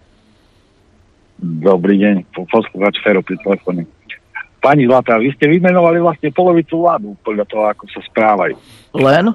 Dobrý deň, poslúchač Fero pri telefóne. Pani Zlatá, vy ste vymenovali vlastne polovicu vládu podľa toho, ako sa správajú. Len?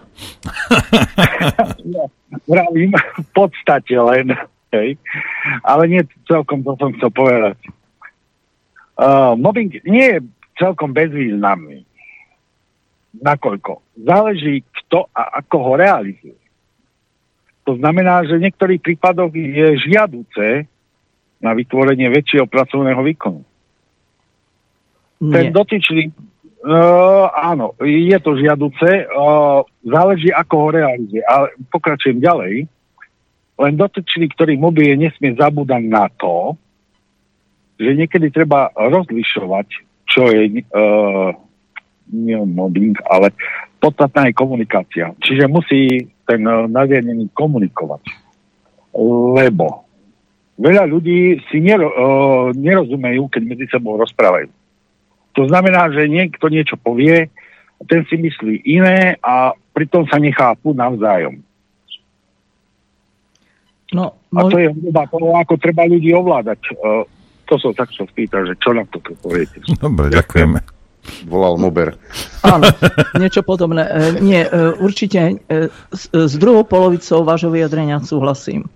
Ja vravím, v podstate len. Hej. Ale nie celkom, to som chcel povedať. Uh, mobbing nie je celkom bezvýznamný. Nakoľko? Záleží, kto a ako ho realizuje. To znamená, že v niektorých prípadoch je žiaduce na vytvorenie väčšieho pracovného výkonu. Nie. Ten dotyčný, uh, áno, je to žiaduce, uh, záleží, ako ho realizuje. Ale pokračujem ďalej. Len dotyčný, ktorý mobuje, nesmie zabúdať na to, že niekedy treba rozlišovať, čo je uh, nie mobbing, ale podstatná je komunikácia. Čiže musí ten nadriadený komunikovať. Lebo veľa ľudí si nero, uh, nerozumejú, keď medzi sebou rozprávajú. To znamená, že niekto niečo povie, ten si myslí iné a pritom sa nechápu navzájom. No, môj... A to je hudba toho, ako treba ľudí ovládať. Uh, to som tak sa spýtal, že čo na to poviete. Dobre, ďakujeme. Volal Mober. Áno, niečo podobné. E, nie, e, určite e, s, s druhou polovicou vášho vyjadrenia súhlasím. E,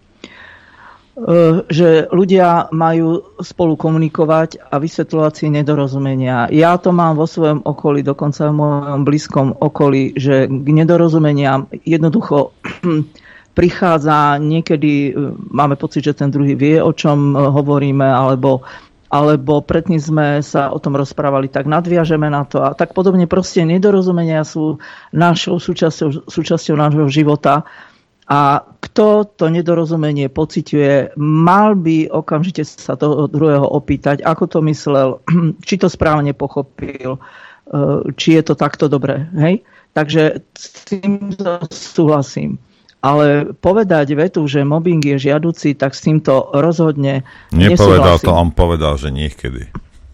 že ľudia majú spolu komunikovať a vysvetľovať si nedorozumenia. Ja to mám vo svojom okolí, dokonca v mojom blízkom okolí, že k nedorozumeniam jednoducho prichádza niekedy, máme pocit, že ten druhý vie, o čom hovoríme, alebo alebo predtým sme sa o tom rozprávali, tak nadviažeme na to a tak podobne. Proste nedorozumenia sú našou súčasťou, súčasťou nášho života a kto to nedorozumenie pociťuje, mal by okamžite sa toho druhého opýtať, ako to myslel, či to správne pochopil, či je to takto dobré. Hej? Takže s tým súhlasím. Ale povedať vetu, že mobbing je žiaducí, tak s týmto rozhodne nepovedal nesúhlasím. to, on povedal, že niekedy.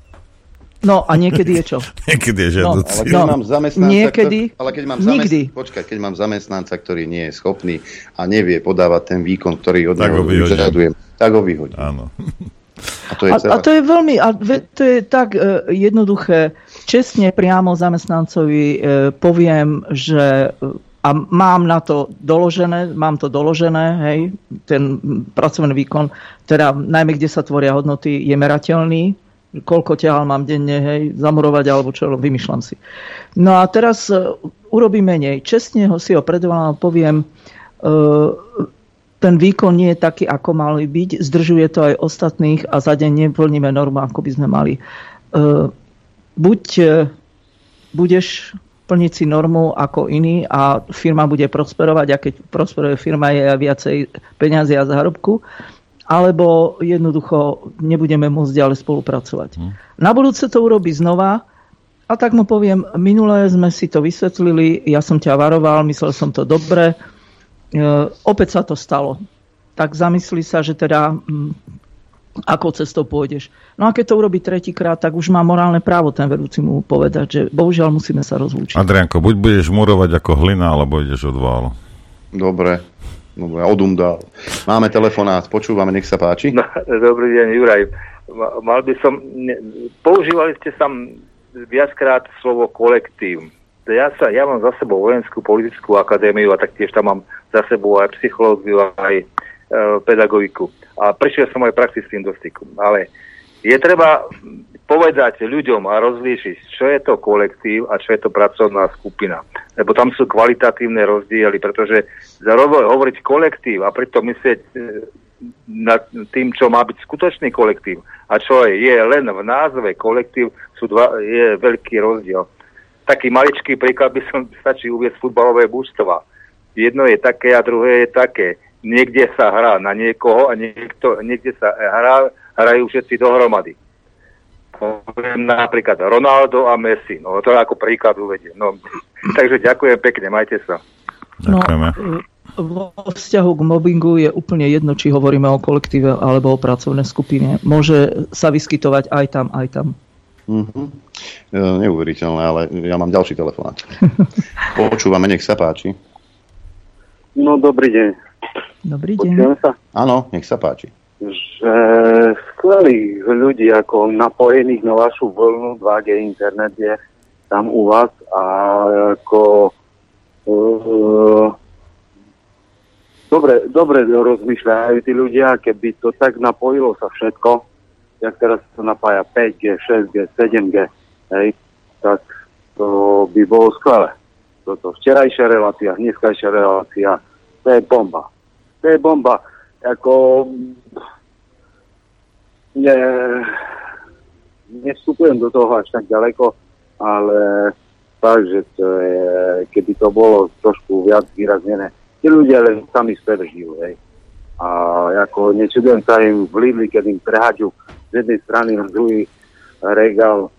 No a niekedy je čo? Niekedy je žiaducí. No, ale keď no, mám zamestnanca, niekedy, ktorý, ale keď mám zamest... nikdy. Počkaj, keď mám zamestnanca, ktorý nie je schopný a nevie podávať ten výkon, ktorý od tak neho vyžadujem, tak ho vyhodím. Áno. A to je, a, a to je veľmi, a to je tak uh, jednoduché. Čestne priamo zamestnancovi uh, poviem, že uh, a mám na to doložené, mám to doložené, hej, ten pracovný výkon, teda najmä kde sa tvoria hodnoty, je merateľný, koľko ťahal mám denne, hej, zamurovať alebo čo, vymýšľam si. No a teraz uh, urobím menej. Čestne ho si ho predvolám a poviem, uh, ten výkon nie je taký, ako mali byť, zdržuje to aj ostatných a za deň neplníme normu, ako by sme mali. Uh, buď uh, budeš plniť si normu ako iný a firma bude prosperovať a keď prosperuje firma je viacej peňazí a zárobku, alebo jednoducho nebudeme môcť ďalej spolupracovať. Hmm. Na budúce to urobí znova a tak mu poviem, minulé sme si to vysvetlili, ja som ťa varoval, myslel som to dobre, e, opäť sa to stalo. Tak zamyslí sa, že teda hm, akou cestou pôjdeš. No a keď to urobí tretíkrát, tak už má morálne právo ten vedúci mu povedať, že bohužiaľ musíme sa rozlúčiť. Adrianko, buď budeš murovať ako hlina, alebo ideš od válu. Dobre, dobre, odum dál. Máme telefonát, počúvame, nech sa páči. No, dobrý deň, Juraj. Mal by som, ne, používali ste tam viackrát slovo kolektív. Ja, sa, ja mám za sebou vojenskú politickú akadémiu a taktiež tam mám za sebou aj psychológiu, aj e, pedagogiku. A prešiel som aj praxi s tým do styku. Ale je treba povedať ľuďom a rozlíšiť, čo je to kolektív a čo je to pracovná skupina. Lebo tam sú kvalitatívne rozdiely, pretože zároveň hovoriť kolektív a pritom myslieť nad tým, čo má byť skutočný kolektív a čo je, je len v názve kolektív, sú dva, je veľký rozdiel. Taký maličký príklad by som stačí uviesť futbalové mužstva. Jedno je také a druhé je také. Niekde sa hrá na niekoho a niekto, niekde sa hrá, hrajú všetci dohromady. Poviem napríklad Ronaldo a Messi. No to ako príklad uvediem. No, takže ďakujem pekne, majte sa. Ďakujeme. No, vo vzťahu k mobbingu je úplne jedno, či hovoríme o kolektíve alebo o pracovnej skupine. Môže sa vyskytovať aj tam, aj tam. Mm-hmm. Neuveriteľné, ale ja mám ďalší telefonát. Počúvame, nech sa páči. No, dobrý deň. Dobrý deň. Sa? Áno, nech sa páči. Že skvelých ľudí ako napojených na vašu vlnu dva gé internet je tam u vás a ako uh, dobre, dobre rozmýšľajú tí ľudia, keby to tak napojilo sa všetko, jak teraz sa napája päť gé, šesť gé, sedem gé, hej, tak to by bolo skvelé. Toto včerajšia relácia, dneskajšia relácia, to je bomba. To je bomba. Ako ne, nevstupujem do toho až tak ďaleko, ale fakt, že to je, keby to bolo trošku viac výraznené. Tí ľudia len sami sebe žijú, hej. A ako nečudujem sa im v Lidli, keď im preháďu z jednej strany na druhý regál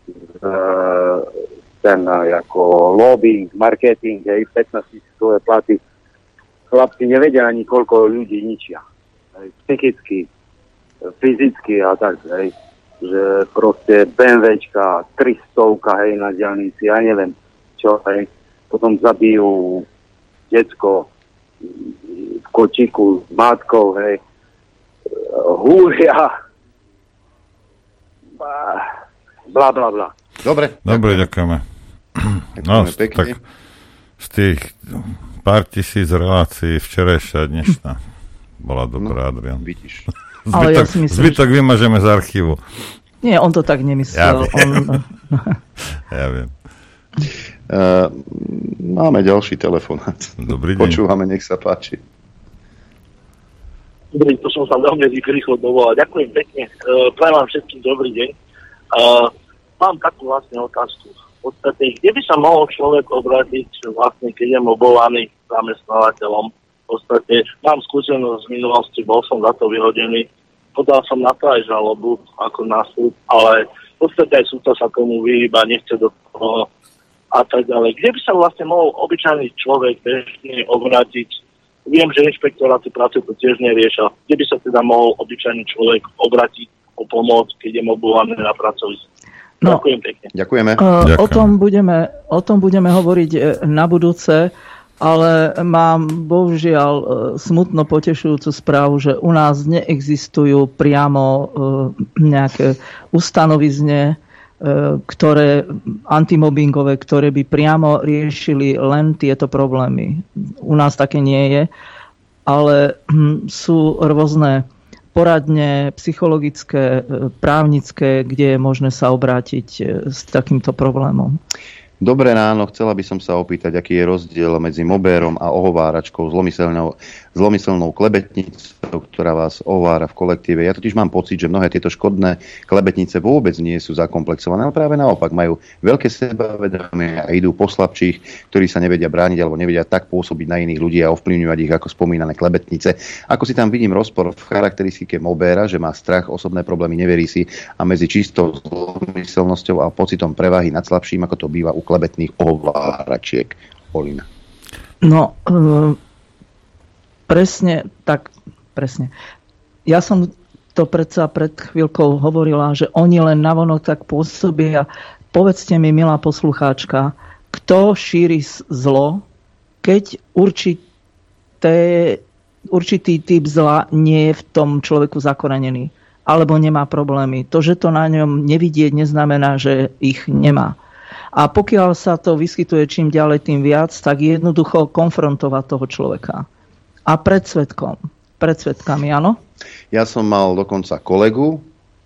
ten ako lobbying, marketing, hej, pätnásť tisícové platy. Chlapci nevedia ani, koľko ľudí ničia. Hej, psychicky, fyzicky a tak, hej. Že proste BMWčka, tristostovka, hej, na diaľnici, ja neviem čo, hej. Potom zabijú decko v kočíku s matkou, hej. Húria. Bla, bla, bla. Dobre. Dobre, ďakujeme. No, tak z tých pár tisíc relácií včerajšia dnešná bola dobrá, no, Adrian. Vidíš. Zbytok, ja myslím, zbytok že... vymažeme z archívu. Nie, on to tak nemyslel. Ja viem. On... ja viem. Uh, máme ďalší telefonát. Dobrý deň. Počúvame, nech sa páči. Dobrý, to som sa veľmi rýchlo dovolal. Ďakujem pekne. Uh, prajem vám všetkým dobrý deň. Uh, mám takú vlastne otázku. V podstate, kde by sa mohol človek obrátiť vlastne, keď je mobovaný zamestnávateľom? V podstate, mám skúsenosť z minulosti, bol som za to vyhodený. Podal som na to aj žalobu ako na súd, ale v podstate aj súdca sa tomu vyhýba, nechce do toho a tak ďalej. Kde by sa vlastne mohol obyčajný človek bežne obrátiť? Viem, že inšpektoráty práce to tiež neriešia. Kde by sa teda mohol obyčajný človek obrátiť o pomoc, keď je mobovaný na pracovisku? No, ďakujem pekne. Ďakujeme. Uh, o, tom budeme, o tom budeme hovoriť na budúce, ale mám bohužiaľ smutno potešujúcu správu, že u nás neexistujú priamo uh, nejaké ustanovizne, ktoré antimobbingové, ktoré by priamo riešili len tieto problémy. U nás také nie je, ale sú rôzne poradne, psychologické, právnické, kde je možné sa obrátiť s takýmto problémom. Dobré ráno, chcela by som sa opýtať, aký je rozdiel medzi mobérom a ohováračkou, zlomyselnou, zlomyselnou klebetnicou, ktorá vás ohovára v kolektíve. Ja totiž mám pocit, že mnohé tieto škodné klebetnice vôbec nie sú zakomplexované, ale práve naopak majú veľké sebavedomie a idú po slabších, ktorí sa nevedia brániť alebo nevedia tak pôsobiť na iných ľudí a ovplyvňovať ich ako spomínané klebetnice. Ako si tam vidím rozpor v charakteristike mobéra, že má strach, osobné problémy, neverí si, a medzi čistou zlomyselnosťou a pocitom prevahy nad slabším, ako to býva u klebetných ohováračiek. Olina. No, e, presne, tak, presne. Ja som to predsa pred chvíľkou hovorila, že oni len navonok tak pôsobia. Povedzte mi, milá poslucháčka, kto šíri zlo, keď určité, určitý typ zla nie je v tom človeku zakorenený, alebo nemá problémy. To, že to na ňom nevidieť, neznamená, že ich nemá. A pokiaľ sa to vyskytuje čím ďalej, tým viac, tak jednoducho konfrontovať toho človeka. A pred svedkom. Pred svedkami, áno? Ja som mal dokonca kolegu,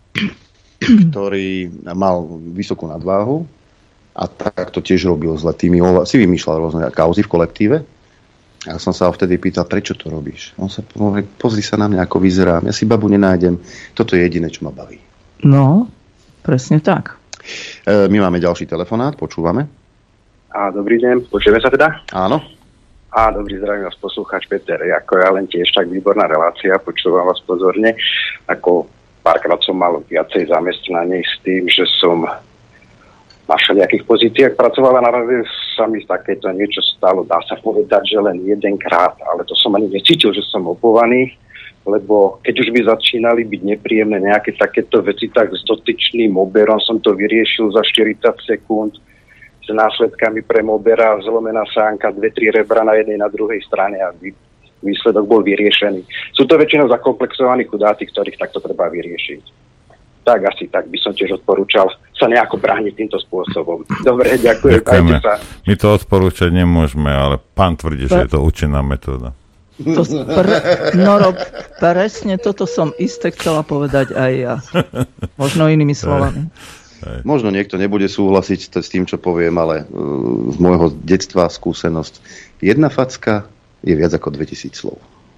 ktorý mal vysokú nadváhu a tak to tiež robil zle. Tými si vymýšľal rôzne kauzy v kolektíve. Ja som sa ho vtedy pýtal, prečo to robíš? On sa povedal, pozri sa na mňa, ako vyzerám. Ja si babu nenájdem. Toto je jediné, čo ma baví. No, presne tak. My máme ďalší telefonát, počúvame. A dobrý deň, počujeme sa teda? Áno. A dobrý, zdravím vás, poslucháč Peter. Ako ja len tiež tak výborná relácia, počúvam vás pozorne. Ako párkrát som mal viacej zamestnaní s tým, že som na všelijakých pozíciách pracovala, narazil sa mi takéto niečo stalo, dá sa povedať, že len jedenkrát, ale to som ani necítil, že som opovaný, lebo keď už by začínali byť nepríjemné nejaké takéto veci, tak s dotyčným moberom som to vyriešil za štyridsať sekúnd s následkami pre mobera, zlomená sánka, dve, tri rebra na jednej, na druhej strane a výsledok bol vyriešený. Sú to väčšinou zakomplexovaní chudáci, ktorých takto treba vyriešiť. Tak asi tak by som tiež odporúčal sa nejako brániť týmto spôsobom. Dobre, ďakujem. Ďakujeme. My to odporúčať nemôžeme, ale pán tvrdí, že je to účinná metóda. To pre, no Rob, presne toto som isté chcela povedať aj ja. Možno inými slovami. Možno niekto nebude súhlasiť s tým, čo poviem, ale uh, z môjho detstva skúsenosť. Jedna facka je viac ako dvetisíc slov.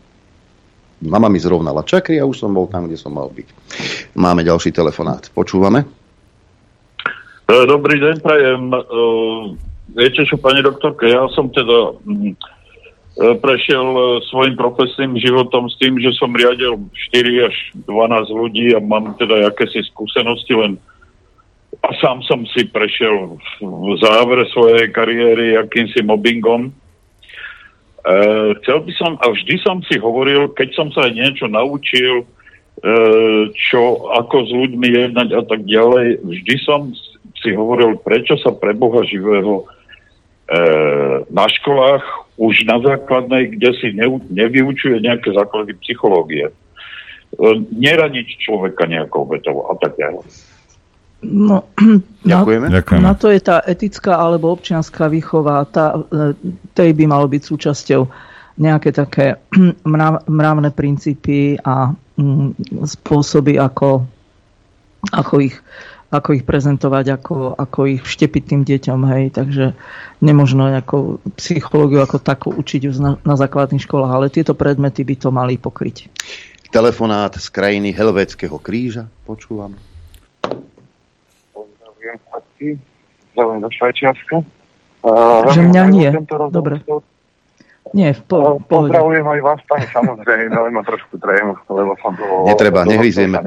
Mama mi zrovnala čakry a už som bol tam, kde som mal byť. Máme ďalší telefonát. Počúvame? Dobrý deň, prajem. Uh, viete čo, pani doktorka, ja som teda... Um, prešiel svojim profesným životom s tým, že som riadil štyri až dvanásť ľudí a mám teda akési skúsenosti, len a sám som si prešiel v závere svojej kariéry akýmsi mobbingom. E, chcel by som, a vždy som si hovoril, keď som sa aj niečo naučil, e, čo, ako s ľuďmi jednať a tak ďalej, vždy som si hovoril, prečo sa pre Boha živého e, na školách už na základnej, kde si ne, nevyučuje nejaké základy psychológie. Neradiť človeka nejakou vetou a tak ďalej. No, Ďakujeme. Na, na to je tá etická alebo občianská výchova. Tá, tej by malo byť súčasťou nejaké také mrav, mravné princípy a mm, spôsoby, ako, ako ich ako ich prezentovať, ako, ako ich vštepiť tým deťom, hej, takže nemožno nejakú psychológiu ako takú učiť už na, na základných školách, ale tieto predmety by to mali pokryť. telefonát z krajiny Helvétskeho kríža. Počúvam. Pozdravujem chlapci. Zdravím do Švajčiarska. Že mňa nie. Dobre. Nie, v po, pohode. Pozdravujem aj vás, pani, samozrejme, ale ma trošku trému, lebo som to... Netreba, nehryzieme.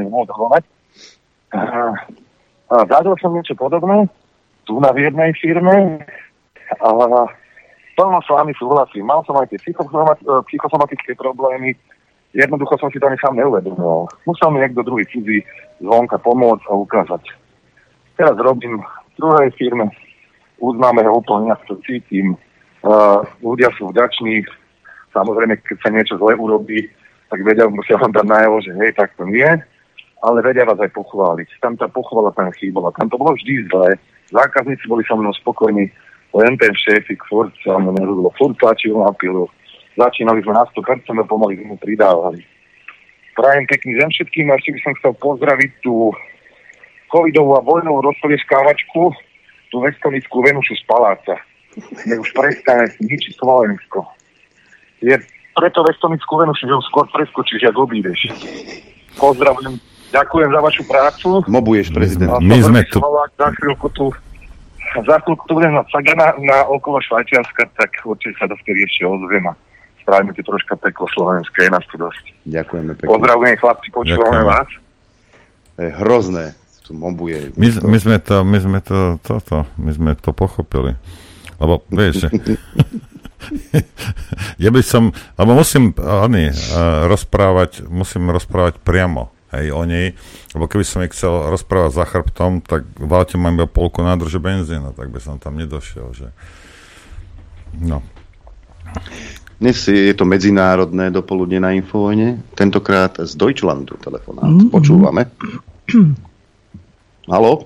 Zažil som niečo podobné, tu na v jednej firme, a plno s vami súhlasím. Mal som aj tie psychosomatické problémy, jednoducho som si to ani sám neuvedomoval. Musel mi niekto druhý cudzí zvonka pomôcť a ukázať. Teraz robím v druhej firme, uznáme ho úplne, ja to cítim. Uh, ľudia sú vďační, samozrejme, keď sa niečo zle urobí, tak vedia, musia vám dať najavo, že hej, tak to nie, ale vedia vás aj pochváliť. Tam tá pochvala tam chýbala, tam to bolo vždy zlé. Zákazníci boli so mnou spokojní, len ten šéfik, furt sa mnou nerozilo, furt tlačil na pilu. Začínali sme na sto percent a pomaly sme pridávali. Prajem pekný deň všetkým a ešte by som chcel pozdraviť tú covidovú a vojnovú rozpolieškávačku, tú vestonickú Venušu z paláca. Nech už prestane ničiť Slovensko. Je preto vestonickú Venušu, že ho skôr preskočíš, jak obídeš. Pozdravujem, ďakujem za vašu prácu. Mobuješ, prezident. My sme tu. Za chvíľku tu, za chvíľku tu budem na Sagana, na okolo Švajčiarska, tak určite sa dovtedy ešte ozviem a spravíme ti troška peklo slovenské, je nás tu dosť. Ďakujeme pekne. Pozdravujem, chlapci, počúvame vás. Je hrozné, tu mobuje. My, my sme to, my sme to, toto, my sme to pochopili. Lebo, vieš, ja by som, lebo musím oni, rozprávať, musím rozprávať priamo, hej, o nej, lebo keby som ich chcel rozprávať za chrbtom, tak valte ma iba polku nádrže benzína, tak by som tam nedošiel, že no. Dnes je to medzinárodné dopoludne na Infovojne, tentokrát z Deutschlandu telefonát. Mm-hmm. Počúvame. Haló?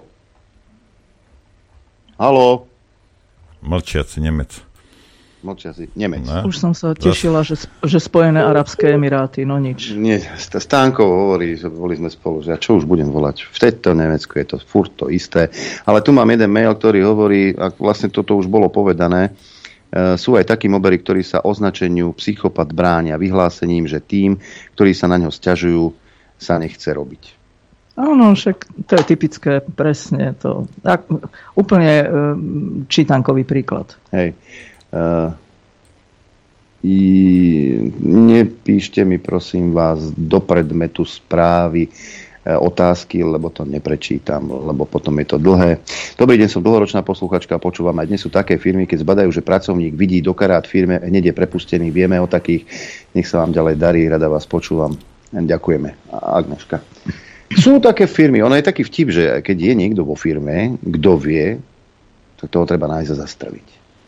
Haló? Mlčiaci Nemec. Mlčiaci Nemec. Ne? Už som sa tešila, že, že Spojené arabské emiráty, no nič. Nie, Stánkov hovorí, že boli sme spolu, že ja čo už budem volať. V tejto Nemecku je to furt to isté. Ale tu mám jeden mail, ktorý hovorí, a vlastne toto už bolo povedané, e, sú aj takí mobery, ktorí sa označeniu psychopat bránia vyhlásením, že tým, ktorí sa na ňo sťažujú, sa nechce robiť. Áno, však to je typické, presne to. Tak, úplne e, čítankový príklad. Hej. Uh, i, nepíšte mi, prosím vás, do predmetu správy e, otázky, lebo to neprečítam, lebo potom je to dlhé. Dobrý deň, som dlhoročná posluchačka, počúvam. Aj dnes sú také firmy, keď zbadajú, že pracovník vidí do karát firme, hneď je prepustený. Vieme o takých. Nech sa vám ďalej darí, rada vás počúvam. Ďakujeme. Agneška. Sú také firmy, ono je taký vtip, že keď je niekto vo firme, kto vie, tak toho treba nájsť a zastaviť.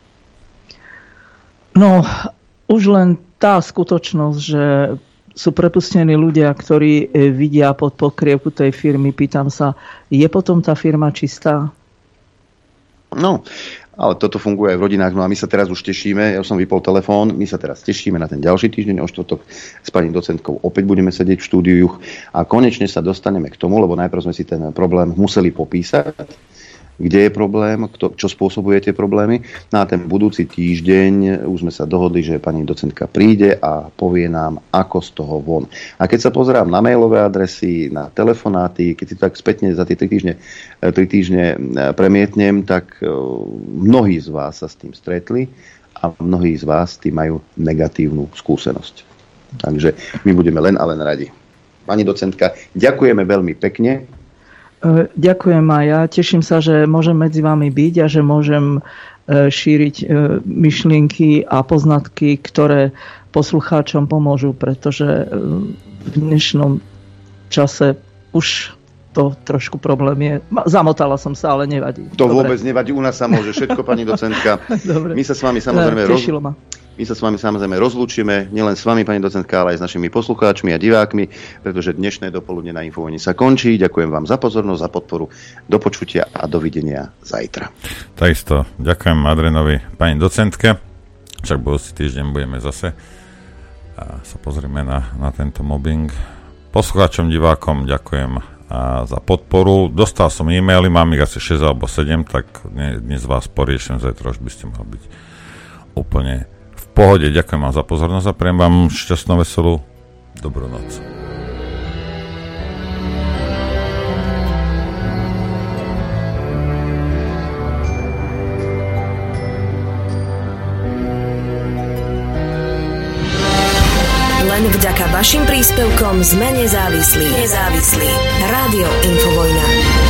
No, už len tá skutočnosť, že sú prepustení ľudia, ktorí vidia pod pokrievku tej firmy, pýtam sa, je potom tá firma čistá? No, ale toto funguje aj v rodinách. No a my sa teraz už tešíme, ja už som vypol telefón, my sa teraz tešíme na ten ďalší týždeň, o štvrtok s pani docentkou opäť budeme sedieť v štúdiu a konečne sa dostaneme k tomu, lebo najprv sme si ten problém museli popísať, kde je problém, kto, čo spôsobuje tie problémy. Na ten budúci týždeň už sme sa dohodli, že pani docentka príde a povie nám, ako z toho von. A keď sa pozerám na mailové adresy, na telefonáty, keď si tak spätne za tie tri týždne, tri týždne premietnem, tak mnohí z vás sa s tým stretli a mnohí z vás s tým majú negatívnu skúsenosť. Takže my budeme len a len radi. Pani docentka, ďakujeme veľmi pekne. Ďakujem aj ja. Teším sa, že môžem medzi vami byť a že môžem šíriť myšlienky a poznatky, ktoré poslucháčom pomôžu, pretože v dnešnom čase už to trošku problém je. Zamotala som sa, ale nevadí. To Dobre. Vôbec nevadí, u nás sa môže všetko, pani docentka. Dobre. My sa s vami samozrejme roz... ma. My sa s vami samozrejme rozlúčime, nielen s vami, pani docentka, ale aj s našimi poslucháčmi a divákmi, pretože dnešné dopoludne na Infovojne sa končí. Ďakujem vám za pozornosť, za podporu. Do počutia a dovidenia zajtra. Takisto ďakujem Adrenovi, pani docentke. Však budúci týždeň budeme zase a sa pozrieme na, na tento mobbing. Poslucháčom, divákom ďakujem a za podporu. Dostal som e-maily, mám ich asi šesť alebo sedem, tak dnes vás poriešim, zajtra už by ste mali byť úplne v pohode. Ďakujem vám za pozornosť a prejem vám šťastnú, veselú dobrú noc. Len vďaka vašim príspevkom sme nezávislí. Nezávislí. Rádio Infovojna.